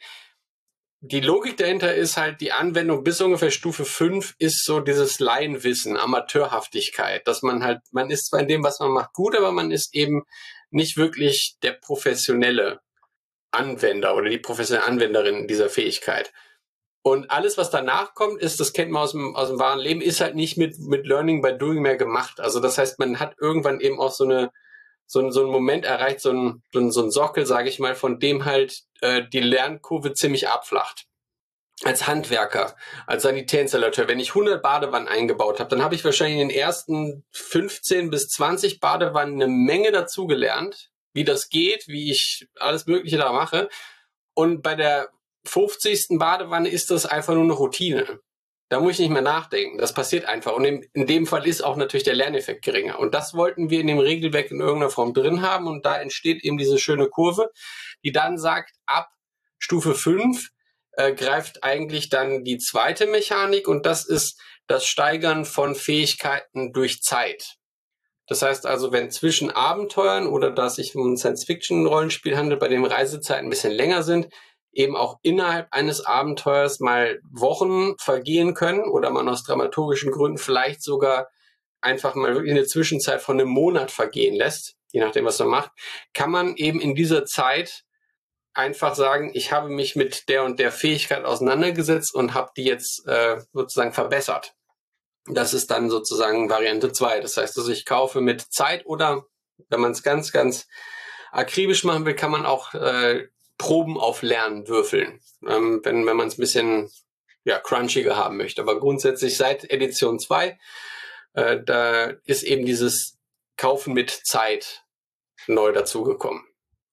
Die Logik dahinter ist halt, die Anwendung bis ungefähr Stufe fünf ist so dieses Laienwissen, Amateurhaftigkeit, dass man halt, man ist zwar in dem, was man macht, gut, aber man ist eben nicht wirklich der professionelle Anwender oder die professionelle Anwenderin dieser Fähigkeit. Und alles, was danach kommt, ist, das kennt man aus dem, aus dem wahren Leben, ist halt nicht mit, mit Learning by Doing mehr gemacht. Also das heißt, man hat irgendwann eben auch so eine, so ein, so ein Moment erreicht, so ein, so ein, so ein Sockel, sage ich mal, von dem halt äh, die Lernkurve ziemlich abflacht. Als Handwerker, als Sanitärinstallateur, wenn ich hundert Badewannen eingebaut habe, dann habe ich wahrscheinlich in den ersten fünfzehn bis zwanzig Badewannen eine Menge dazugelernt, wie das geht, wie ich alles Mögliche da mache. Und bei der fünfzigsten Badewanne ist das einfach nur eine Routine. Da muss ich nicht mehr nachdenken. Das passiert einfach. Und in, in dem Fall ist auch natürlich der Lerneffekt geringer. Und das wollten wir in dem Regelwerk in irgendeiner Form drin haben. Und da entsteht eben diese schöne Kurve, die dann sagt, ab Stufe fünf äh, greift eigentlich dann die zweite Mechanik. Und das ist das Steigern von Fähigkeiten durch Zeit. Das heißt also, wenn zwischen Abenteuern oder dass sich um ein Science-Fiction-Rollenspiel handelt, bei dem Reisezeiten ein bisschen länger sind, eben auch innerhalb eines Abenteuers mal Wochen vergehen können oder man aus dramaturgischen Gründen vielleicht sogar einfach mal wirklich eine Zwischenzeit von einem Monat vergehen lässt, je nachdem, was man macht, kann man eben in dieser Zeit einfach sagen, ich habe mich mit der und der Fähigkeit auseinandergesetzt und habe die jetzt äh, sozusagen verbessert. Das ist dann sozusagen Variante zwei. Das heißt, also ich kaufe mit Zeit oder, wenn man es ganz, ganz akribisch machen will, kann man auch äh, Proben auf Lernen würfeln, ähm, wenn, wenn man es ein bisschen ja, crunchiger haben möchte. Aber grundsätzlich seit Edition zwei, äh, da ist eben dieses Kaufen mit Zeit neu dazugekommen.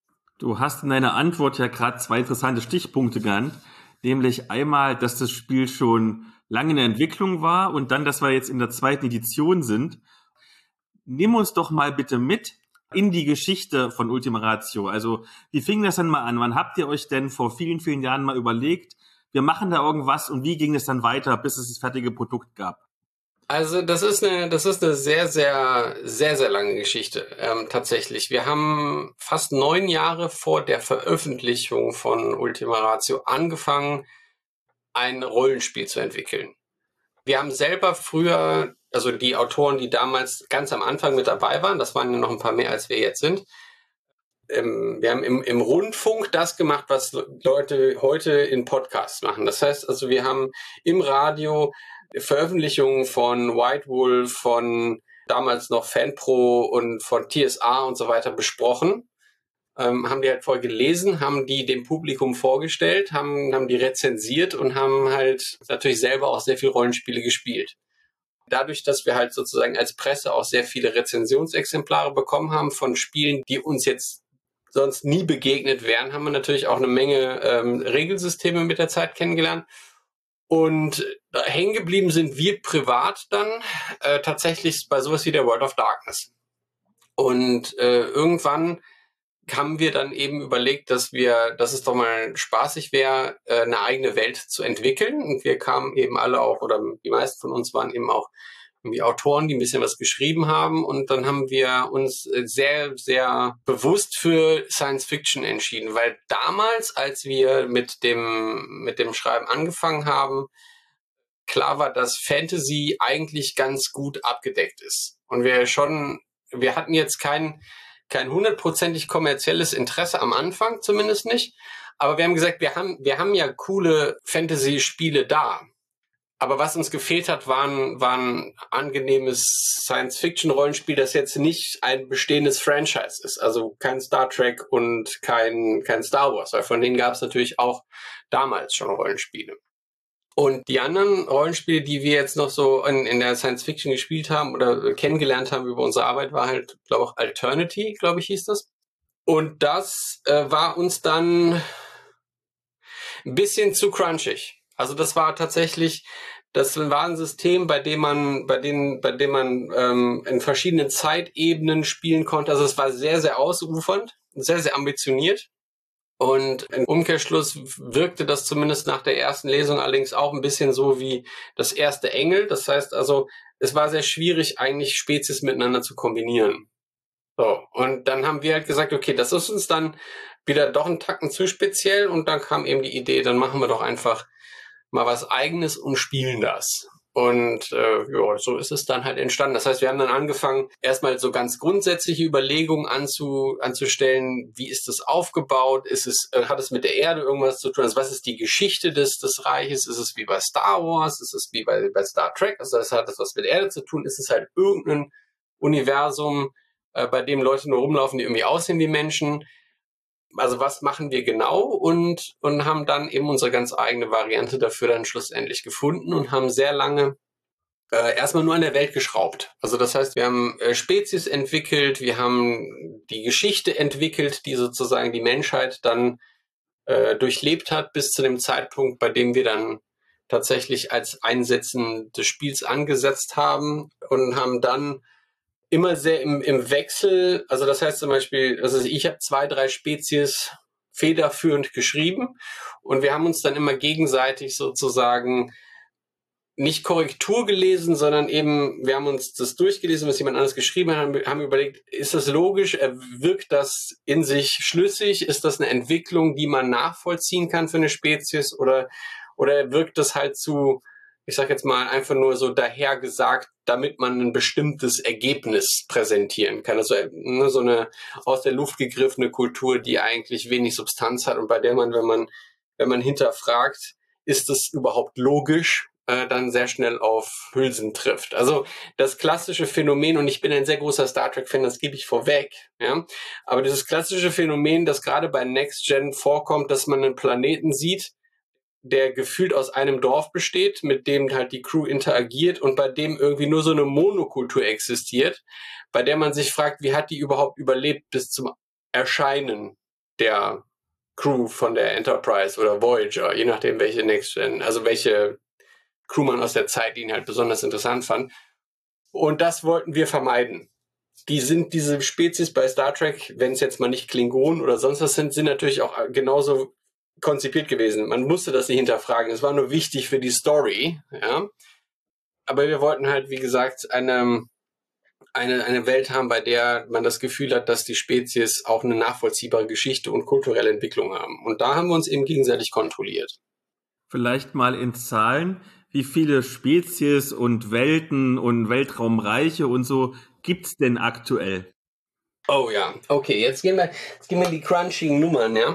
Du hast in deiner Antwort ja gerade zwei interessante Stichpunkte genannt, nämlich einmal, dass das Spiel schon lange in der Entwicklung war und dann, dass wir jetzt in der zweiten Edition sind. Nimm uns doch mal bitte mit in die Geschichte von Ultima Ratio. Also, wie fing das denn mal an? Wann habt ihr euch denn vor vielen, vielen Jahren mal überlegt, wir machen da irgendwas und wie ging es dann weiter, bis es das fertige Produkt gab? Also, das ist eine, das ist eine sehr, sehr, sehr, sehr lange Geschichte, ähm, tatsächlich. Wir haben fast neun Jahre vor der Veröffentlichung von Ultima Ratio angefangen, ein Rollenspiel zu entwickeln. Wir haben selber früher also die Autoren, die damals ganz am Anfang mit dabei waren, das waren ja noch ein paar mehr, als wir jetzt sind. Ähm, wir haben im, im Rundfunk das gemacht, was Leute heute in Podcasts machen. Das heißt also, wir haben im Radio Veröffentlichungen von White Wolf, von damals noch FanPro und von T S A und so weiter besprochen. Ähm, haben die halt vorher gelesen, haben die dem Publikum vorgestellt, haben, haben die rezensiert und haben halt natürlich selber auch sehr viel Rollenspiele gespielt. Dadurch, dass wir halt sozusagen als Presse auch sehr viele Rezensionsexemplare bekommen haben von Spielen, die uns jetzt sonst nie begegnet wären, haben wir natürlich auch eine Menge ähm, Regelsysteme mit der Zeit kennengelernt. Und hängen geblieben sind wir privat dann äh, tatsächlich bei sowas wie der World of Darkness. Und äh, irgendwann haben wir dann eben überlegt, dass wir, dass es doch mal spaßig wäre, äh, eine eigene Welt zu entwickeln. Und wir kamen eben alle auch, oder die meisten von uns waren eben auch irgendwie Autoren, die ein bisschen was geschrieben haben. Und dann haben wir uns sehr, sehr bewusst für Science Fiction entschieden, weil damals, als wir mit dem, mit dem Schreiben angefangen haben, klar war, dass Fantasy eigentlich ganz gut abgedeckt ist. Und wir schon, wir hatten jetzt kein, kein hundertprozentig kommerzielles Interesse am Anfang, zumindest nicht. Aber wir haben gesagt, wir haben, wir haben ja coole Fantasy-Spiele da. Aber was uns gefehlt hat, waren, waren angenehmes Science-Fiction-Rollenspiel, das jetzt nicht ein bestehendes Franchise ist. Also kein Star Trek und kein, kein Star Wars, weil von denen gab es natürlich auch damals schon Rollenspiele. Und die anderen Rollenspiele, die wir jetzt noch so in, in der Science-Fiction gespielt haben oder kennengelernt haben über unsere Arbeit, war halt, glaube ich, Alternity, glaube ich, hieß das. Und das äh, war uns dann ein bisschen zu crunchig. Also das war tatsächlich, das war ein System, bei dem man, bei dem, bei dem man ähm, in verschiedenen Zeitebenen spielen konnte. Also es war sehr, sehr ausufernd, sehr, sehr ambitioniert. Und im Umkehrschluss wirkte das zumindest nach der ersten Lesung allerdings auch ein bisschen so wie das erste Engel. Das heißt also, es war sehr schwierig, eigentlich Spezies miteinander zu kombinieren. So, und dann haben wir halt gesagt, okay, das ist uns dann wieder doch ein Tacken zu speziell. Und dann kam eben die Idee, dann machen wir doch einfach mal was Eigenes und spielen das. Und äh, ja, so ist es dann halt entstanden. Das heißt, wir haben dann angefangen, erstmal so ganz grundsätzliche Überlegungen anzu, anzustellen. Wie ist das aufgebaut? Ist es, äh, hat es mit der Erde irgendwas zu tun? Also was ist die Geschichte des, des Reiches? Ist es wie bei Star Wars? Ist es wie bei, bei Star Trek? Also das hat das was mit der Erde zu tun? Ist es halt irgendein Universum, äh, bei dem Leute nur rumlaufen, die irgendwie aussehen wie Menschen? Also was machen wir genau und, und haben dann eben unsere ganz eigene Variante dafür dann schlussendlich gefunden und haben sehr lange äh, erstmal nur an der Welt geschraubt. Also das heißt, wir haben äh, Spezies entwickelt, wir haben die Geschichte entwickelt, die sozusagen die Menschheit dann äh, durchlebt hat bis zu dem Zeitpunkt, bei dem wir dann tatsächlich als Einsetzen des Spiels angesetzt haben und haben dann immer sehr im, im Wechsel, also das heißt zum Beispiel, also ich habe zwei, drei Spezies federführend geschrieben und wir haben uns dann immer gegenseitig sozusagen nicht Korrektur gelesen, sondern eben, wir haben uns das durchgelesen, was jemand anderes geschrieben hat, haben, haben überlegt, ist das logisch, wirkt das in sich schlüssig, ist das eine Entwicklung, die man nachvollziehen kann für eine Spezies oder, oder wirkt das halt zu, ich sag jetzt mal einfach nur so dahergesagt, damit man ein bestimmtes Ergebnis präsentieren kann. Also nur so eine aus der Luft gegriffene Kultur, die eigentlich wenig Substanz hat und bei der man, wenn man, wenn man hinterfragt, ist das überhaupt logisch, äh, dann sehr schnell auf Hülsen trifft. Also das klassische Phänomen, und ich bin ein sehr großer Star Trek-Fan, das gebe ich vorweg, ja, aber dieses klassische Phänomen, das gerade bei Next Gen vorkommt, dass man einen Planeten sieht, der gefühlt aus einem Dorf besteht, mit dem halt die Crew interagiert und bei dem irgendwie nur so eine Monokultur existiert, bei der man sich fragt, wie hat die überhaupt überlebt bis zum Erscheinen der Crew von der Enterprise oder Voyager, je nachdem welche Next Gen, also welche Crew man aus der Zeitlinie halt besonders interessant fand. Und das wollten wir vermeiden. Die sind, diese Spezies bei Star Trek, wenn es jetzt mal nicht Klingonen oder sonst was sind, sind natürlich auch genauso konzipiert gewesen. Man musste das nicht hinterfragen. Es war nur wichtig für die Story, ja. Aber wir wollten halt, wie gesagt, eine, eine, eine Welt haben, bei der man das Gefühl hat, dass die Spezies auch eine nachvollziehbare Geschichte und kulturelle Entwicklung haben. Und da haben wir uns eben gegenseitig kontrolliert. vielleicht mal in Zahlen, wie viele Spezies und Welten und Weltraumreiche und so gibt's denn aktuell? Oh ja, okay, jetzt gehen wir, jetzt gehen wir in die crunchigen Nummern, ja.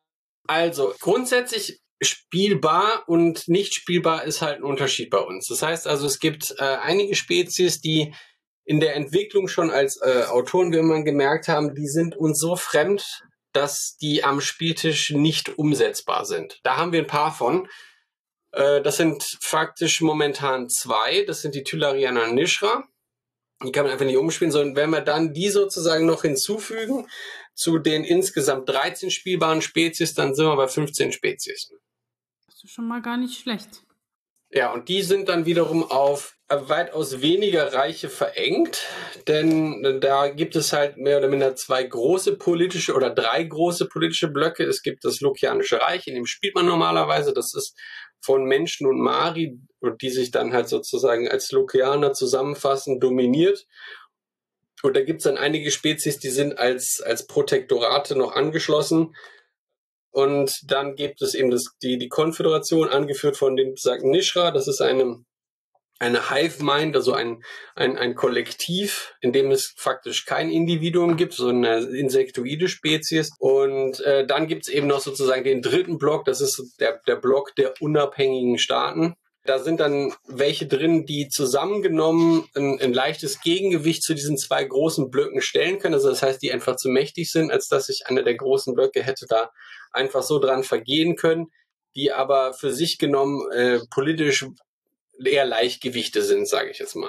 Also, grundsätzlich spielbar und nicht spielbar ist halt ein Unterschied bei uns. Das heißt also, es gibt äh, einige Spezies, die in der Entwicklung schon als äh, Autoren, wie wir mal gemerkt haben, die sind uns so fremd, dass die am Spieltisch nicht umsetzbar sind. Da haben wir ein paar von. Äh, das sind faktisch momentan zwei. Das sind die Thyllariana und Nishra. Die kann man einfach nicht umspielen, sondern wenn wir dann die sozusagen noch hinzufügen zu den insgesamt dreizehn spielbaren Spezies, dann sind wir bei fünfzehn Spezies. Das ist schon mal gar nicht schlecht. Ja, und die sind dann wiederum auf weitaus weniger Reiche verengt, denn da gibt es halt mehr oder minder zwei große politische oder drei große politische Blöcke. Es gibt das Lokianische Reich, in dem spielt man normalerweise, das ist von Menschen und Mari, die sich dann halt sozusagen als Lokianer zusammenfassen, dominiert. Und da gibt es dann einige Spezies, die sind als, als Protektorate noch angeschlossen. Und dann gibt es eben das, die, die Konföderation, angeführt von dem besagten Nishra. Das ist eine, eine Hive-Mind, also ein, ein, ein Kollektiv, in dem es faktisch kein Individuum gibt, so eine insektoide Spezies. Und äh, dann gibt es eben noch sozusagen den dritten Block, das ist der, der Block der unabhängigen Staaten. Da sind dann welche drin, die zusammengenommen ein, ein leichtes Gegengewicht zu diesen zwei großen Blöcken stellen können. Also das heißt, die einfach zu mächtig sind, als dass sich einer der großen Blöcke hätte da einfach so dran vergehen können, die aber für sich genommen äh, politisch eher Leichtgewichte sind, sage ich jetzt mal.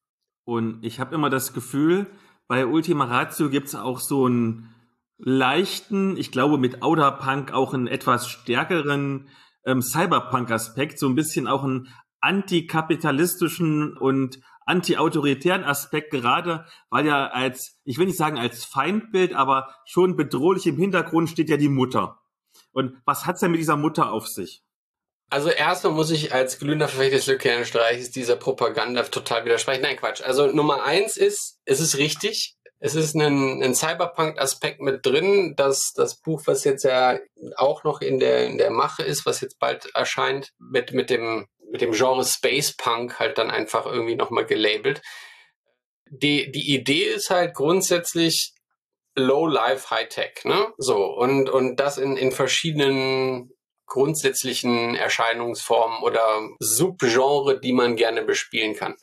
Und ich habe immer das Gefühl, bei Ultima Ratio gibt's auch so einen leichten, ich glaube mit Outerpunk auch einen etwas stärkeren ähm, Cyberpunk-Aspekt, so ein bisschen auch einen antikapitalistischen und anti-autoritären Aspekt, gerade weil ja als, ich will nicht sagen als Feindbild, aber schon bedrohlich im Hintergrund steht ja die Mutter. Und was hat's denn mit dieser Mutter auf sich? Also erstmal muss ich als glühender Verfechter des Lokianischen Reiches dieser Propaganda total widersprechen. Nein, Quatsch. Also Nummer eins ist, es ist richtig, es ist ein, ein Cyberpunk-Aspekt mit drin. Das, das Buch, was jetzt ja auch noch in der, in der Mache ist, was jetzt bald erscheint, mit, mit dem, mit dem Genre Space Punk halt dann einfach irgendwie nochmal gelabelt. Die, die Idee ist halt grundsätzlich Low-Life, High-Tech, ne? So. Und, und das in, in verschiedenen grundsätzlichen Erscheinungsformen oder Subgenre, die man gerne bespielen kann.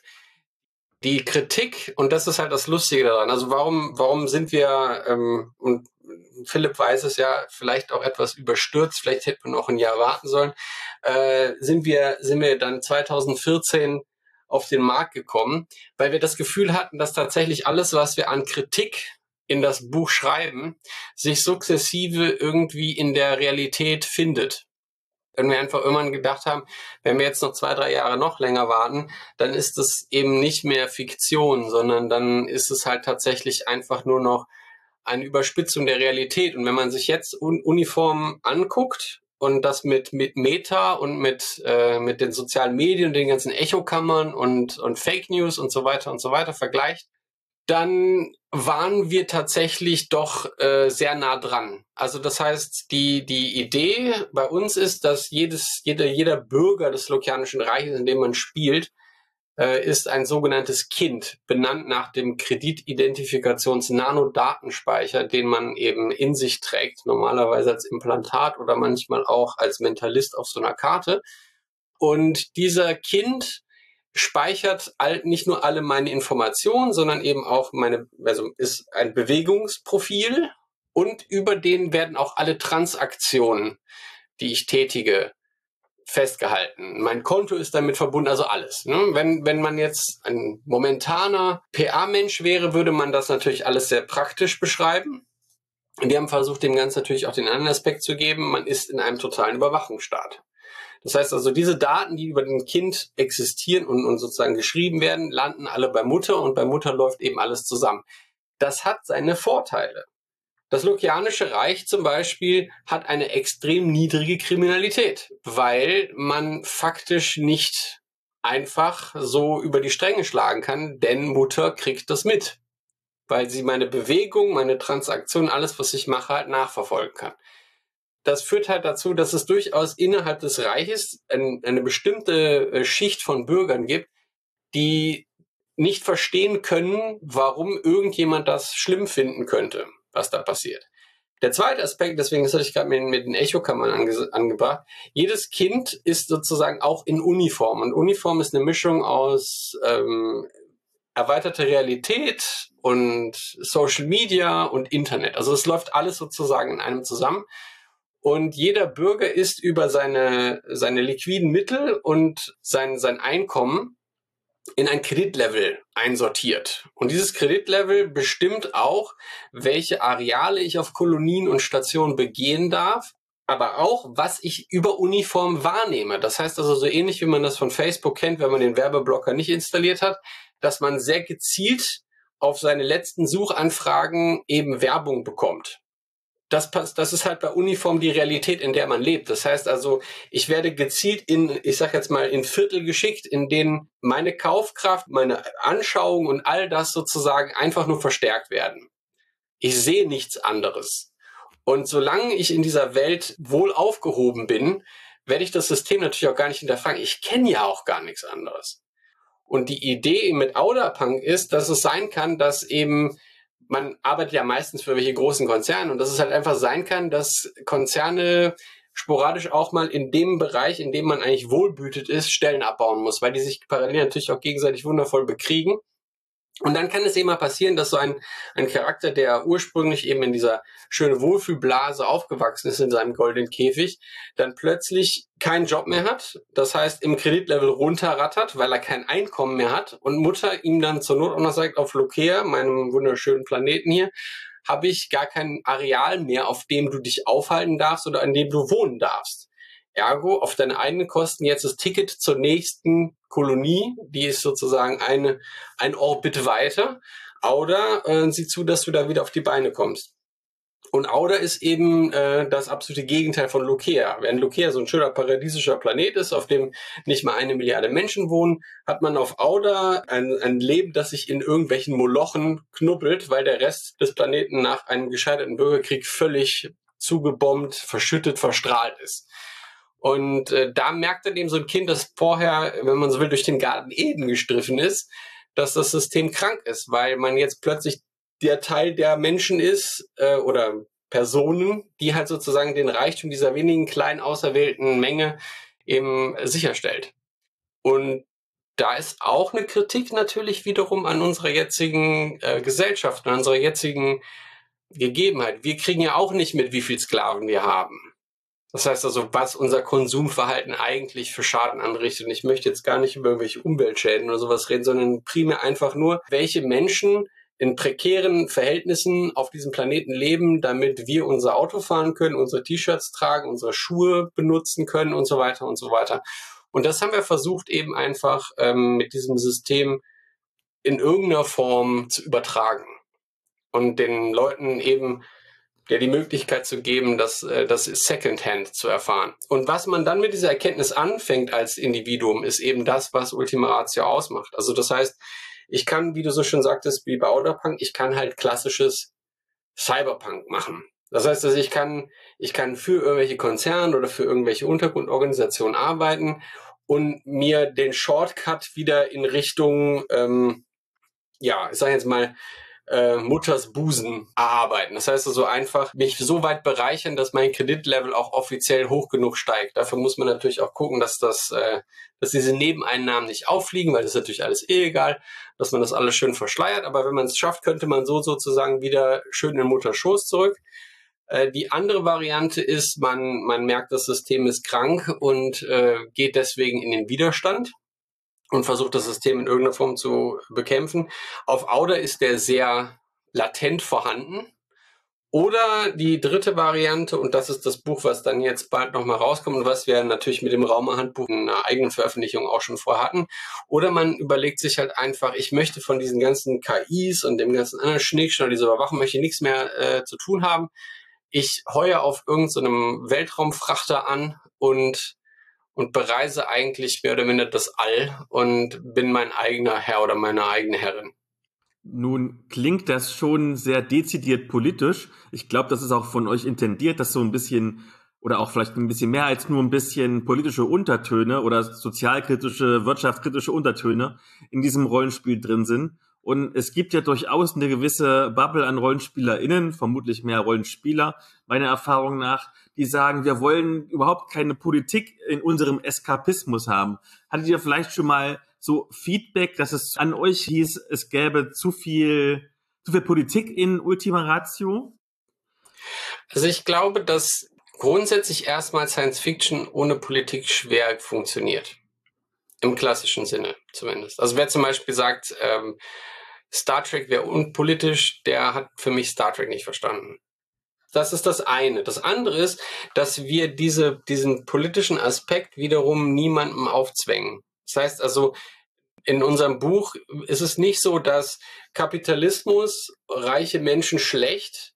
Die Kritik, und das ist halt das Lustige daran, also warum, warum sind wir, ähm, und Philipp weiß es ja, vielleicht auch etwas überstürzt, vielleicht hätte man noch ein Jahr warten sollen, äh, sind wir, sind wir dann zwanzig vierzehn auf den Markt gekommen, weil wir das Gefühl hatten, dass tatsächlich alles, was wir an Kritik in das Buch schreiben, sich sukzessive irgendwie in der Realität findet. Wenn wir einfach irgendwann gedacht haben, wenn wir jetzt noch zwei, drei Jahre noch länger warten, dann ist es eben nicht mehr Fiktion, sondern dann ist es halt tatsächlich einfach nur noch eine Überspitzung der Realität. Und wenn man sich jetzt un- uniform anguckt und das mit, mit Meta und mit, äh, mit den sozialen Medien und den ganzen Echokammern und, und Fake News und so weiter und so weiter vergleicht, dann waren wir tatsächlich doch äh, sehr nah dran. Also das heißt, die die Idee bei uns ist, dass jedes jeder jeder Bürger des Lokianischen Reiches, in dem man spielt, äh, ist ein sogenanntes Kind, benannt nach dem Kreditidentifikations-Nanodatenspeicher, den man eben in sich trägt, normalerweise als Implantat oder manchmal auch als Mentalist auf so einer Karte. Und dieser Kind speichert all, nicht nur alle meine Informationen, sondern eben auch meine, also ist ein Bewegungsprofil und über den werden auch alle Transaktionen, die ich tätige, festgehalten. Mein Konto ist damit verbunden, also alles. Ne? Wenn, wenn man jetzt ein momentaner P A-Mensch wäre, würde man das natürlich alles sehr praktisch beschreiben. Und wir haben versucht, dem Ganzen natürlich auch den anderen Aspekt zu geben. Man ist in einem totalen Überwachungsstaat. Das heißt also, diese Daten, die über den Kind existieren und, und sozusagen geschrieben werden, landen alle bei Mutter und bei Mutter läuft eben alles zusammen. Das hat seine Vorteile. Das Lokianische Reich zum Beispiel hat eine extrem niedrige Kriminalität, weil man faktisch nicht einfach so über die Stränge schlagen kann, denn Mutter kriegt das mit, weil sie meine Bewegung, meine Transaktion, alles, was ich mache, halt nachverfolgen kann. das führt halt dazu, dass es durchaus innerhalb des Reiches ein, eine bestimmte Schicht von Bürgern gibt, die nicht verstehen können, warum irgendjemand das schlimm finden könnte, was da passiert. Der zweite Aspekt, deswegen das hatte ich gerade mit, mit den Echokammern ange, angebracht, jedes Kind ist sozusagen auch in Uniform. Und Uniform ist eine Mischung aus ähm, erweiterte Realität und Social Media und Internet. Also es läuft alles sozusagen in einem zusammen. Und jeder Bürger ist über seine, seine liquiden Mittel und sein, sein Einkommen in ein Kreditlevel einsortiert. Und dieses Kreditlevel bestimmt auch, welche Areale ich auf Kolonien und Stationen begehen darf, aber auch, was ich über Uniform wahrnehme. Das heißt also so ähnlich, wie man das von Facebook kennt, wenn man den Werbeblocker nicht installiert hat, dass man sehr gezielt auf seine letzten Suchanfragen eben Werbung bekommt. Das, das ist halt bei Uniform die Realität, in der man lebt. Das heißt also, ich werde gezielt in, ich sag jetzt mal, in Viertel geschickt, in denen meine Kaufkraft, meine Anschauung und all das sozusagen einfach nur verstärkt werden. Ich sehe nichts anderes. Und solange ich in dieser Welt wohl aufgehoben bin, werde ich das System natürlich auch gar nicht hinterfragen. Ich kenne ja auch gar nichts anderes. Und die Idee mit Outerpunk ist, dass es sein kann, dass eben man arbeitet ja meistens für welche großen Konzerne und dass es halt einfach sein kann, dass Konzerne sporadisch auch mal in dem Bereich, in dem man eigentlich wohlbütet ist, Stellen abbauen muss, weil die sich parallel natürlich auch gegenseitig wundervoll bekriegen. Und dann kann es eben mal passieren, dass so ein, ein Charakter, der ursprünglich eben in dieser schönen Wohlfühlblase aufgewachsen ist, in seinem goldenen Käfig, dann plötzlich keinen Job mehr hat. Das heißt, im Kreditlevel runterrattert, weil er kein Einkommen mehr hat. Und Mutter ihm dann zur Not auch noch sagt, auf Lukea, meinem wunderschönen Planeten hier, habe ich gar kein Areal mehr, auf dem du dich aufhalten darfst oder an dem du wohnen darfst. Ergo, auf deine eigenen Kosten jetzt das Ticket zur nächsten Kolonie, die ist sozusagen eine, ein Orbit weiter. Oder äh, sieh zu, dass du da wieder auf die Beine kommst. Und Outer ist eben äh, das absolute Gegenteil von Lukea. Während Lukea so ein schöner paradiesischer Planet ist, auf dem nicht mal eine Milliarde Menschen wohnen, hat man auf Outer ein, ein Leben, das sich in irgendwelchen Molochen knubbelt, weil der Rest des Planeten nach einem gescheiterten Bürgerkrieg völlig zugebombt, verschüttet, verstrahlt ist. Und äh, da merkt dann eben so ein Kind, das vorher, wenn man so will, durch den Garten Eden gestriffen ist, dass das System krank ist, weil man jetzt plötzlich der Teil der Menschen ist äh, oder Personen, die halt sozusagen den Reichtum dieser wenigen kleinen auserwählten Menge eben sicherstellt. Und da ist auch eine Kritik natürlich wiederum an unserer jetzigen äh, Gesellschaft, an unserer jetzigen Gegebenheit. Wir kriegen ja auch nicht mit, wie viel Sklaven wir haben. Das heißt also, was unser Konsumverhalten eigentlich für Schaden anrichtet. Und ich möchte jetzt gar nicht über irgendwelche Umweltschäden oder sowas reden, sondern primär einfach nur, welche Menschen in prekären Verhältnissen auf diesem Planeten leben, damit wir unser Auto fahren können, unsere T-Shirts tragen, unsere Schuhe benutzen können und so weiter und so weiter. Und das haben wir versucht eben einfach ähm, mit diesem System in irgendeiner Form zu übertragen und den Leuten eben ja die Möglichkeit zu geben, das, das Secondhand zu erfahren. Und was man dann mit dieser Erkenntnis anfängt als Individuum, ist eben das, was Ultima Ratio ausmacht. Also das heißt, ich kann, wie du so schön sagtest, wie bei Outerpunk, ich kann halt klassisches Cyberpunk machen. Das heißt, dass ich kann, ich kann für irgendwelche Konzerne oder für irgendwelche Untergrundorganisationen arbeiten und mir den Shortcut wieder in Richtung, ähm, ja, ich sage jetzt mal, Äh, Mutters Busen erarbeiten. Das heißt also einfach mich so weit bereichern, dass mein Kreditlevel auch offiziell hoch genug steigt. Dafür muss man natürlich auch gucken, dass das, äh, dass diese Nebeneinnahmen nicht auffliegen, weil das ist natürlich alles illegal, dass man das alles schön verschleiert. Aber wenn man es schafft, könnte man so sozusagen wieder schön in Mutters Schoß zurück. Äh, die andere Variante ist, man, man merkt, das System ist krank und äh, geht deswegen in den Widerstand und versucht, das System in irgendeiner Form zu bekämpfen. Auf Outer ist der sehr latent vorhanden. Oder die dritte Variante, und das ist das Buch, was dann jetzt bald nochmal rauskommt und was wir natürlich mit dem Raumer-Handbuch in einer eigenen Veröffentlichung auch schon vorher hatten. Oder man überlegt sich halt einfach, ich möchte von diesen ganzen K Is und dem ganzen anderen Schnickschnack, diese Überwachung, möchte ich nichts mehr äh, zu tun haben. Ich heue auf irgendeinem so Weltraumfrachter an und und bereise eigentlich mehr oder minder das All und bin mein eigener Herr oder meine eigene Herrin. Nun klingt das schon sehr dezidiert politisch. Ich glaube, das ist auch von euch intendiert, das so ein bisschen oder auch vielleicht ein bisschen mehr als nur ein bisschen politische Untertöne oder sozialkritische, wirtschaftskritische Untertöne in diesem Rollenspiel drin sind. Und es gibt ja durchaus eine gewisse Bubble an RollenspielerInnen, vermutlich mehr Rollenspieler, meiner Erfahrung nach, die sagen, wir wollen überhaupt keine Politik in unserem Eskapismus haben. Hattet ihr vielleicht schon mal so Feedback, dass es an euch hieß, es gäbe zu viel, zu viel Politik in Ultima Ratio? Also ich glaube, dass grundsätzlich erstmal Science Fiction ohne Politik schwer funktioniert. Im klassischen Sinne zumindest. Also wer zum Beispiel sagt, ähm, Star Trek wäre unpolitisch, der hat für mich Star Trek nicht verstanden. Das ist das eine. Das andere ist, dass wir diese, diesen politischen Aspekt wiederum niemandem aufzwängen. Das heißt also, in unserem Buch ist es nicht so, dass Kapitalismus reiche Menschen schlecht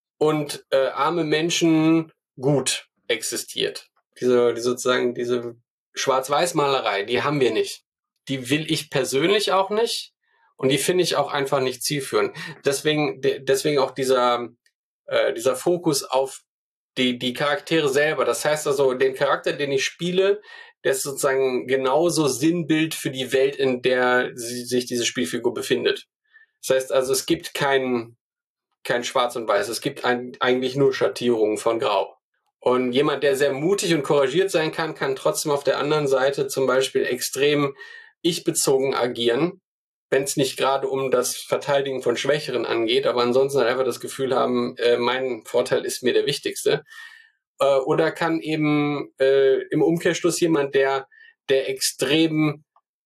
und äh, arme Menschen gut existiert. Diese, die sozusagen diese Schwarz-Weiß-Malerei, die haben wir nicht. Die will ich persönlich auch nicht und die finde ich auch einfach nicht zielführend. Deswegen, de, deswegen auch dieser, äh, dieser Fokus auf die, die Charaktere selber. Das heißt also, den Charakter, den ich spiele, der ist sozusagen genauso Sinnbild für die Welt, in der sie, sich diese Spielfigur befindet. Das heißt also, es gibt kein, kein Schwarz und Weiß. Es gibt ein, eigentlich nur Schattierungen von Grau. Und jemand, der sehr mutig und couragiert sein kann, kann trotzdem auf der anderen Seite zum Beispiel extrem ich-bezogen agieren, wenn es nicht gerade um das Verteidigen von Schwächeren angeht, aber ansonsten halt einfach das Gefühl haben, äh, mein Vorteil ist mir der wichtigste. Äh, oder kann eben äh, im Umkehrschluss jemand, der, der extrem,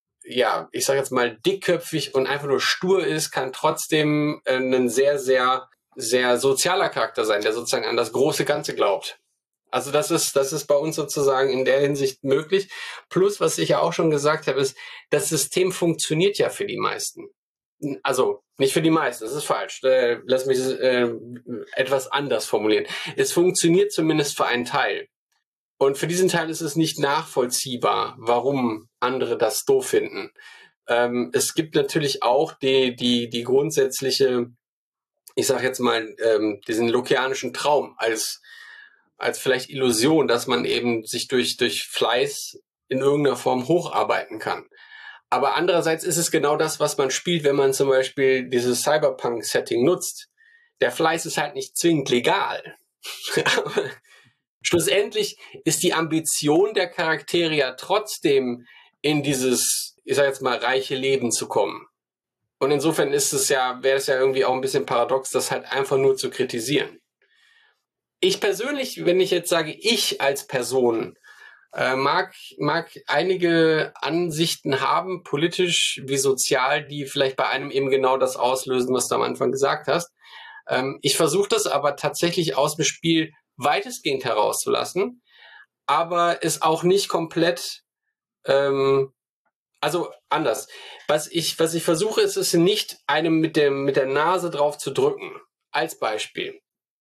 ja, ich sag jetzt mal dickköpfig und einfach nur stur ist, kann trotzdem äh, ein sehr, sehr, sehr sozialer Charakter sein, der sozusagen an das große Ganze glaubt. Also das ist, das ist bei uns sozusagen in der Hinsicht möglich. Plus, was ich ja auch schon gesagt habe, ist, das System funktioniert ja für die meisten. Also nicht für die meisten, das ist falsch. Äh, lass mich äh, etwas anders formulieren. Es funktioniert zumindest für einen Teil. Und für diesen Teil ist es nicht nachvollziehbar, warum andere das doof finden. Ähm, es gibt natürlich auch die, die, die grundsätzliche, ich sage jetzt mal, ähm, diesen lokianischen Traum als als vielleicht Illusion, dass man eben sich durch, durch Fleiß in irgendeiner Form hocharbeiten kann. Aber andererseits ist es genau das, was man spielt, wenn man zum Beispiel dieses Cyberpunk-Setting nutzt. Der Fleiß ist halt nicht zwingend legal. Schlussendlich ist die Ambition der Charaktere ja trotzdem in dieses, ich sag jetzt mal, reiche Leben zu kommen. Und insofern ist es ja, wäre es ja irgendwie auch ein bisschen paradox, das halt einfach nur zu kritisieren. Ich persönlich, wenn ich jetzt sage, ich als Person äh, mag, mag einige Ansichten haben, politisch wie sozial, die vielleicht bei einem eben genau das auslösen, was du am Anfang gesagt hast. Ähm, ich versuche das aber tatsächlich aus dem Spiel weitestgehend herauszulassen, aber es auch nicht komplett, ähm, also anders. Was ich, was ich versuche, ist es nicht einem mit dem, mit der Nase drauf zu drücken. Als Beispiel.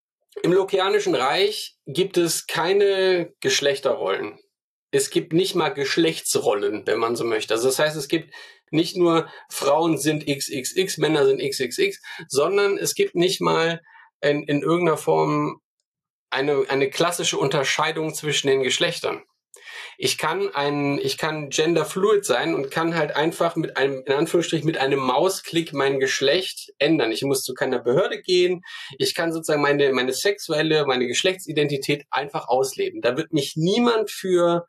Im Lokianischen Reich gibt es keine Geschlechterrollen. Es gibt nicht mal Geschlechtsrollen, wenn man so möchte. Also das heißt, es gibt nicht nur Frauen sind X X X, Männer sind X X X, sondern es gibt nicht mal in, in irgendeiner Form eine, eine klassische Unterscheidung zwischen den Geschlechtern. Ich kann ein, ich kann genderfluid sein und kann halt einfach mit einem, in Anführungsstrichen, mit einem Mausklick mein Geschlecht ändern. Ich muss zu keiner Behörde gehen. Ich kann sozusagen meine, meine sexuelle, meine Geschlechtsidentität einfach ausleben. Da wird mich niemand für,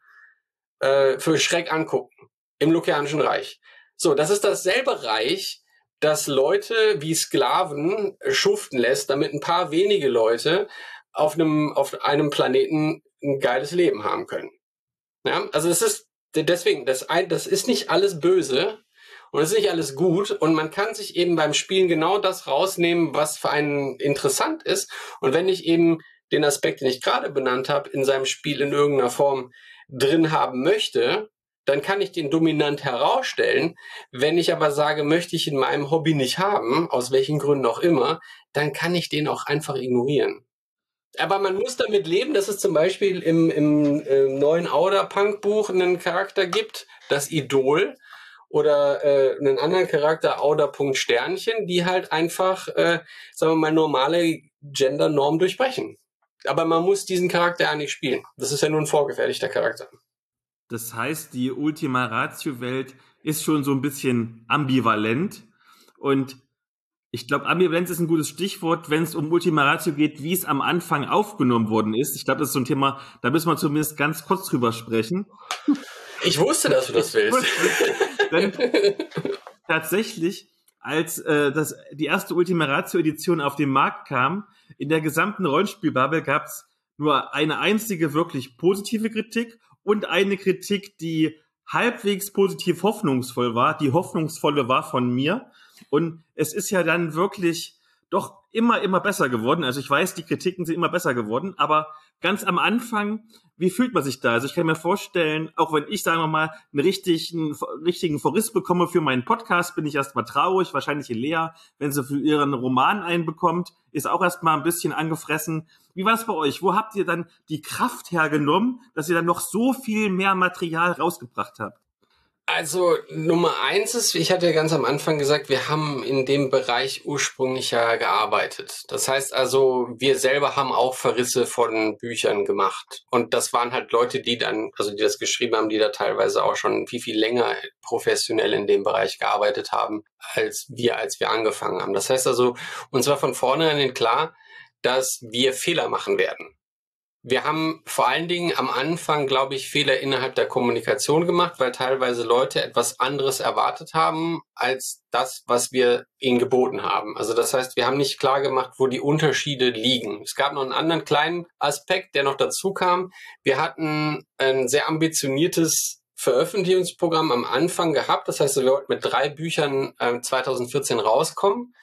äh, für Schreck angucken. Im Lokianischen Reich. So, das ist dasselbe Reich, das Leute wie Sklaven schuften lässt, damit ein paar wenige Leute auf einem, auf einem Planeten ein geiles Leben haben können. Ja, also es ist deswegen, das, das ist nicht alles böse und es ist nicht alles gut und man kann sich eben beim Spielen genau das rausnehmen, was für einen interessant ist. Und wenn ich eben den Aspekt, den ich gerade benannt habe, in seinem Spiel in irgendeiner Form drin haben möchte, dann kann ich den dominant herausstellen. Wenn ich aber sage, möchte ich in meinem Hobby nicht haben, aus welchen Gründen auch immer, dann kann ich den auch einfach ignorieren. Aber man muss damit leben, dass es zum Beispiel im, im, im neuen Auda-Punk-Buch einen Charakter gibt, das Idol, oder äh, einen anderen Charakter, Auda-Punkt-Sternchen, die halt einfach, äh, sagen wir mal, normale Gender-Normen durchbrechen. Aber man muss diesen Charakter ja nicht spielen. Das ist ja nur ein vorgefertigter Charakter. Das heißt, die Ultima Ratio-Welt ist schon so ein bisschen ambivalent. Und ich glaube, Ambivalenz ist ein gutes Stichwort, wenn es um Ultima Ratio geht, wie es am Anfang aufgenommen worden ist. Ich glaube, das ist so ein Thema, da müssen wir zumindest ganz kurz drüber sprechen. Ich wusste, dass du das willst. Denn tatsächlich, als äh, das, die erste Ultima Ratio-Edition auf den Markt kam, in der gesamten Rollenspielbubble gab es nur eine einzige wirklich positive Kritik und eine Kritik, die halbwegs positiv hoffnungsvoll war. Die hoffnungsvolle war von mir. Und es ist ja dann wirklich doch immer, immer besser geworden. Also ich weiß, die Kritiken sind immer besser geworden, aber ganz am Anfang, wie fühlt man sich da? Also ich kann mir vorstellen, auch wenn ich, sagen wir mal, einen richtigen, richtigen Verriss bekomme für meinen Podcast, bin ich erstmal traurig. Wahrscheinlich Lea, wenn sie für ihren Roman einen bekommt, ist auch erstmal ein bisschen angefressen. Wie war es bei euch? Wo habt ihr dann die Kraft hergenommen, dass ihr dann noch so viel mehr Material rausgebracht habt? Also Nummer eins ist, ich hatte ja ganz am Anfang gesagt, wir haben in dem Bereich ursprünglich ja gearbeitet. Das heißt also, wir selber haben auch Verrisse von Büchern gemacht. Und das waren halt Leute, die dann, also die das geschrieben haben, die da teilweise auch schon viel, viel länger professionell in dem Bereich gearbeitet haben, als wir, als wir angefangen haben. Das heißt also, uns war von vornherein klar, dass wir Fehler machen werden. Wir haben vor allen Dingen am Anfang, glaube ich, Fehler innerhalb der Kommunikation gemacht, weil teilweise Leute etwas anderes erwartet haben als das, was wir ihnen geboten haben. Also das heißt, wir haben nicht klar gemacht, wo die Unterschiede liegen. Es gab noch einen anderen kleinen Aspekt, der noch dazu kam. Wir hatten ein sehr ambitioniertes Veröffentlichungsprogramm am Anfang gehabt. Das heißt, wir wollten mit drei Büchern äh, zwanzig vierzehn rauskommen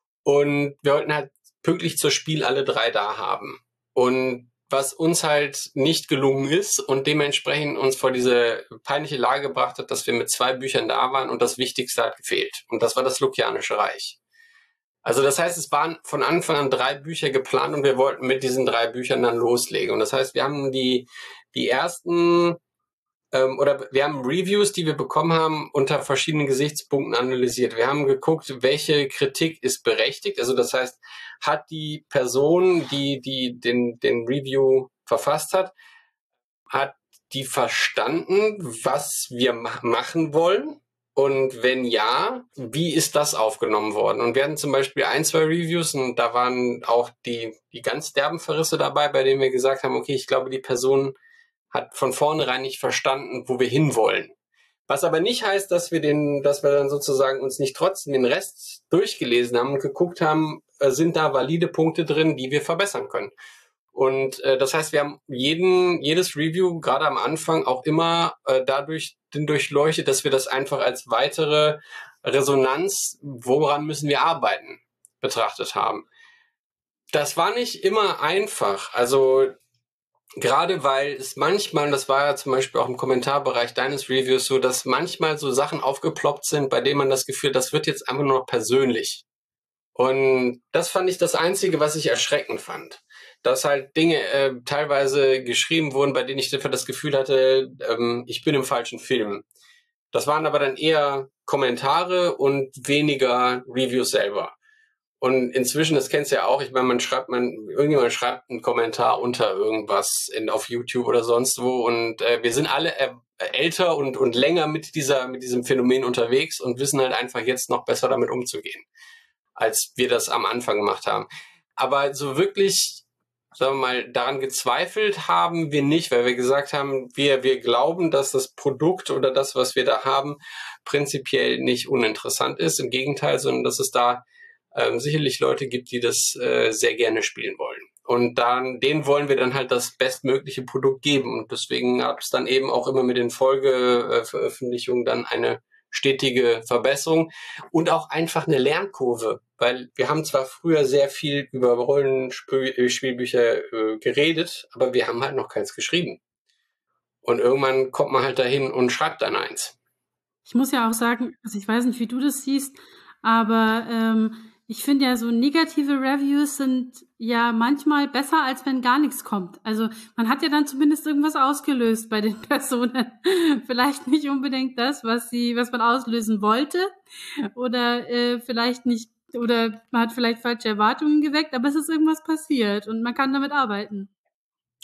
und wir wollten halt pünktlich zur Spiel alle drei da haben. Und was uns halt nicht gelungen ist und dementsprechend uns vor diese peinliche Lage gebracht hat, dass wir mit zwei Büchern da waren und das Wichtigste hat gefehlt. Und das war das Lukianische Reich. Also das heißt, es waren von Anfang an drei Bücher geplant und wir wollten mit diesen drei Büchern dann loslegen. Und das heißt, wir haben die, die ersten ähm, oder wir haben Reviews, die wir bekommen haben, unter verschiedenen Gesichtspunkten analysiert. Wir haben geguckt, welche Kritik ist berechtigt. Also das heißt, hat die Person, die, die den, den Review verfasst hat, hat die verstanden, was wir ma- machen wollen? Und wenn ja, wie ist das aufgenommen worden? Und wir hatten zum Beispiel ein, zwei Reviews und da waren auch die, die ganz derben Verrisse dabei, bei denen wir gesagt haben, okay, ich glaube, die Person hat von vornherein nicht verstanden, wo wir hinwollen. Was aber nicht heißt, dass wir den, dass wir dann sozusagen uns nicht trotzdem den Rest durchgelesen haben und geguckt haben, äh, sind da valide Punkte drin, die wir verbessern können. Und äh, das heißt, wir haben jeden, jedes Review gerade am Anfang auch immer äh, dadurch durchleuchtet, dass wir das einfach als weitere Resonanz, woran müssen wir arbeiten, betrachtet haben. Das war nicht immer einfach. Also gerade weil es manchmal, das war ja zum Beispiel auch im Kommentarbereich deines Reviews so, dass manchmal so Sachen aufgeploppt sind, bei denen man das Gefühl hat, das wird jetzt einfach nur noch persönlich. Und das fand ich das Einzige, was ich erschreckend fand. Dass halt Dinge äh, teilweise geschrieben wurden, bei denen ich einfach das Gefühl hatte, ähm, ich bin im falschen Film. Das waren aber dann eher Kommentare und weniger Reviews selber. Und inzwischen, das kennst du ja auch, ich meine, man schreibt, man, irgendjemand schreibt einen Kommentar unter irgendwas in, auf YouTube oder sonst wo und äh, wir sind alle äh, älter und, und länger mit dieser, mit diesem Phänomen unterwegs und wissen halt einfach jetzt noch besser damit umzugehen, als wir das am Anfang gemacht haben. Aber so wirklich, sagen wir mal, daran gezweifelt haben wir nicht, weil wir gesagt haben, wir, wir glauben, dass das Produkt oder das, was wir da haben, prinzipiell nicht uninteressant ist. Im Gegenteil, sondern dass es da ähm, sicherlich Leute gibt, die das äh, sehr gerne spielen wollen. Und dann, denen wollen wir dann halt das bestmögliche Produkt geben. Und deswegen hat es dann eben auch immer mit den Folgeveröffentlichungen dann eine stetige Verbesserung und auch einfach eine Lernkurve, weil wir haben zwar früher sehr viel über Rollenspielbücher äh, geredet, aber wir haben halt noch keins geschrieben. Und irgendwann kommt man halt dahin und schreibt dann eins. Ich muss ja auch sagen, also ich weiß nicht, wie du das siehst, aber ähm, ich finde ja, so negative Reviews sind ja manchmal besser, als wenn gar nichts kommt. Also man hat ja dann zumindest irgendwas ausgelöst bei den Personen. Vielleicht nicht unbedingt das, was sie, was man auslösen wollte, oder äh, vielleicht nicht, oder man hat vielleicht falsche Erwartungen geweckt, aber es ist irgendwas passiert und man kann damit arbeiten.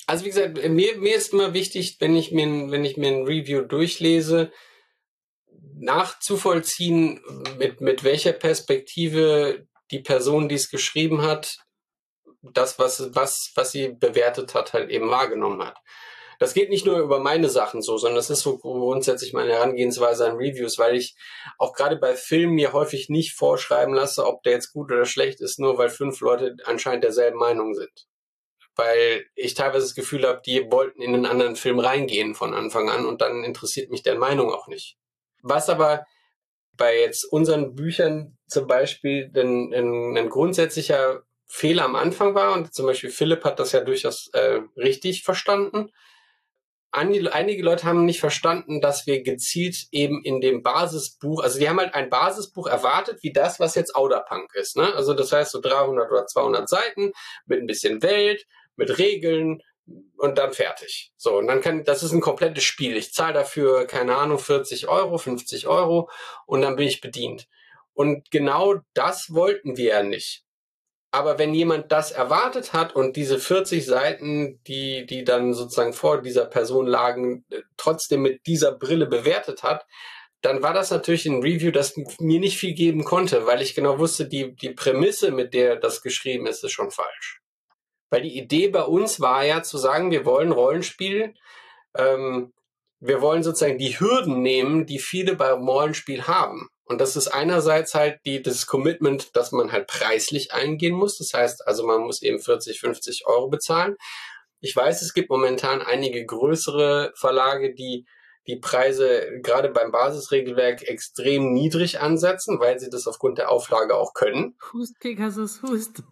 Also wie gesagt, mir, mir ist immer wichtig, wenn ich mir, wenn ich mir ein Review durchlese, nachzuvollziehen, mit, mit welcher Perspektive die Person, die es geschrieben hat, das, was, was, was sie bewertet hat, halt eben wahrgenommen hat. Das geht nicht nur über meine Sachen so, sondern das ist so grundsätzlich meine Herangehensweise an Reviews, weil ich auch gerade bei Filmen mir häufig nicht vorschreiben lasse, ob der jetzt gut oder schlecht ist, nur weil fünf Leute anscheinend derselben Meinung sind. Weil ich teilweise das Gefühl habe, die wollten in einen anderen Film reingehen von Anfang an und dann interessiert mich deren Meinung auch nicht. Was aber bei jetzt unseren Büchern zum Beispiel ein, ein, ein grundsätzlicher Fehler am Anfang war, und zum Beispiel Philipp hat das ja durchaus äh, richtig verstanden. Einige Leute haben nicht verstanden, dass wir gezielt eben in dem Basisbuch, also die haben halt ein Basisbuch erwartet, wie das, was jetzt Outerpunk ist, ne? Also das heißt so dreihundert oder zweihundert Seiten mit ein bisschen Welt, mit Regeln und dann fertig. So, und dann kann, das ist ein komplettes Spiel. Ich zahle dafür, keine Ahnung, vierzig Euro, fünfzig Euro und dann bin ich bedient. Und genau das wollten wir ja nicht. Aber wenn jemand das erwartet hat und diese vierzig Seiten, die, die dann sozusagen vor dieser Person lagen, trotzdem mit dieser Brille bewertet hat, dann war das natürlich ein Review, das mir nicht viel geben konnte, weil ich genau wusste, die, die Prämisse, mit der das geschrieben ist, ist schon falsch. Weil die Idee bei uns war ja zu sagen, wir wollen Rollenspiel, ähm, wir wollen sozusagen die Hürden nehmen, die viele beim Rollenspiel haben. Und das ist einerseits halt die, das Commitment, dass man halt preislich eingehen muss. Das heißt, also man muss eben vierzig, fünfzig Euro bezahlen. Ich weiß, es gibt momentan einige größere Verlage, die die Preise gerade beim Basisregelwerk extrem niedrig ansetzen, weil sie das aufgrund der Auflage auch können. Hust, Pegasus, Hust.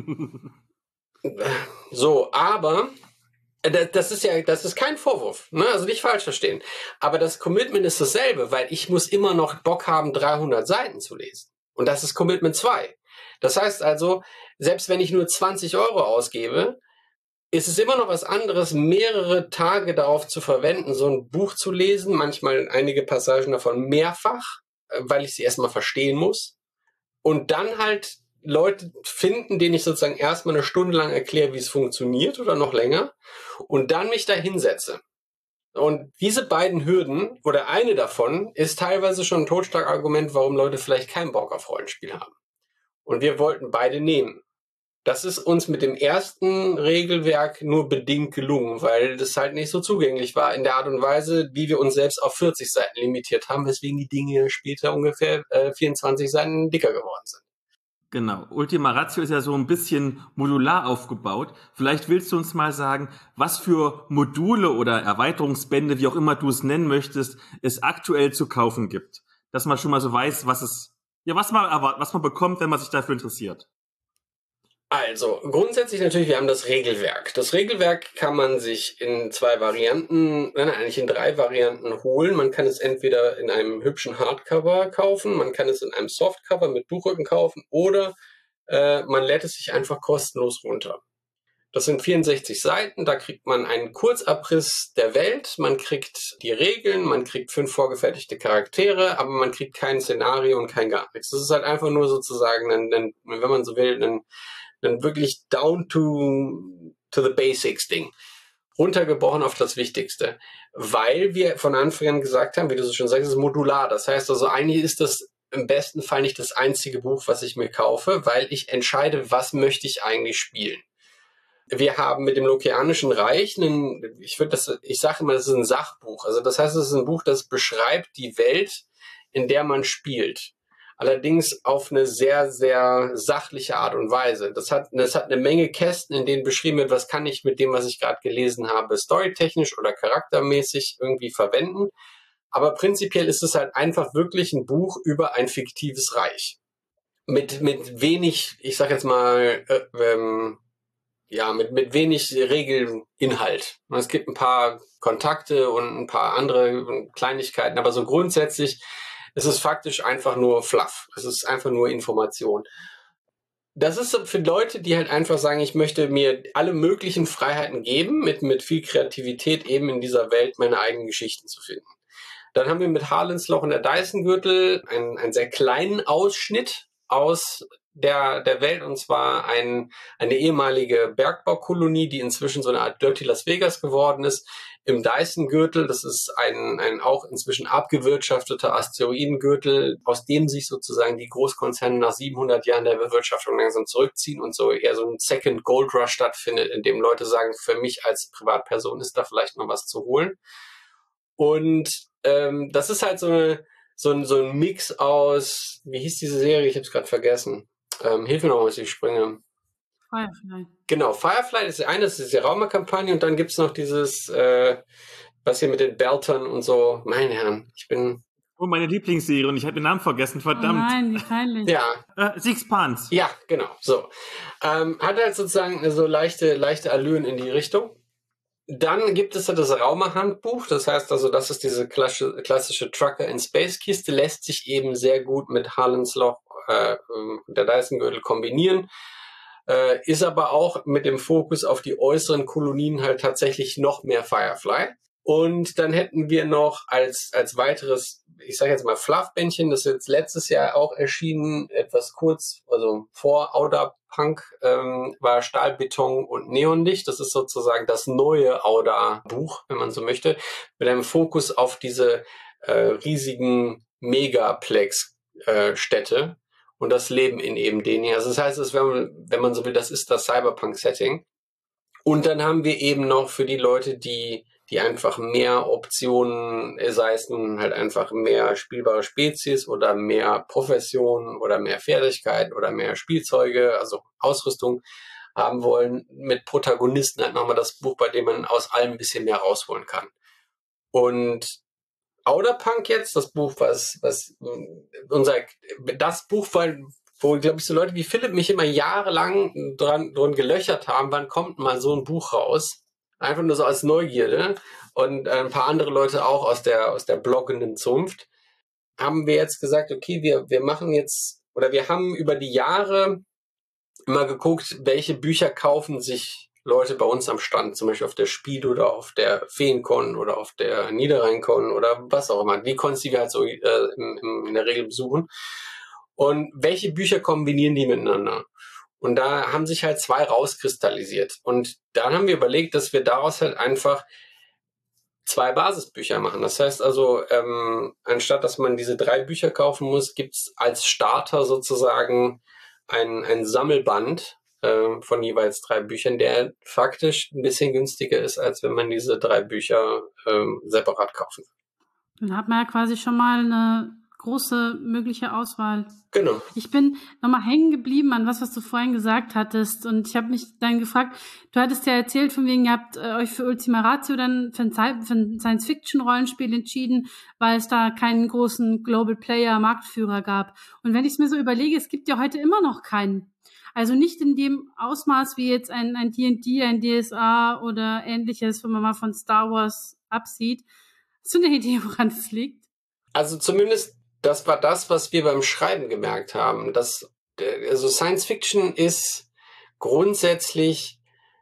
So, aber das ist ja, das ist kein Vorwurf, ne? Also nicht falsch verstehen. Aber das Commitment ist dasselbe, weil ich muss immer noch Bock haben, dreihundert Seiten zu lesen. Und das ist Commitment zwei. Das heißt also, selbst wenn ich nur zwanzig Euro ausgebe, ist es immer noch was anderes, mehrere Tage darauf zu verwenden, so ein Buch zu lesen, manchmal einige Passagen davon mehrfach, weil ich sie erstmal verstehen muss. Und dann halt Leute finden, denen ich sozusagen erstmal eine Stunde lang erkläre, wie es funktioniert oder noch länger und dann mich da hinsetze. Und diese beiden Hürden oder eine davon ist teilweise schon ein Totschlagargument, warum Leute vielleicht keinen Bock auf Rollenspiel haben. Und wir wollten beide nehmen. Das ist uns mit dem ersten Regelwerk nur bedingt gelungen, weil das halt nicht so zugänglich war in der Art und Weise, wie wir uns selbst auf vierzig Seiten limitiert haben, weswegen die Dinge später ungefähr äh, vierundzwanzig Seiten dicker geworden sind. Genau. Ultima Ratio ist ja so ein bisschen modular aufgebaut. Vielleicht willst du uns mal sagen, was für Module oder Erweiterungsbände, wie auch immer du es nennen möchtest, es aktuell zu kaufen gibt. Dass man schon mal so weiß, was es, ja, was man erwartet, was man bekommt, wenn man sich dafür interessiert. Also, grundsätzlich natürlich, wir haben das Regelwerk. Das Regelwerk kann man sich in zwei Varianten, nein, eigentlich in drei Varianten holen. Man kann es entweder in einem hübschen Hardcover kaufen, man kann es in einem Softcover mit Buchrücken kaufen oder äh, man lädt es sich einfach kostenlos runter. Das sind vierundsechzig Seiten, da kriegt man einen Kurzabriss der Welt, man kriegt die Regeln, man kriegt fünf vorgefertigte Charaktere, aber man kriegt kein Szenario und kein gar nichts. Das ist halt einfach nur sozusagen, ein, ein, wenn man so will, ein ein wirklich down to, to the basics Ding. Runtergebrochen auf das Wichtigste. Weil wir von Anfang an gesagt haben, wie du so schon sagst, es ist modular. Das heißt also, eigentlich ist das im besten Fall nicht das einzige Buch, was ich mir kaufe, weil ich entscheide, was möchte ich eigentlich spielen. Wir haben mit dem Lokianischen Reich einen, ich würde das, ich sage immer, das ist ein Sachbuch. Also das heißt, es ist ein Buch, das beschreibt die Welt, in der man spielt. Allerdings auf eine sehr, sehr sachliche Art und Weise. Das hat, das hat eine Menge Kästen, in denen beschrieben wird, was kann ich mit dem, was ich gerade gelesen habe, storytechnisch oder charaktermäßig irgendwie verwenden. Aber prinzipiell ist es halt einfach wirklich ein Buch über ein fiktives Reich. Mit, mit wenig, ich sag jetzt mal, äh, ähm, ja, mit, mit wenig Regelinhalt. Es gibt ein paar Kontakte und ein paar andere Kleinigkeiten, aber so grundsätzlich es ist faktisch einfach nur Fluff. Es ist einfach nur Information. Das ist für Leute, die halt einfach sagen, ich möchte mir alle möglichen Freiheiten geben, mit, mit viel Kreativität eben in dieser Welt meine eigenen Geschichten zu finden. Dann haben wir mit Harlens Loch und der Dyson-Gürtel einen, einen sehr kleinen Ausschnitt aus der, der Welt, und zwar ein, eine ehemalige Bergbaukolonie, die inzwischen so eine Art Dirty Las Vegas geworden ist, im Dyson-Gürtel. Das ist ein, ein auch inzwischen abgewirtschafteter Asteroidengürtel, aus dem sich sozusagen die Großkonzerne nach siebenhundert Jahren der Bewirtschaftung langsam zurückziehen und so eher so ein Second Gold Rush stattfindet, in dem Leute sagen, für mich als Privatperson ist da vielleicht noch was zu holen. Und ähm, das ist halt so eine So ein, so ein Mix aus, wie hieß diese Serie? Ich habe es gerade vergessen. Ähm, hilf mir noch mal, was ich springe. Firefly. Genau, Firefly ist eine, das ist die Raumerkampagne, und dann gibt's noch dieses, äh, was hier mit den Beltern und so. Meine Herren, ich bin... Oh, meine Lieblingsserie, und ich habe den Namen vergessen, verdammt. Oh nein, wie peinlich. Ja. Äh, Six Pants. Ja, genau, so. Ähm, hat halt sozusagen so leichte, leichte Allüren in die Richtung. Dann gibt es ja das Raumer-Handbuch, das heißt also, das ist diese klassische, klassische Trucker-in-Space-Kiste, lässt sich eben sehr gut mit Harlan's Loch, äh, der Dyson-Gürtel kombinieren, äh, ist aber auch mit dem Fokus auf die äußeren Kolonien halt tatsächlich noch mehr Firefly. Und dann hätten wir noch als, als weiteres, ich sage jetzt mal Fluffbändchen, das ist jetzt letztes Jahr auch erschienen, etwas kurz, also vor Auda Punk, ähm, war Stahlbeton und Neonlicht. Das ist sozusagen das neue Auda-Buch, wenn man so möchte, mit einem Fokus auf diese äh, riesigen Megaplex-Städte äh, und das Leben in eben denen. Also das heißt, das, wenn, man, wenn man so will, das ist das Cyberpunk-Setting. Und dann haben wir eben noch für die Leute, die die einfach mehr Optionen, sei es nun halt einfach mehr spielbare Spezies oder mehr Professionen oder mehr Fertigkeiten oder mehr Spielzeuge, also Ausrüstung haben wollen, mit Protagonisten halt nochmal das Buch, bei dem man aus allem ein bisschen mehr rausholen kann. Und Outer Punk jetzt, das Buch, was, was unser, das Buch, weil, wo, glaube ich, so Leute wie Philipp mich immer jahrelang dran, dran gelöchert haben, wann kommt mal so ein Buch raus? Einfach nur so als Neugierde, und ein paar andere Leute auch aus der, aus der bloggenden Zunft, haben wir jetzt gesagt, okay, wir, wir machen jetzt, oder wir haben über die Jahre immer geguckt, welche Bücher kaufen sich Leute bei uns am Stand, zum Beispiel auf der Spiel oder auf der Feencon oder auf der Niederrheincon oder was auch immer, die Cons, die wir halt so äh, in, in der Regel besuchen, und welche Bücher kombinieren die miteinander. Und da haben sich halt zwei rauskristallisiert. Und dann haben wir überlegt, dass wir daraus halt einfach zwei Basisbücher machen. Das heißt also, ähm, anstatt dass man diese drei Bücher kaufen muss, gibt's als Starter sozusagen ein, ein Sammelband äh, von jeweils drei Büchern, der faktisch ein bisschen günstiger ist, als wenn man diese drei Bücher ähm, separat kaufen will. Dann hat man ja quasi schon mal eine große mögliche Auswahl. Genau. Ich bin nochmal hängen geblieben an was, was du vorhin gesagt hattest, und ich habe mich dann gefragt, du hattest ja erzählt, von wegen, ihr habt äh, euch für Ultima Ratio dann für ein, für ein Science-Fiction-Rollenspiel entschieden, weil es da keinen großen Global Player, Marktführer gab. Und wenn ich es mir so überlege, es gibt ja heute immer noch keinen. Also nicht in dem Ausmaß wie jetzt ein, ein D und D, ein D S A oder ähnliches, wenn man mal von Star Wars absieht. Hast du eine Idee, woran es liegt? Also zumindest das war das, was wir beim Schreiben gemerkt haben. Dass, also Science Fiction ist grundsätzlich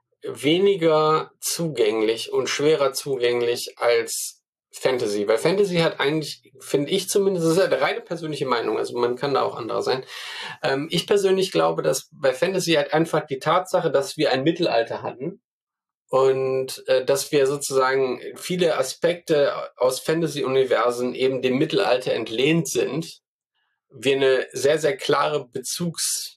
weniger zugänglich und schwerer zugänglich als Fantasy. Weil Fantasy hat eigentlich, finde ich zumindest, das ist ja eine reine persönliche Meinung, also man kann da auch anderer sein. Ähm, ich persönlich glaube, dass bei Fantasy halt einfach die Tatsache, dass wir ein Mittelalter hatten, und äh, dass wir sozusagen viele Aspekte aus Fantasy-Universen eben dem Mittelalter entlehnt sind, wir eine sehr, sehr klare Bezugs,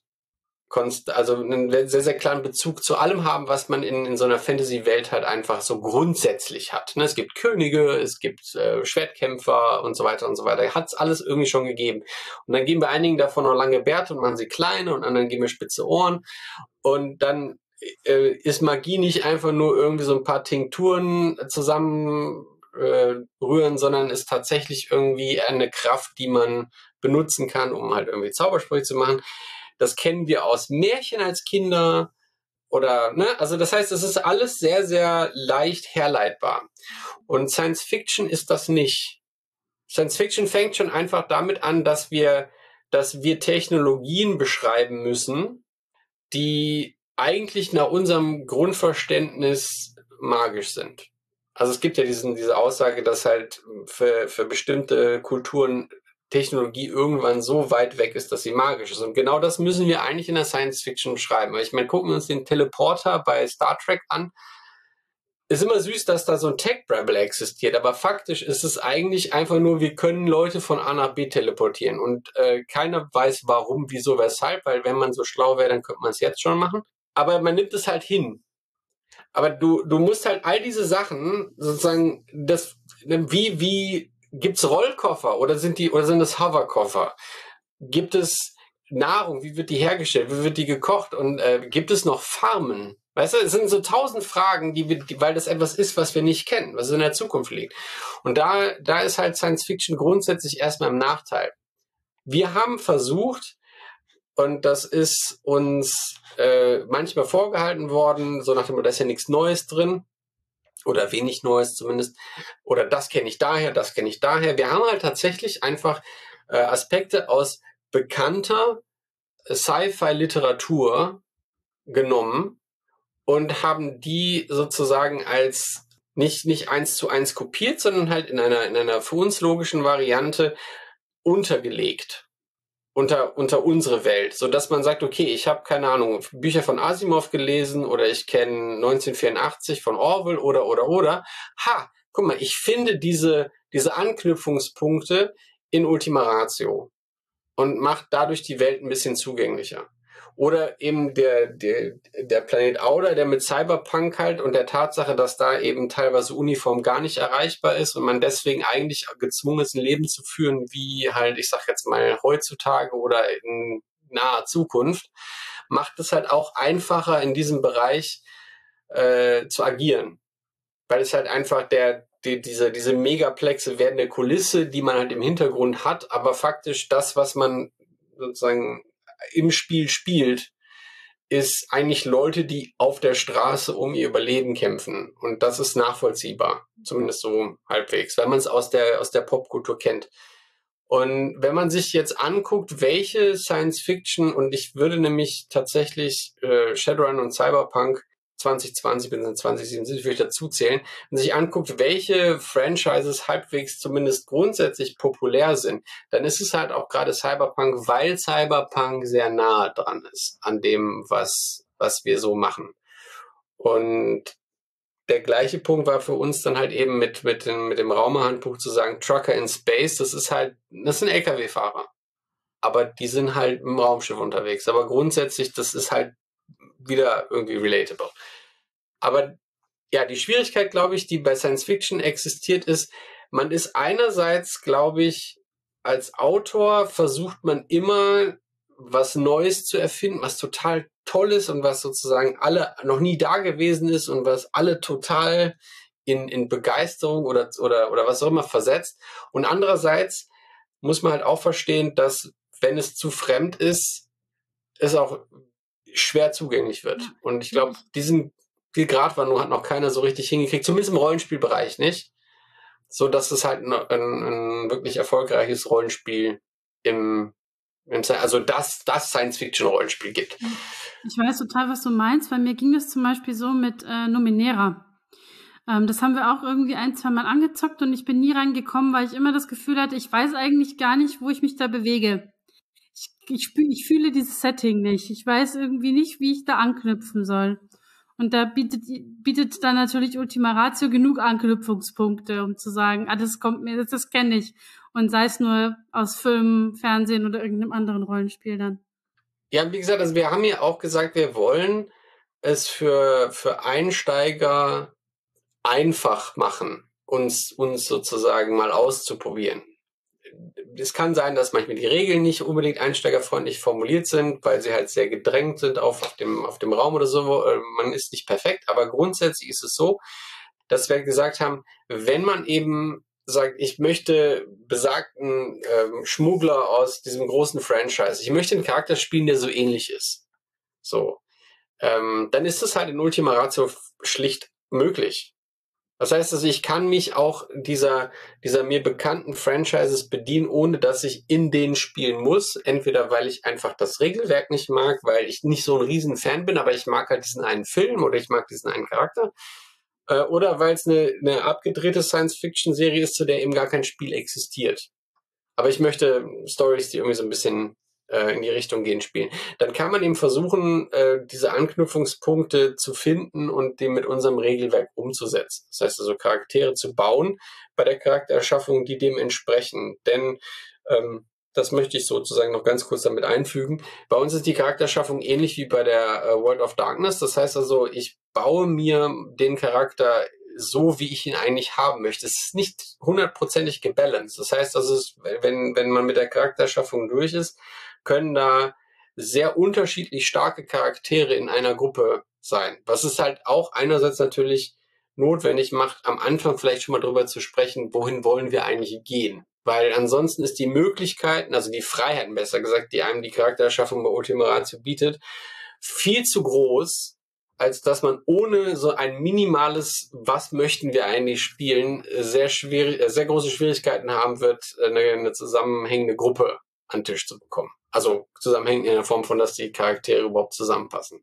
also einen sehr, sehr klaren Bezug zu allem haben, was man in, in so einer Fantasy-Welt halt einfach so grundsätzlich hat. Ne? Es gibt Könige, es gibt äh, Schwertkämpfer und so weiter und so weiter. Hat es alles irgendwie schon gegeben. Und dann geben wir einigen davon noch lange Bärte und machen sie kleine, und anderen geben wir spitze Ohren. Und dann ist Magie nicht einfach nur irgendwie so ein paar Tinkturen zusammen äh, rühren, sondern ist tatsächlich irgendwie eine Kraft, die man benutzen kann, um halt irgendwie Zaubersprüche zu machen. Das kennen wir aus Märchen als Kinder oder, ne, also das heißt, es ist alles sehr, sehr leicht herleitbar. Und Science Fiction ist das nicht. Science Fiction fängt schon einfach damit an, dass wir, dass wir Technologien beschreiben müssen, die eigentlich nach unserem Grundverständnis magisch sind. Also es gibt ja diesen, diese Aussage, dass halt für, für bestimmte Kulturen Technologie irgendwann so weit weg ist, dass sie magisch ist. Und genau das müssen wir eigentlich in der Science Fiction beschreiben. Ich meine, gucken wir uns den Teleporter bei Star Trek an. Ist immer süß, dass da so ein Tech-Brabble existiert, aber faktisch ist es eigentlich einfach nur, wir können Leute von A nach B teleportieren und äh, keiner weiß warum, wieso, weshalb, weil wenn man so schlau wäre, dann könnte man es jetzt schon machen. Aber man nimmt es halt hin. Aber du, du musst halt all diese Sachen sozusagen, das, wie, wie, gibt's Rollkoffer oder sind die, oder sind es Hoverkoffer? Gibt es Nahrung? Wie wird die hergestellt? Wie wird die gekocht? Und äh, gibt es noch Farmen? Weißt du, es sind so tausend Fragen, die wir, die, weil das etwas ist, was wir nicht kennen, was in der Zukunft liegt. Und da, da ist halt Science Fiction grundsätzlich erstmal im Nachteil. Wir haben versucht, und das ist uns äh, manchmal vorgehalten worden, so nach dem Motto, da ist ja nichts Neues drin, oder wenig Neues zumindest, oder das kenne ich daher, das kenne ich daher. Wir haben halt tatsächlich einfach äh, Aspekte aus bekannter Sci-Fi-Literatur genommen und haben die sozusagen als nicht, nicht eins zu eins kopiert, sondern halt in einer, in einer für uns logischen Variante untergelegt. Unter, unter unsere Welt, so dass man sagt, okay, ich habe keine Ahnung, Bücher von Asimov gelesen oder ich kenne neunzehnhundertvierundachtzig von Orwell oder, oder, oder. Ha, guck mal, ich finde diese, diese Anknüpfungspunkte in Ultima Ratio und macht dadurch die Welt ein bisschen zugänglicher. Oder eben der, der, der Planet Auda, der mit Cyberpunk halt und der Tatsache, dass da eben teilweise Uniform gar nicht erreichbar ist und man deswegen eigentlich gezwungen ist, ein Leben zu führen, wie halt, ich sag jetzt mal, heutzutage oder in naher Zukunft, macht es halt auch einfacher, in diesem Bereich äh, zu agieren. Weil es halt einfach der, die, diese, diese megaplexe werdende Kulisse, die man halt im Hintergrund hat, aber faktisch das, was man sozusagen im Spiel spielt, ist eigentlich Leute, die auf der Straße um ihr Überleben kämpfen. Und das ist nachvollziehbar. Zumindest so halbwegs, weil man es aus der, aus der Popkultur kennt. Und wenn man sich jetzt anguckt, welche Science Fiction, und ich würde nämlich tatsächlich äh, Shadowrun und Cyberpunk zwanzig zwanzig bis zwanzig siebenundsiebzig würde ich dazu zählen, wenn man sich anguckt, welche Franchises halbwegs zumindest grundsätzlich populär sind, dann ist es halt auch gerade Cyberpunk, weil Cyberpunk sehr nahe dran ist an dem, was, was wir so machen. Und der gleiche Punkt war für uns dann halt eben mit, mit dem, mit dem Raumerhandbuch zu sagen, Trucker in Space, das ist halt, das sind L K W-Fahrer. Aber die sind halt im Raumschiff unterwegs. Aber grundsätzlich, das ist halt wieder irgendwie relatable. Aber ja, die Schwierigkeit, glaube ich, die bei Science Fiction existiert, ist, man ist einerseits, glaube ich, als Autor versucht man immer was Neues zu erfinden, was total toll ist und was sozusagen alle noch nie da gewesen ist und was alle total in, in Begeisterung oder, oder, oder was auch immer versetzt. Und andererseits muss man halt auch verstehen, dass wenn es zu fremd ist, es auch schwer zugänglich wird. Ja. Und ich glaube, diesen die Gratwanderung hat noch keiner so richtig hingekriegt, zumindest im Rollenspielbereich nicht, so dass es halt ein, ein, ein wirklich erfolgreiches Rollenspiel im, im also das, das Science-Fiction-Rollenspiel gibt. Ich weiß total, was du meinst, weil mir ging es zum Beispiel so mit äh, Numenera. Ähm, das haben wir auch irgendwie ein, zwei Mal angezockt und ich bin nie reingekommen, weil ich immer das Gefühl hatte, ich weiß eigentlich gar nicht, wo ich mich da bewege. Ich, ich, spü- ich fühle dieses Setting nicht. Ich weiß irgendwie nicht, wie ich da anknüpfen soll. Und da bietet, bietet dann natürlich Ultima Ratio genug Anknüpfungspunkte, um zu sagen, ah, das kommt mir, das, das kenne ich. Und sei es nur aus Filmen, Fernsehen oder irgendeinem anderen Rollenspiel dann. Ja, wie gesagt, also wir haben ja auch gesagt, wir wollen es für, für Einsteiger einfach machen, uns, uns sozusagen mal auszuprobieren. Es kann sein, dass manchmal die Regeln nicht unbedingt einsteigerfreundlich formuliert sind, weil sie halt sehr gedrängt sind auf, auf, dem, auf dem Raum oder so. Man ist nicht perfekt, aber grundsätzlich ist es so, dass wir gesagt haben, wenn man eben sagt, ich möchte besagten ähm, Schmuggler aus diesem großen Franchise, ich möchte einen Charakter spielen, der so ähnlich ist, so, ähm, dann ist es halt in Ultima Ratio schlicht möglich. Das heißt also, ich kann mich auch dieser, dieser mir bekannten Franchises bedienen, ohne dass ich in denen spielen muss. Entweder weil ich einfach das Regelwerk nicht mag, weil ich nicht so ein riesen Fan bin, aber ich mag halt diesen einen Film oder ich mag diesen einen Charakter. Äh, oder weil es eine, eine abgedrehte Science-Fiction-Serie ist, zu der eben gar kein Spiel existiert. aber ich möchte Stories, die irgendwie so ein bisschen äh, in die Richtung gehen, spielen. Dann kann man eben versuchen, äh, diese Anknüpfungspunkte zu finden und die mit unserem Regelwerk umzusetzen. Das heißt also Charaktere zu bauen bei der Charaktererschaffung, die dem entsprechen. Denn ähm, das möchte ich sozusagen noch ganz kurz damit einfügen. Bei uns ist die Charaktererschaffung ähnlich wie bei der äh, World of Darkness. Das heißt also, ich baue mir den Charakter so, wie ich ihn eigentlich haben möchte. Es ist nicht hundertprozentig gebalanced. Das heißt also, wenn, wenn man mit der Charaktererschaffung durch ist, können da sehr unterschiedlich starke Charaktere in einer Gruppe sein. Was es halt auch einerseits natürlich notwendig macht, am Anfang vielleicht schon mal drüber zu sprechen, wohin wollen wir eigentlich gehen. Weil ansonsten ist die Möglichkeiten, also die Freiheiten besser gesagt, die einem die Charaktererschaffung bei Ultima Ratio bietet, viel zu groß, als dass man ohne so ein minimales, was möchten wir eigentlich spielen, sehr schwierig, sehr große Schwierigkeiten haben wird, eine, eine zusammenhängende Gruppe an den Tisch zu bekommen. Also zusammenhängend in der Form von, dass die Charaktere überhaupt zusammenpassen.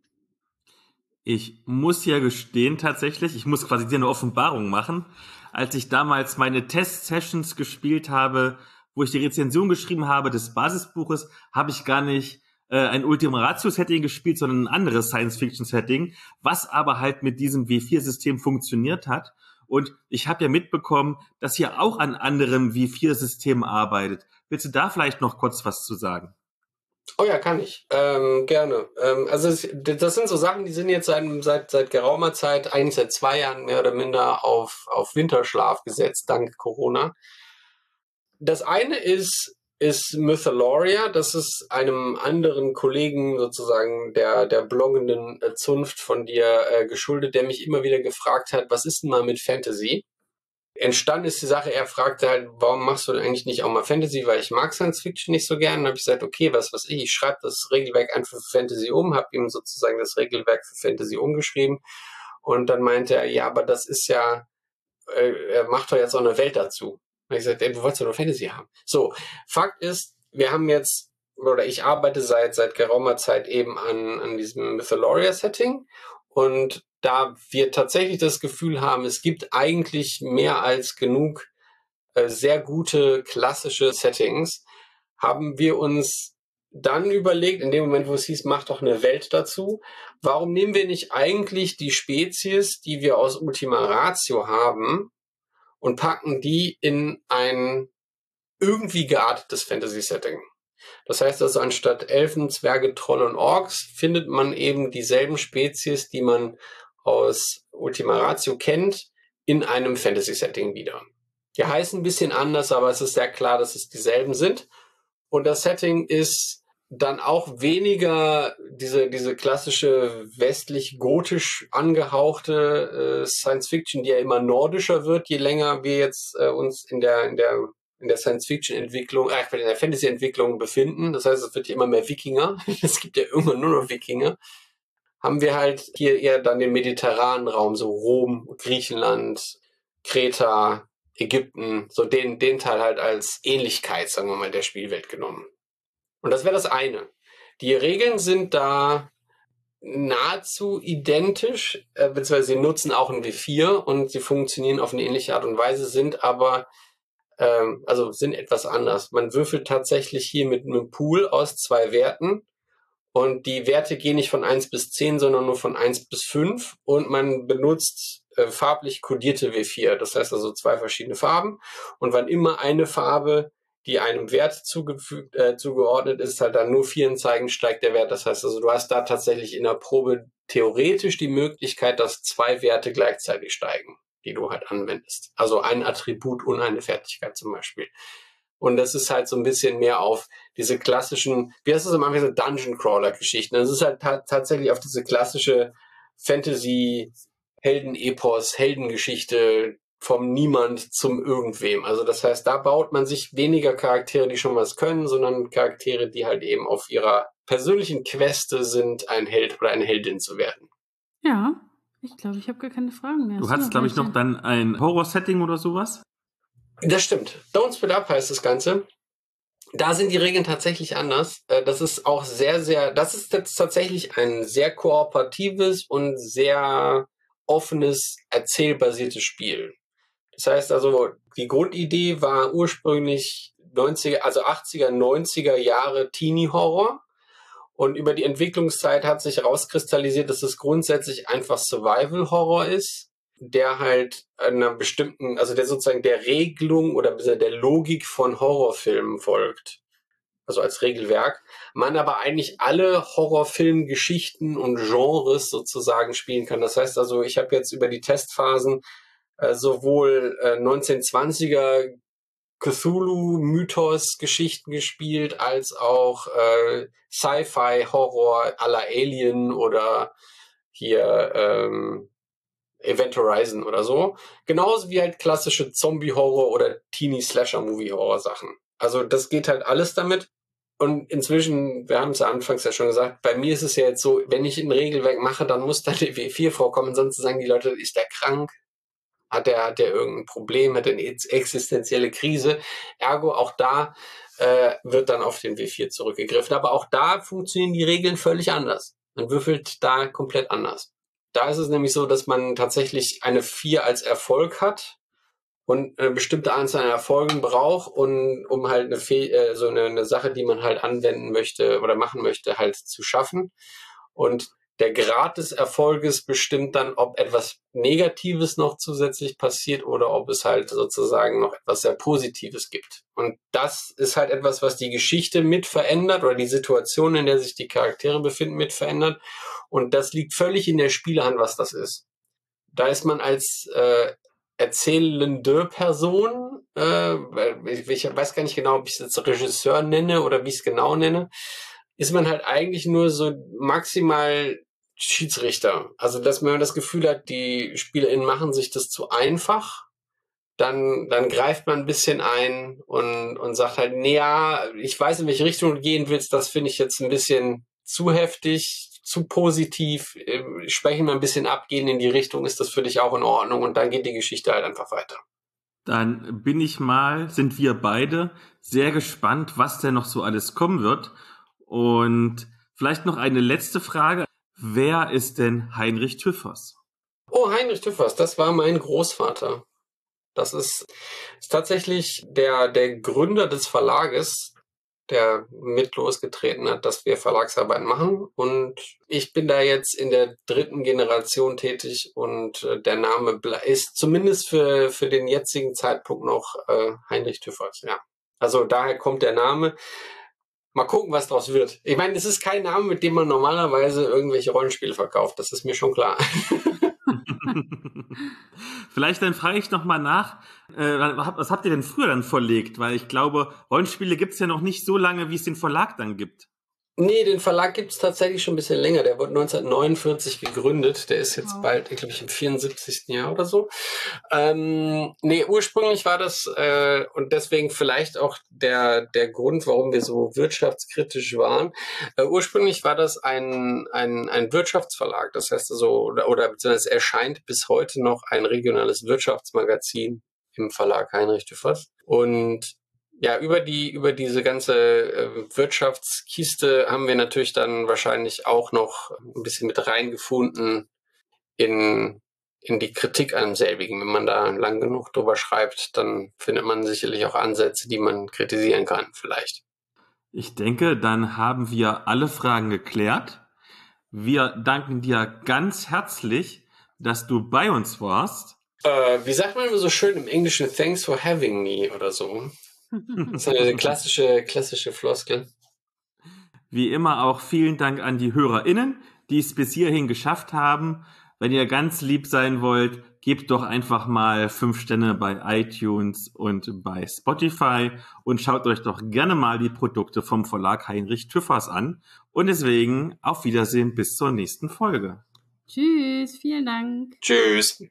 Ich muss ja gestehen tatsächlich, ich muss quasi dir eine Offenbarung machen. Als ich damals meine Test-Sessions gespielt habe, wo ich die Rezension geschrieben habe des Basisbuches, habe ich gar nicht äh, ein Ultima Ratio-Setting gespielt, sondern ein anderes Science-Fiction-Setting, was aber halt mit diesem W vier System funktioniert hat. Und ich habe ja mitbekommen, dass ihr auch an anderem W vier Systemen arbeitet. Willst du da vielleicht noch kurz was zu sagen? Oh ja, kann ich. Ähm, gerne. Ähm, also es, das sind so Sachen, die sind jetzt seit, seit, seit geraumer Zeit, eigentlich seit zwei Jahren mehr oder minder auf, auf Winterschlaf gesetzt, dank Corona. Das eine ist, ist Mytholoria. Das ist einem anderen Kollegen sozusagen der, der bloggenden äh, Zunft von dir äh, geschuldet, der mich immer wieder gefragt hat, was ist denn mal mit Fantasy? Entstanden ist die Sache, er fragte halt, warum machst du denn eigentlich nicht auch mal Fantasy, weil ich mag Science Fiction nicht so gern. Dann habe ich gesagt, okay, was weiß ich, ich schreibe das Regelwerk einfach für Fantasy um, habe ihm sozusagen das Regelwerk für Fantasy umgeschrieben und dann meinte er, ja, aber das ist ja, äh, er macht doch jetzt auch eine Welt dazu. Und ich gesagt, ey, du wolltest doch nur Fantasy haben. So, Fakt ist, wir haben jetzt, oder ich arbeite seit seit geraumer Zeit eben an, an diesem Mytholoria-Setting und da wir tatsächlich das Gefühl haben, es gibt eigentlich mehr als genug äh, sehr gute klassische Settings, haben wir uns dann überlegt, in dem Moment, wo es hieß, mach doch eine Welt dazu, warum nehmen wir nicht eigentlich die Spezies, die wir aus Ultima Ratio haben und packen die in ein irgendwie geartetes Fantasy-Setting. Das heißt also, anstatt Elfen, Zwerge, Trolle und Orks findet man eben dieselben Spezies, die man aus Ultima Ratio kennt, in einem Fantasy-Setting wieder. Die heißen ein bisschen anders, aber es ist sehr klar, dass es dieselben sind. Und das Setting ist dann auch weniger diese, diese klassische westlich-gotisch angehauchte äh, Science-Fiction, die ja immer nordischer wird, je länger wir jetzt äh, uns in der, in der in der Science-Fiction-Entwicklung, äh, in der Fantasy-Entwicklung befinden. Das heißt, es wird hier immer mehr Wikinger. Es gibt ja irgendwann nur noch Wikinger. Haben wir halt hier eher dann den mediterranen Raum, so Rom, Griechenland, Kreta, Ägypten, so den, den Teil halt als Ähnlichkeit, sagen wir mal, der Spielwelt genommen. Und das wäre das eine. Die Regeln sind da nahezu identisch, äh, beziehungsweise sie nutzen auch ein W vier und sie funktionieren auf eine ähnliche Art und Weise, sind aber ähm, also sind etwas anders. Man würfelt tatsächlich hier mit einem Pool aus zwei Werten und die Werte gehen nicht von eins bis zehn, sondern nur von eins bis fünf und man benutzt äh, farblich kodierte W vier. Das heißt also zwei verschiedene Farben und wann immer eine Farbe, die einem Wert zugefügt, äh, zugeordnet ist, halt dann nur vieren zeigen, steigt der Wert. Das heißt also, du hast da tatsächlich in der Probe theoretisch die Möglichkeit, dass zwei Werte gleichzeitig steigen, die du halt anwendest. Also ein Attribut und eine Fertigkeit zum Beispiel. Und das ist halt so ein bisschen mehr auf diese klassischen, wie heißt das immer, diese Dungeon-Crawler-Geschichten. Das ist halt ta- tatsächlich auf diese klassische Fantasy-Helden-Epos, Heldengeschichte vom Niemand zum Irgendwem. Also das heißt, da baut man sich weniger Charaktere, die schon was können, sondern Charaktere, die halt eben auf ihrer persönlichen Queste sind, ein Held oder eine Heldin zu werden. Ja. Ich glaube, ich habe gar keine Fragen mehr. Du hattest, glaube ich, noch dann ein Horror-Setting oder sowas? Das stimmt. Don't Split Up heißt das Ganze. Da sind die Regeln tatsächlich anders. Das ist auch sehr, sehr, das ist jetzt tatsächlich ein sehr kooperatives und sehr offenes, erzählbasiertes Spiel. Das heißt also, die Grundidee war ursprünglich neunziger, also achtziger, neunziger Jahre Teenie-Horror. Und über die Entwicklungszeit hat sich herauskristallisiert, dass es grundsätzlich einfach Survival-Horror ist, der halt einer bestimmten, also der sozusagen der Regelung oder der Logik von Horrorfilmen folgt. Also als Regelwerk. Man aber eigentlich alle Horrorfilmgeschichten und Genres sozusagen spielen kann. Das heißt also, ich habe jetzt über die Testphasen äh, sowohl äh, neunzehnhundertzwanziger Cthulhu-Mythos-Geschichten gespielt, als auch äh, Sci-Fi-Horror à la Alien oder hier ähm, Event Horizon oder so. Genauso wie halt klassische Zombie-Horror oder Teenie-Slasher-Movie-Horror-Sachen. Also das geht halt alles damit. Und inzwischen, wir haben es ja anfangs ja schon gesagt, bei mir ist es ja jetzt so, wenn ich ein Regelwerk mache, dann muss da die W vier vorkommen, sonst sagen die Leute, ist der krank? Hat der, hat der irgendein Problem? Hat er eine existenzielle Krise? Ergo, auch da äh, wird dann auf den W vier zurückgegriffen. Aber auch da funktionieren die Regeln völlig anders. Man würfelt da komplett anders. Da ist es nämlich so, dass man tatsächlich eine vier als Erfolg hat und eine bestimmte Anzahl an Erfolgen braucht, und um halt eine, Fe- äh, so eine, eine Sache, die man halt anwenden möchte oder machen möchte, halt zu schaffen. Und der Grad des Erfolges bestimmt dann, ob etwas Negatives noch zusätzlich passiert oder ob es halt sozusagen noch etwas sehr Positives gibt. Und das ist halt etwas, was die Geschichte mit verändert oder die Situation, in der sich die Charaktere befinden, mit verändert. Und das liegt völlig in der Spielehand, was das ist. Da ist man als äh, erzählende Person, äh, ich, ich weiß gar nicht genau, ob ich es jetzt Regisseur nenne oder wie ich es genau nenne, ist man halt eigentlich nur so maximal Schiedsrichter. Also, dass man das Gefühl hat, die SpielerInnen machen sich das zu einfach, dann, dann greift man ein bisschen ein und, und sagt halt, nee, ja, ich weiß, in welche Richtung du gehen willst, das finde ich jetzt ein bisschen zu heftig, zu positiv, sprechen wir ein bisschen ab, gehen in die Richtung, ist das für dich auch in Ordnung, und dann geht die Geschichte halt einfach weiter. Dann bin ich mal, sind wir beide sehr gespannt, was denn noch so alles kommen wird. Und vielleicht noch eine letzte Frage. Wer ist denn Heinrich Tüffers? Oh, Heinrich Tüffers, das war mein Großvater. Das ist, ist tatsächlich der, der Gründer des Verlages, der mit losgetreten hat, dass wir Verlagsarbeit machen. Und ich bin da jetzt in der dritten Generation tätig, und äh, der Name ist zumindest für, für den jetzigen Zeitpunkt noch äh, Heinrich Tüffers. Ja. Also daher kommt der Name. Mal gucken, was draus wird. Ich meine, es ist kein Name, mit dem man normalerweise irgendwelche Rollenspiele verkauft. Das ist mir schon klar. Vielleicht dann frage ich noch mal nach, äh, was habt ihr denn früher dann verlegt? Weil ich glaube, Rollenspiele gibt es ja noch nicht so lange, wie es den Verlag dann gibt. Nee, den Verlag gibt es tatsächlich schon ein bisschen länger. Der wurde neunzehnhundertneunundvierzig gegründet. Der ist jetzt bald, ich glaube ich, im vierundsiebzigsten Jahr oder so. Ähm, nee, ursprünglich war das, äh, und deswegen vielleicht auch der, der Grund, warum wir so wirtschaftskritisch waren. Äh, ursprünglich war das ein, ein, ein Wirtschaftsverlag. Das heißt also, oder, oder beziehungsweise es erscheint bis heute noch ein regionales Wirtschaftsmagazin im Verlag Heinrich Tüffers. Und ja, über die, über diese ganze äh, Wirtschaftskiste haben wir natürlich dann wahrscheinlich auch noch ein bisschen mit reingefunden in, in die Kritik an selbigen. Wenn man da lang genug drüber schreibt, dann findet man sicherlich auch Ansätze, die man kritisieren kann, vielleicht. Ich denke, dann haben wir alle Fragen geklärt. Wir danken dir ganz herzlich, dass du bei uns warst. Äh, wie sagt man immer so schön im Englischen, thanks for having me oder so? Das ist eine klassische, klassische Floskel. Wie immer auch vielen Dank an die HörerInnen, die es bis hierhin geschafft haben. Wenn ihr ganz lieb sein wollt, gebt doch einfach mal fünf Sterne bei iTunes und bei Spotify und schaut euch doch gerne mal die Produkte vom Verlag Heinrich Tüffers an. Und deswegen auf Wiedersehen bis zur nächsten Folge. Tschüss, vielen Dank. Tschüss.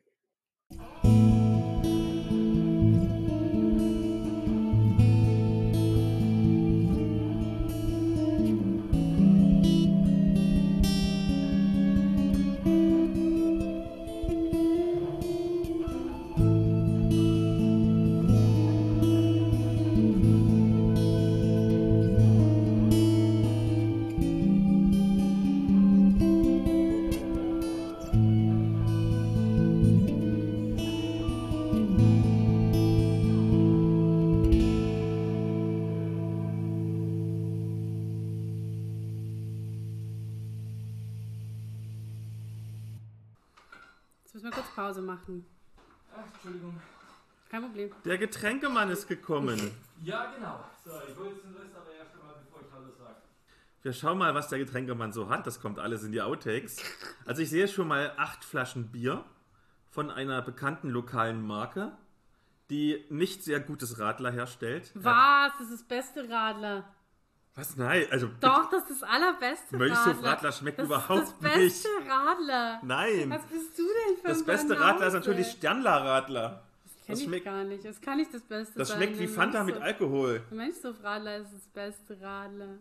Jetzt müssen wir kurz Pause machen. Ach, Entschuldigung. Kein Problem. Der Getränkemann ist gekommen. Ja, genau. So, ich hole jetzt den Rest aber erst einmal, bevor ich alles sage. Wir schauen mal, was der Getränkemann so hat. Das kommt alles in die Outtakes. Also ich sehe schon mal acht Flaschen Bier von einer bekannten lokalen Marke, die nicht sehr gutes Radler herstellt. Was? Das ist das beste Radler. Was? Nein, also Doch, das ist das allerbeste Mönchshof Radler. Radler schmeckt das überhaupt ist das beste nicht. Radler. Nein. Was bist du denn für Das ein beste Banause? Radler ist natürlich Sternler Radler. Das Das kenn ich schmeckt, gar nicht. Das kann nicht das Beste das sein. schmeckt wie Der Fanta mit Mönchshof- Alkohol. Der Mönchshof Radler ist das beste Radler.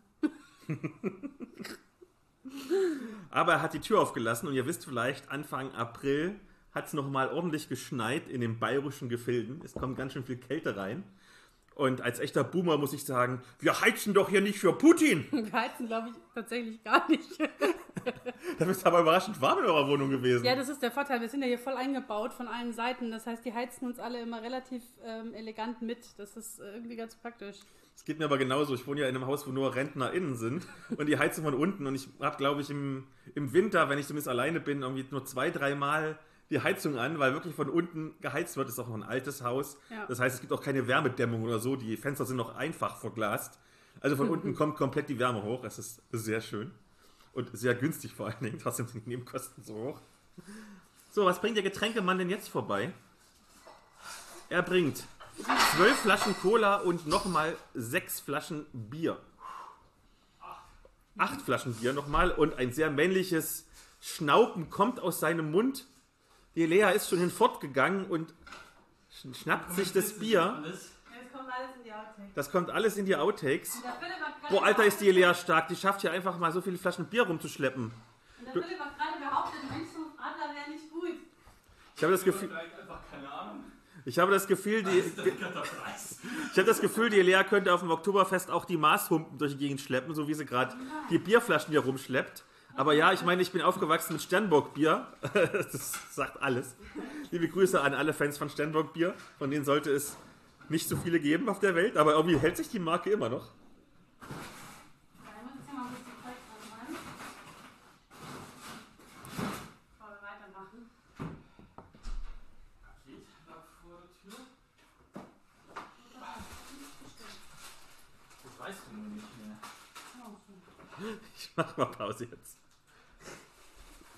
Aber er hat die Tür aufgelassen und ihr wisst vielleicht, Anfang April hat es nochmal ordentlich geschneit in den bayerischen Gefilden. Es kommt ganz schön viel Kälte rein. Und als echter Boomer muss ich sagen, wir heizen doch hier nicht für Putin. Wir heizen, glaube ich, tatsächlich gar nicht. Da bist du aber überraschend warm in eurer Wohnung gewesen. Ja, das ist der Vorteil. Wir sind ja hier voll eingebaut von allen Seiten. Das heißt, die heizen uns alle immer relativ ähm, elegant mit. Das ist äh, irgendwie ganz praktisch. Es geht mir aber genauso. Ich wohne ja in einem Haus, wo nur RentnerInnen sind und die heizen von unten. Und ich habe, glaube ich, im, im Winter, wenn ich zumindest alleine bin, irgendwie nur zwei, dreimal die Heizung an, weil wirklich von unten geheizt wird. Das ist auch noch ein altes Haus. Ja. Das heißt, es gibt auch keine Wärmedämmung oder so. Die Fenster sind noch einfach verglast. Also von unten kommt komplett die Wärme hoch. Es ist sehr schön. Und sehr günstig vor allen Dingen. Trotzdem sind die Nebenkosten so hoch. So, was bringt der Getränkemann denn jetzt vorbei? Er bringt zwölf Flaschen Cola und nochmal sechs Flaschen Bier. Acht Flaschen Bier nochmal und ein sehr männliches Schnauben kommt aus seinem Mund. Die Lea ist schon hinfortgegangen und schnappt sich das Bier. Jetzt kommt alles in die Outtakes. Das kommt alles in die Outtakes. Und der Philipp hat gerade Boah, Alter, ist die Lea stark. Die schafft hier einfach mal so viele Flaschen Bier rumzuschleppen. Und der Philipp hat gerade behauptet, Mönchshof Adler wäre nicht gut. Ich habe das Gefühl, Vielleicht einfach keine Ahnung. ich habe das Gefühl, die, Das ist der Preis. ich habe das Gefühl, die Lea könnte auf dem Oktoberfest auch die Maßhumpen durch die Gegend schleppen, so wie sie gerade die Bierflaschen hier rumschleppt. Aber ja, ich meine, ich bin aufgewachsen mit Sternburg-Bier. Das sagt alles. Liebe Grüße an alle Fans von Sternburg-Bier. Von denen sollte es nicht so viele geben auf der Welt, aber irgendwie hält sich die Marke immer noch. Ja, ich muss jetzt hier mal ein bisschen Zeug dran rein. Bevor wir weitermachen. Geht ab vor der Tür. Das weißt du nur nicht mehr. Ich mach mal Pause jetzt.